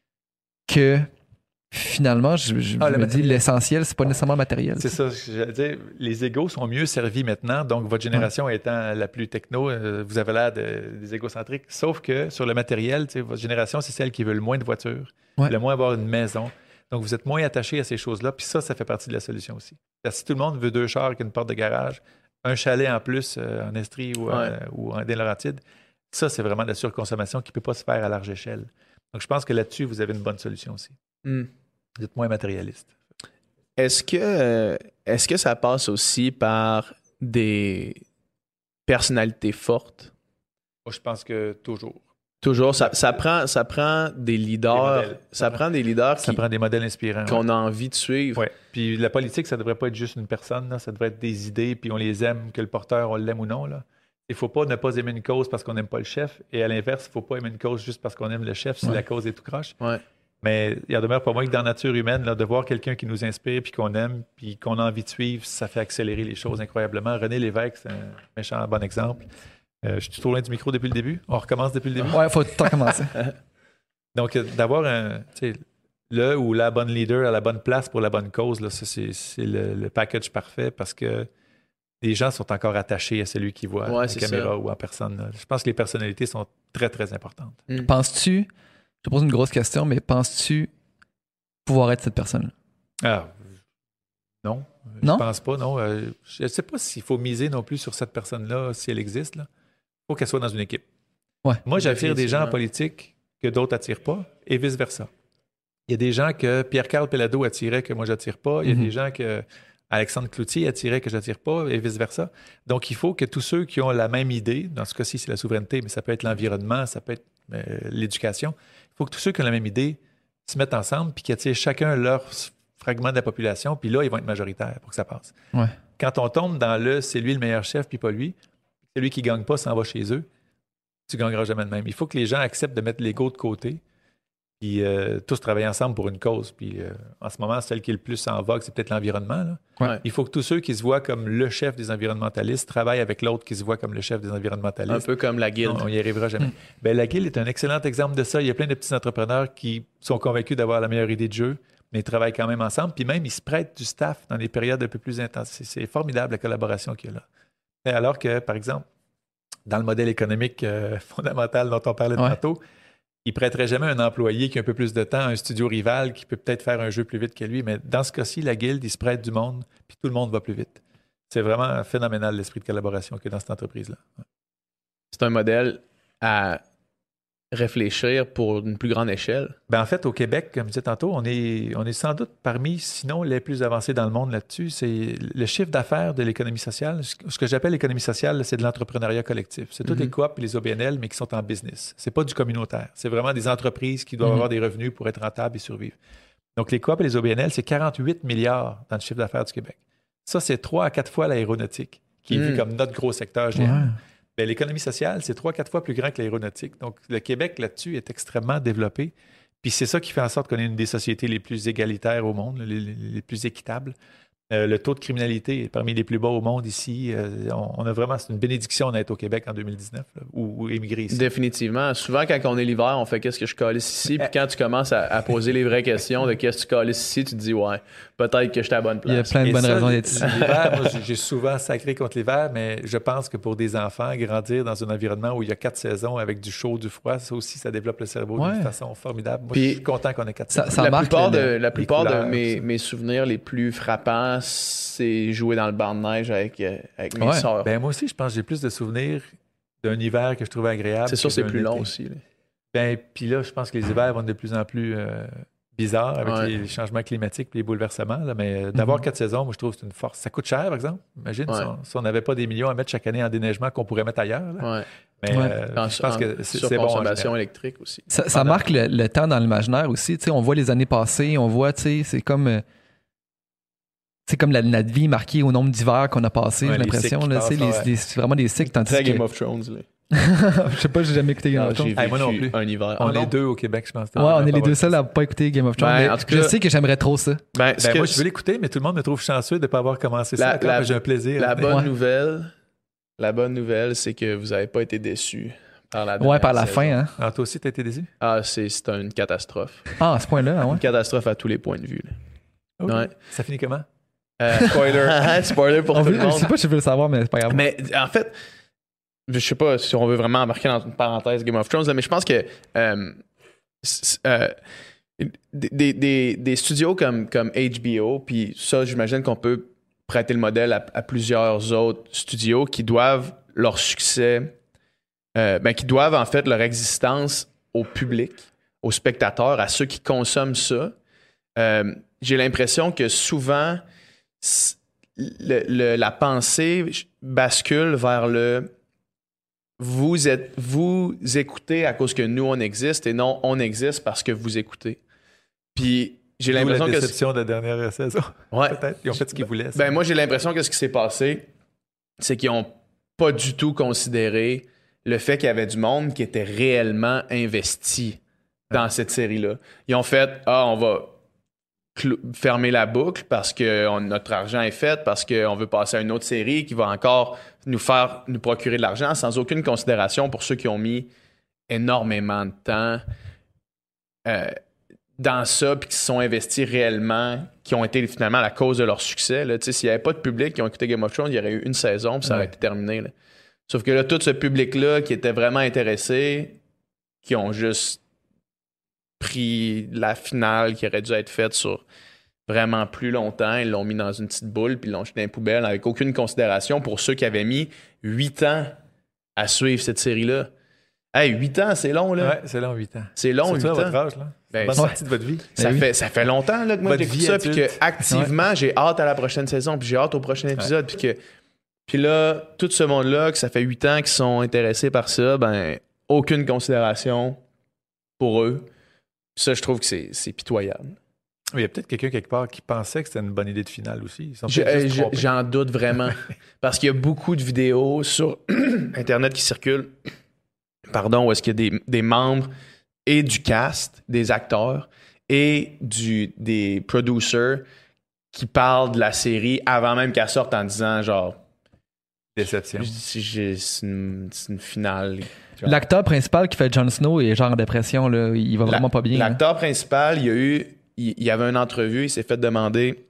que finalement, je, je Ah, le me dis matériel. l'essentiel, c'est pas nécessairement matériel. C'est ça, j'allais dire, les égos sont mieux servis maintenant, donc votre génération étant la plus techno, euh, vous avez l'air de- des égocentriques, sauf que sur le matériel, tu sais, votre génération, c'est celle qui veut le moins de voitures, Ouais. le moins avoir une maison, donc vous êtes moins attaché à ces choses-là, puis ça, ça fait partie de la solution aussi. Parce que si tout le monde veut deux chars avec une porte de garage, un chalet en plus euh, en Estrie ou, euh, Ouais. ou en Des-Laurentides, ça, c'est vraiment de la surconsommation qui ne peut pas se faire à large échelle. Donc je pense que là-dessus, vous avez une bonne solution aussi. Hmm. Vous êtes moins matérialiste. Est-ce que, euh, est-ce que ça passe aussi par des personnalités fortes? Moi, je pense que toujours. Toujours, ça, ça prend, ça prend des leaders, Des modèles. ça prend des leaders Ça qui- prend des modèles inspirants. ouais. qu'on a envie de suivre. Ouais. Puis la politique, ça devrait pas être juste une personne, là. Ça devrait être des idées, puis on les aime, que le porteur, on l'aime ou non. Là. Il ne faut pas ne pas aimer une cause parce qu'on n'aime pas le chef. Et à l'inverse, il ne faut pas aimer une cause juste parce qu'on aime le chef si Ouais. la cause est tout croche. Ouais. Mais il y en demeure pour moi que dans la nature humaine, là, de voir quelqu'un qui nous inspire, puis qu'on aime, puis qu'on a envie de suivre, ça fait accélérer les choses incroyablement. René Lévesque, c'est un méchant bon exemple. Euh, je suis trop loin du micro depuis le début. On recommence depuis le début. Ouais, faut tout le temps commencer. Donc, euh, d'avoir un, tu sais, le ou la bonne leader à la bonne place pour la bonne cause, là, ça, c'est, c'est le, le package parfait parce que les gens sont encore attachés à celui qui voit Ouais, la c'est caméra ça. ou en personne. là. Je pense que les personnalités sont très, très importantes. Penses-tu, je te pose une grosse question, mais penses-tu pouvoir être cette personne? Ah, non. Non? Je pense pas, non. Euh, je ne sais pas s'il faut miser non plus sur cette personne-là, si elle existe. Il faut qu'elle soit dans une équipe. Ouais. Moi, j'attire des gens en Définitivement. politique que d'autres n'attirent pas et vice-versa. Il y a des gens que Pierre-Carl Pelado attirait que moi, j'attire pas. Il y a Mhm. des gens que Alexandre Cloutier attirait que j'attire pas et vice-versa. Donc, il faut que tous ceux qui ont la même idée, dans ce cas-ci, c'est la souveraineté, mais ça peut être l'environnement, ça peut être euh, l'éducation, il faut que tous ceux qui ont la même idée se mettent ensemble puis qu'ils attirent chacun leur fragment de la population, puis là, ils vont être majoritaires pour que ça passe. Ouais. Quand on tombe dans le « c'est lui le meilleur chef, puis pas lui », celui qui ne gagne pas s'en va chez eux, tu ne gagneras jamais de même. Il faut que les gens acceptent de mettre l'ego de côté, puis euh, tous travailler ensemble pour une cause. Puis euh, en ce moment, celle qui est le plus en vogue, c'est peut-être l'environnement. là. Ouais. Il faut que tous ceux qui se voient comme le chef des environnementalistes travaillent avec l'autre qui se voit comme le chef des Un environnementalistes. peu comme la guilde. On n'y arrivera jamais. Mm. Ben, la Guilde est un excellent exemple de ça. Il y a plein de petits entrepreneurs qui sont convaincus d'avoir la meilleure idée de jeu, mais ils travaillent quand même ensemble. Puis même, ils se prêtent du staff dans des périodes un peu plus intenses. C'est- C'est formidable la collaboration qu'il y a là. Et alors que, par exemple, dans le modèle économique euh, fondamental dont on parlait Ouais. tantôt, il ne prêterait jamais un employé qui a un peu plus de temps à un studio rival qui peut peut-être faire un jeu plus vite que lui. Mais dans ce cas-ci, la Guilde, il se prête du monde, puis tout le monde va plus vite. C'est vraiment phénoménal l'esprit de collaboration qu'il y a dans cette entreprise-là. C'est un modèle à réfléchir pour une plus grande échelle. Ben en fait, au Québec, comme je disais tantôt, on est, on est sans doute parmi, sinon les plus avancés dans le monde là-dessus. C'est le chiffre d'affaires de l'économie sociale. Ce ce que j'appelle l'économie sociale, c'est de l'entrepreneuriat collectif. C'est toutes Mhm. les coops et les O B N L, mais qui sont en business. C'est pas du communautaire. C'est vraiment des entreprises qui doivent Mhm. avoir des revenus pour être rentables et survivre. Donc, les coops et les O B N L, c'est quarante-huit milliards dans le chiffre d'affaires du Québec. Ça, c'est trois à quatre fois l'aéronautique, qui est Mhm. vu comme notre gros secteur G M. Ouais. Ben, l'économie sociale, c'est trois, quatre fois plus grand que l'aéronautique. Donc, le Québec, là-dessus, est extrêmement développé. Puis c'est ça qui fait en sorte qu'on est une des sociétés les plus égalitaires au monde, les, les- les plus équitables. Euh, le taux de criminalité est parmi les plus bas au monde ici. Euh, on, on a vraiment, c'est une bénédiction d'être au Québec en deux mille dix-neuf, là, ou, ou émigrer ici. Définitivement. Souvent, quand on est l'hiver, on fait qu'est-ce que je calisse ici. Puis quand tu commences à, à poser les vraies questions de qu'est-ce que tu calisses ici, tu te dis, ouais, peut-être que j'étais à la bonne Il y a place. plein de Et bonnes ça, raisons d'être ici. l'hiver, moi, j'ai- j'ai souvent sacré contre l'hiver, mais je pense que pour des enfants, grandir dans un environnement où il y a quatre saisons avec du chaud, du froid, ça aussi, ça développe le cerveau Ouais. d'une façon formidable. Moi, Puis, je suis content qu'on ait quatre ça- saisons. ça la marque plupart, le- de, la plupart couleurs, de mes, ça. mes souvenirs les plus frappants, c'est jouer dans le banc de neige avec, euh, avec mes Ouais. sœurs. Ben, moi aussi, je pense que j'ai plus de souvenirs d'un hiver que je trouvais agréable. c'est sûr, que c'est d'un plus long été. aussi. là. Ben, puis là, je pense que les hivers vont être de plus en plus euh, bizarre avec Ouais. les, les changements climatiques et les bouleversements. Là, mais euh, d'avoir Mhm. quatre saisons, moi, je trouve que c'est une force. Ça coûte cher, par exemple. Imagine Ouais. si on- si on n'avait pas des millions à mettre chaque année en déneigement qu'on pourrait mettre ailleurs. Là. Ouais. Mais Ouais. euh, En, je pense en que c'est, c'est bon. en surconsommation général. électrique aussi. Ça, ça marque le, le temps dans l'imaginaire aussi. Tu sais, on voit les années passées, on voit, tu sais, c'est comme. euh, c'est comme la, notre vie marquée au nombre d'hivers qu'on a passé, Ouais, j'ai les l'impression. cycles Là, qui tu sais, passent, les- ouais. les- c'est vraiment des cycles. Tandis Très que, Game of Thrones. Là. je sais pas, j'ai jamais écouté Game Ah, of Thrones. j'ai Hey, moi non vécu plus. un hiver. On Ah, non? est deux au Québec, je pense. Ouais, on est les deux seuls à pas écouter Game of Thrones. Ben, mais en tout je cas- sais que j'aimerais trop ça. Ben, ce Ben, que- moi, je veux l'écouter, mais tout le monde me trouve chanceux de ne pas avoir commencé La- ça. encore, la- mais j'ai un plaisir. La bonne Ouais. nouvelle, la bonne nouvelle, c'est que vous n'avez pas été déçus par la Ouais, dernière par la saison. fin, hein. Ah, toi aussi, t'as été déçu? Ah, c'est, c'est une catastrophe. Ah, à ce point-là, hein, ouais. Une catastrophe à tous les points de vue. là. Ok. Ouais. Ça finit comment? Euh, spoiler. Spoiler pour On tout veut- le je monde. sais pas si je veux le savoir, mais c'est pas grave. Mais en fait, je sais pas si on veut vraiment embarquer dans une parenthèse Game of Thrones, là, mais je pense que euh, c- euh, des, des- des studios comme, comme H B O, puis ça, j'imagine qu'on peut prêter le modèle à, à plusieurs autres studios qui doivent leur succès, euh, ben, qui doivent en fait leur existence au public, aux spectateurs, à ceux qui consomment ça. Euh, j'ai l'impression que souvent, c- le- le- la pensée bascule vers le vous êtes vous écoutez à cause que nous on existe et non on existe parce que vous écoutez. Puis j'ai D'où l'impression la que déception de la dernière saison. ouais, Peut-être. Ils ont fait ce qu'ils voulaient. ça. ben moi j'ai l'impression que ce qui s'est passé, c'est qu'ils ont pas du tout considéré le fait qu'il y avait du monde qui était réellement investi dans cette série-là. Ils ont fait ah on va clou- fermer la boucle parce que on- notre argent est fait, parce qu'on veut passer à une autre série qui va encore nous faire nous procurer de l'argent sans aucune considération pour ceux qui ont mis énormément de temps euh, dans ça puis qui se sont investis réellement, qui ont été finalement la cause de leur succès. Là. Tu sais, s'il n'y avait pas de public qui ont écouté Game of Thrones, il y aurait eu une saison puis ça aurait Ouais. été terminé. Là. Sauf que là, tout ce public-là qui était vraiment intéressé, qui ont juste pris la finale qui aurait dû être faite sur vraiment plus longtemps, ils l'ont mis dans une petite boule puis ils l'ont jeté dans les poubelles avec aucune considération pour ceux qui avaient mis huit ans à suivre cette série-là. Hey, huit ans, c'est long, là. Ouais, c'est long, huit ans. C'est long, Surtout huit à ans. votre âge, là. Ben, Bonne ça- partie de votre vie. Ça, Ben oui. fait, ça fait longtemps là, que moi Votre j'écoute vie ça, puis adulte. que activement j'ai hâte à la prochaine saison, puis j'ai hâte au prochain épisode, puis que puis là tout ce monde-là que ça fait huit ans qu'ils sont intéressés par ça, ben aucune considération pour eux. Ça, je trouve que c'est, c'est pitoyable. Il y a peut-être quelqu'un quelque part qui pensait que c'était une bonne idée de finale aussi. Ils sont Je- peut-être euh, juste je- trompés. j'en doute vraiment. Parce qu'il y a beaucoup de vidéos sur Internet qui circulent, pardon, où est-ce qu'il y a des, des membres et du cast, des acteurs, et du, des producers qui parlent de la série avant même qu'elle sorte en disant genre, Déception. si j'ai- c'est une, c'est une finale. L'acteur principal qui fait Jon Snow est genre en dépression, là. Il va La- vraiment pas bien. là. L'acteur principal, il y a eu, il, il y avait une entrevue, il s'est fait demander.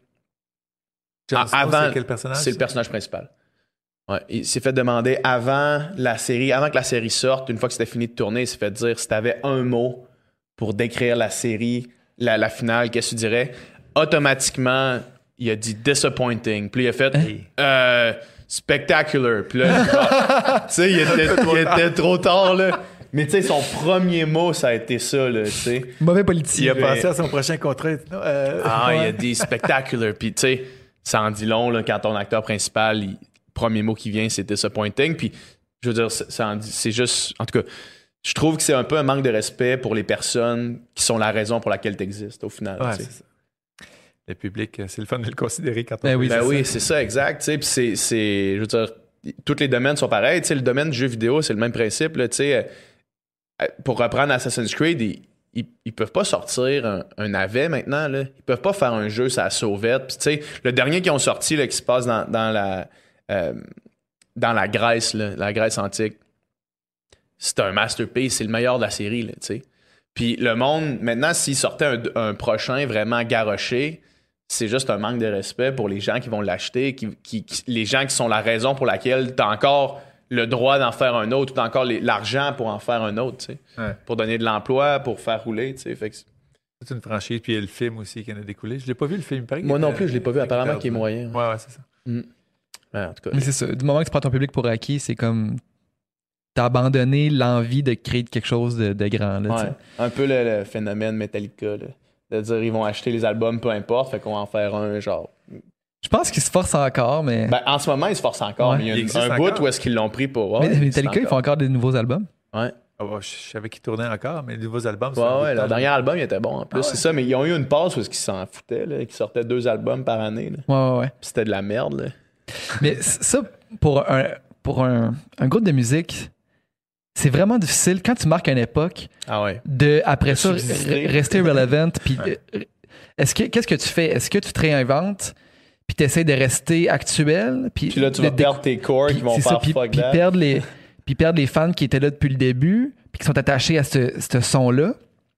Jon Ah, Snow, avant- c'est quel personnage? C'est le ça? personnage principal. Ouais, il s'est fait demander avant la série, avant que la série sorte, une fois que c'était fini de tourner, il s'est fait dire si t'avais un mot pour décrire la série, la, la finale, qu'est-ce que tu dirais? Automatiquement, il a dit disappointing. Puis il a fait euh, spectacular. Puis là, genre, tu sais, il était, il était trop tard, là. Mais tu sais, son premier mot, ça a été ça, là, tu sais. Mauvais Il politique. a pensé à son prochain contrat. Non, euh, Ah, il ouais. a dit spectacular. Puis, tu sais, ça en dit long là, quand ton acteur principal, il- le premier mot qui vient, c'est disappointing. Puis, je veux dire, ça, ça en dit- c'est juste. En tout cas, je trouve que c'est un peu un manque de respect pour les personnes qui sont la raison pour laquelle tu existes, au final. Ouais, tu sais. c'est ça. Le public, c'est le fun de le considérer quand on Ben fait oui, ça. Ben oui, c'est ça, exact. tu sais. Puis, c'est, c'est. Je veux dire, tous les domaines sont pareils. Tu sais, le domaine du jeu vidéo, c'est le même principe. Là, tu sais. Euh, pour reprendre Assassin's Creed, ils, ils, ils peuvent pas sortir un, un navet maintenant. Là. Ils peuvent pas faire un jeu sur la sauvette. Puis, tu sais, le dernier qu'ils ont sorti là, qui se passe dans, dans la euh, dans la Grèce, là, la Grèce antique, c'est un masterpiece. C'est le meilleur de la série. Là, tu sais. Puis le monde, maintenant, s'ils sortaient un, un prochain vraiment garoché, c'est juste un manque de respect pour les gens qui vont l'acheter, qui, qui, qui- les gens qui sont la raison pour laquelle tu as encore le droit d'en faire un autre ou t'as encore les- l'argent pour en faire un autre, tu sais, Ouais. pour donner de l'emploi, pour faire rouler, tu sais. Fait que c'est- C'est une franchise, puis il y a le film aussi qui en a découlé. Je l'ai pas vu, le film, il paraît qu'il Moi non était- plus, je l'ai pas vu. Apparemment, qu'il est Ouais, moyen. ouais, c'est ça. Ouais, en tout cas. Mais c'est ça. Du moment que tu prends ton public pour acquis, c'est comme. T'as abandonné l'envie de créer quelque chose de, de grand. Là, tu Ouais. sais. Un peu le, le phénomène Metallica, là. de dire ils vont acheter les albums, peu importe, fait qu'on va en faire un genre. Je pense qu'ils se forcent encore, mais. Ben, en ce moment, ils se forcent encore, Ouais. mais il y a Il une- existe un encore. bout où est-ce qu'ils l'ont pris pour. Ouais, mais il Metallica, existe ils font encore des nouveaux albums. Ouais. Ah, ouais, je savais qu'ils tournaient encore, mais les nouveaux albums, Ouais, ouais, leur dernier album, il était bon en plus. Ah ouais. C'est ça, mais ils ont eu une passe où ils s'en foutaient, là, qu'ils sortaient deux albums par année. Là. Ouais, ouais, ouais. Puis c'était de la merde. Là. Mais c- ça, pour un, pour un, un groupe de musique, c'est vraiment difficile quand tu marques une époque Ah ouais. de, après De ça, subsister. r- rester relevant. Puis, Ouais. euh, est-ce que, qu'est-ce que tu fais? Est-ce que tu te réinventes? Puis tu essaies de rester actuel? Puis, Puis là, tu de vas décou- perdre tes corps qui puis vont c'est faire ça, puis, fuck puis that. perdre les, puis perdre les fans qui étaient là depuis le début, puis qui sont attachés à ce, ce son-là.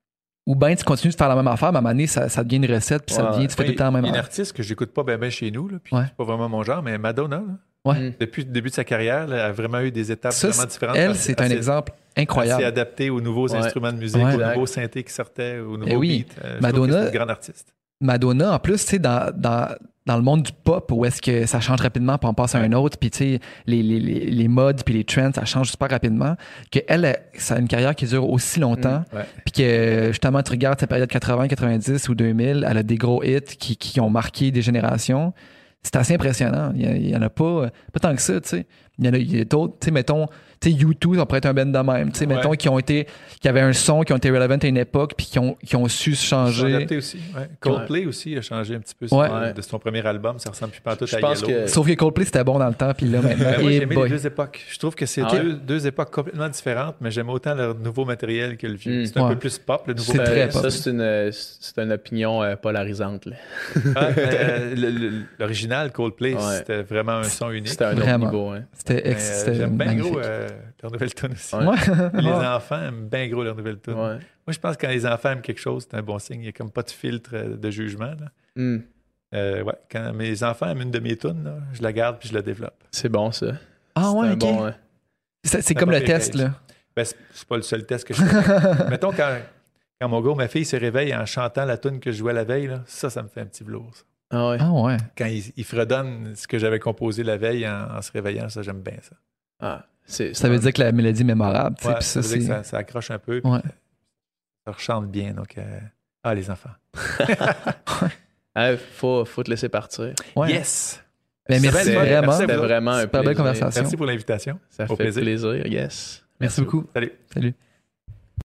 Ou bien tu continues de faire la même affaire, mais à un moment donné, ça, ça devient une recette, puis ça Ouais, devient, tu fais tout le temps la même Il y a une affaire. artiste que j'écoute pas bien ben chez nous, là, puis Ouais. c'est pas vraiment mon genre, mais Madonna, là, Ouais. depuis le début de sa carrière, là, elle a vraiment eu des étapes Ça, vraiment c'est- différentes. elle, Elle c'est s'est- un elle s'est- exemple Elle s'est incroyable. adaptée aux nouveaux Ouais. instruments de musique, Ouais. aux Exact. nouveaux synthés qui sortaient, aux nouveaux Eh oui. beats. Euh, je Madonna- trouve que c'est une grande artiste. Madonna, en plus, tu sais, dans, dans, dans le monde du pop, où est-ce que ça change rapidement, puis on passe à un autre, puis tu sais, les, les, les, les modes, puis les trends, ça change super rapidement, qu'elle, elle, ça a une carrière qui dure aussi longtemps, Ouais. puis que justement, tu regardes sa période quatre-vingts, quatre-vingt-dix ou deux mille, elle a des gros hits qui, qui ont marqué des générations. C'est assez impressionnant. Il y, en a pas, pas tant que ça, tu sais. Il y en a, il y a d'autres, tu sais, mettons, tu sais, U deux, ça pourrait être un band de même, tu sais, Ouais. mettons, qui ont été, qui avaient un son, qui ont été relevant à une époque, puis qui ont, qui ont su se Ils sont changer. adaptés aussi. Ouais. Coldplay aussi a changé un petit peu Ouais. son- de son premier album. Ça ressemble plus partout Je à pense Yellow. que- Sauf que Coldplay, c'était bon dans le temps, puis là, maintenant, Ben, moi, eh j'ai aimé boy. les deux époques. Je trouve que c'est Ah ouais? deux, deux époques complètement différentes, mais j'aime autant leur nouveau matériel que le vieux. Mm. C'est un Ouais. peu plus pop, le nouveau C'est matériel. très pop. Ça, c'est une, c'est une opinion euh, polarisante. Là. Ah, euh, le- le- L'original Coldplay, Ouais. c'était vraiment un son unique. C'était un autre Vraiment. niveau. Hein. C'était Mais, ex- euh, c'était J'aime bien magnifique. gros euh, leur nouvelle tune aussi. Ouais. Ouais. Les Ouais. enfants aiment bien gros leur nouvelle tune. Ouais. Moi, je pense que quand les enfants aiment quelque chose, c'est un bon signe. Il n'y a comme pas de filtre euh, de jugement. Là. Hmm. Euh, ouais, quand mes enfants aiment une de mes tunes, là, je la garde puis je la développe. C'est bon, ça. Ah C'est ouais, un ok. bon, hein. C'est c'est C'est comme pas le pire test, case. là. Ben, c'est c'est pas le seul test que je fais. Mettons, quand, quand mon gars ou ma fille se réveille en chantant la tune que je jouais la veille, là, ça, ça me fait un petit velours. ça. Ah ouais. Ah ouais. Quand il, il fredonne ce que j'avais composé la veille en, en se réveillant, ça, j'aime bien ça. Ah, c'est, Ça veut dire que la mélodie est mémorable, tu sais, Ouais, puis ça ça, veut dire c'est... que ça, ça accroche un peu. puis Ouais. Ça rechante bien. Donc, euh, ah, les enfants. Ah, faut, faut te laisser partir. Ouais. Yes! Ben, merci C'était- vraiment. merci à C'était vous. vraiment un Super belle plaisir. conversation. Merci pour l'invitation. Ça Au fait plaisir. plaisir, yes. Merci beaucoup. Salut. Salut.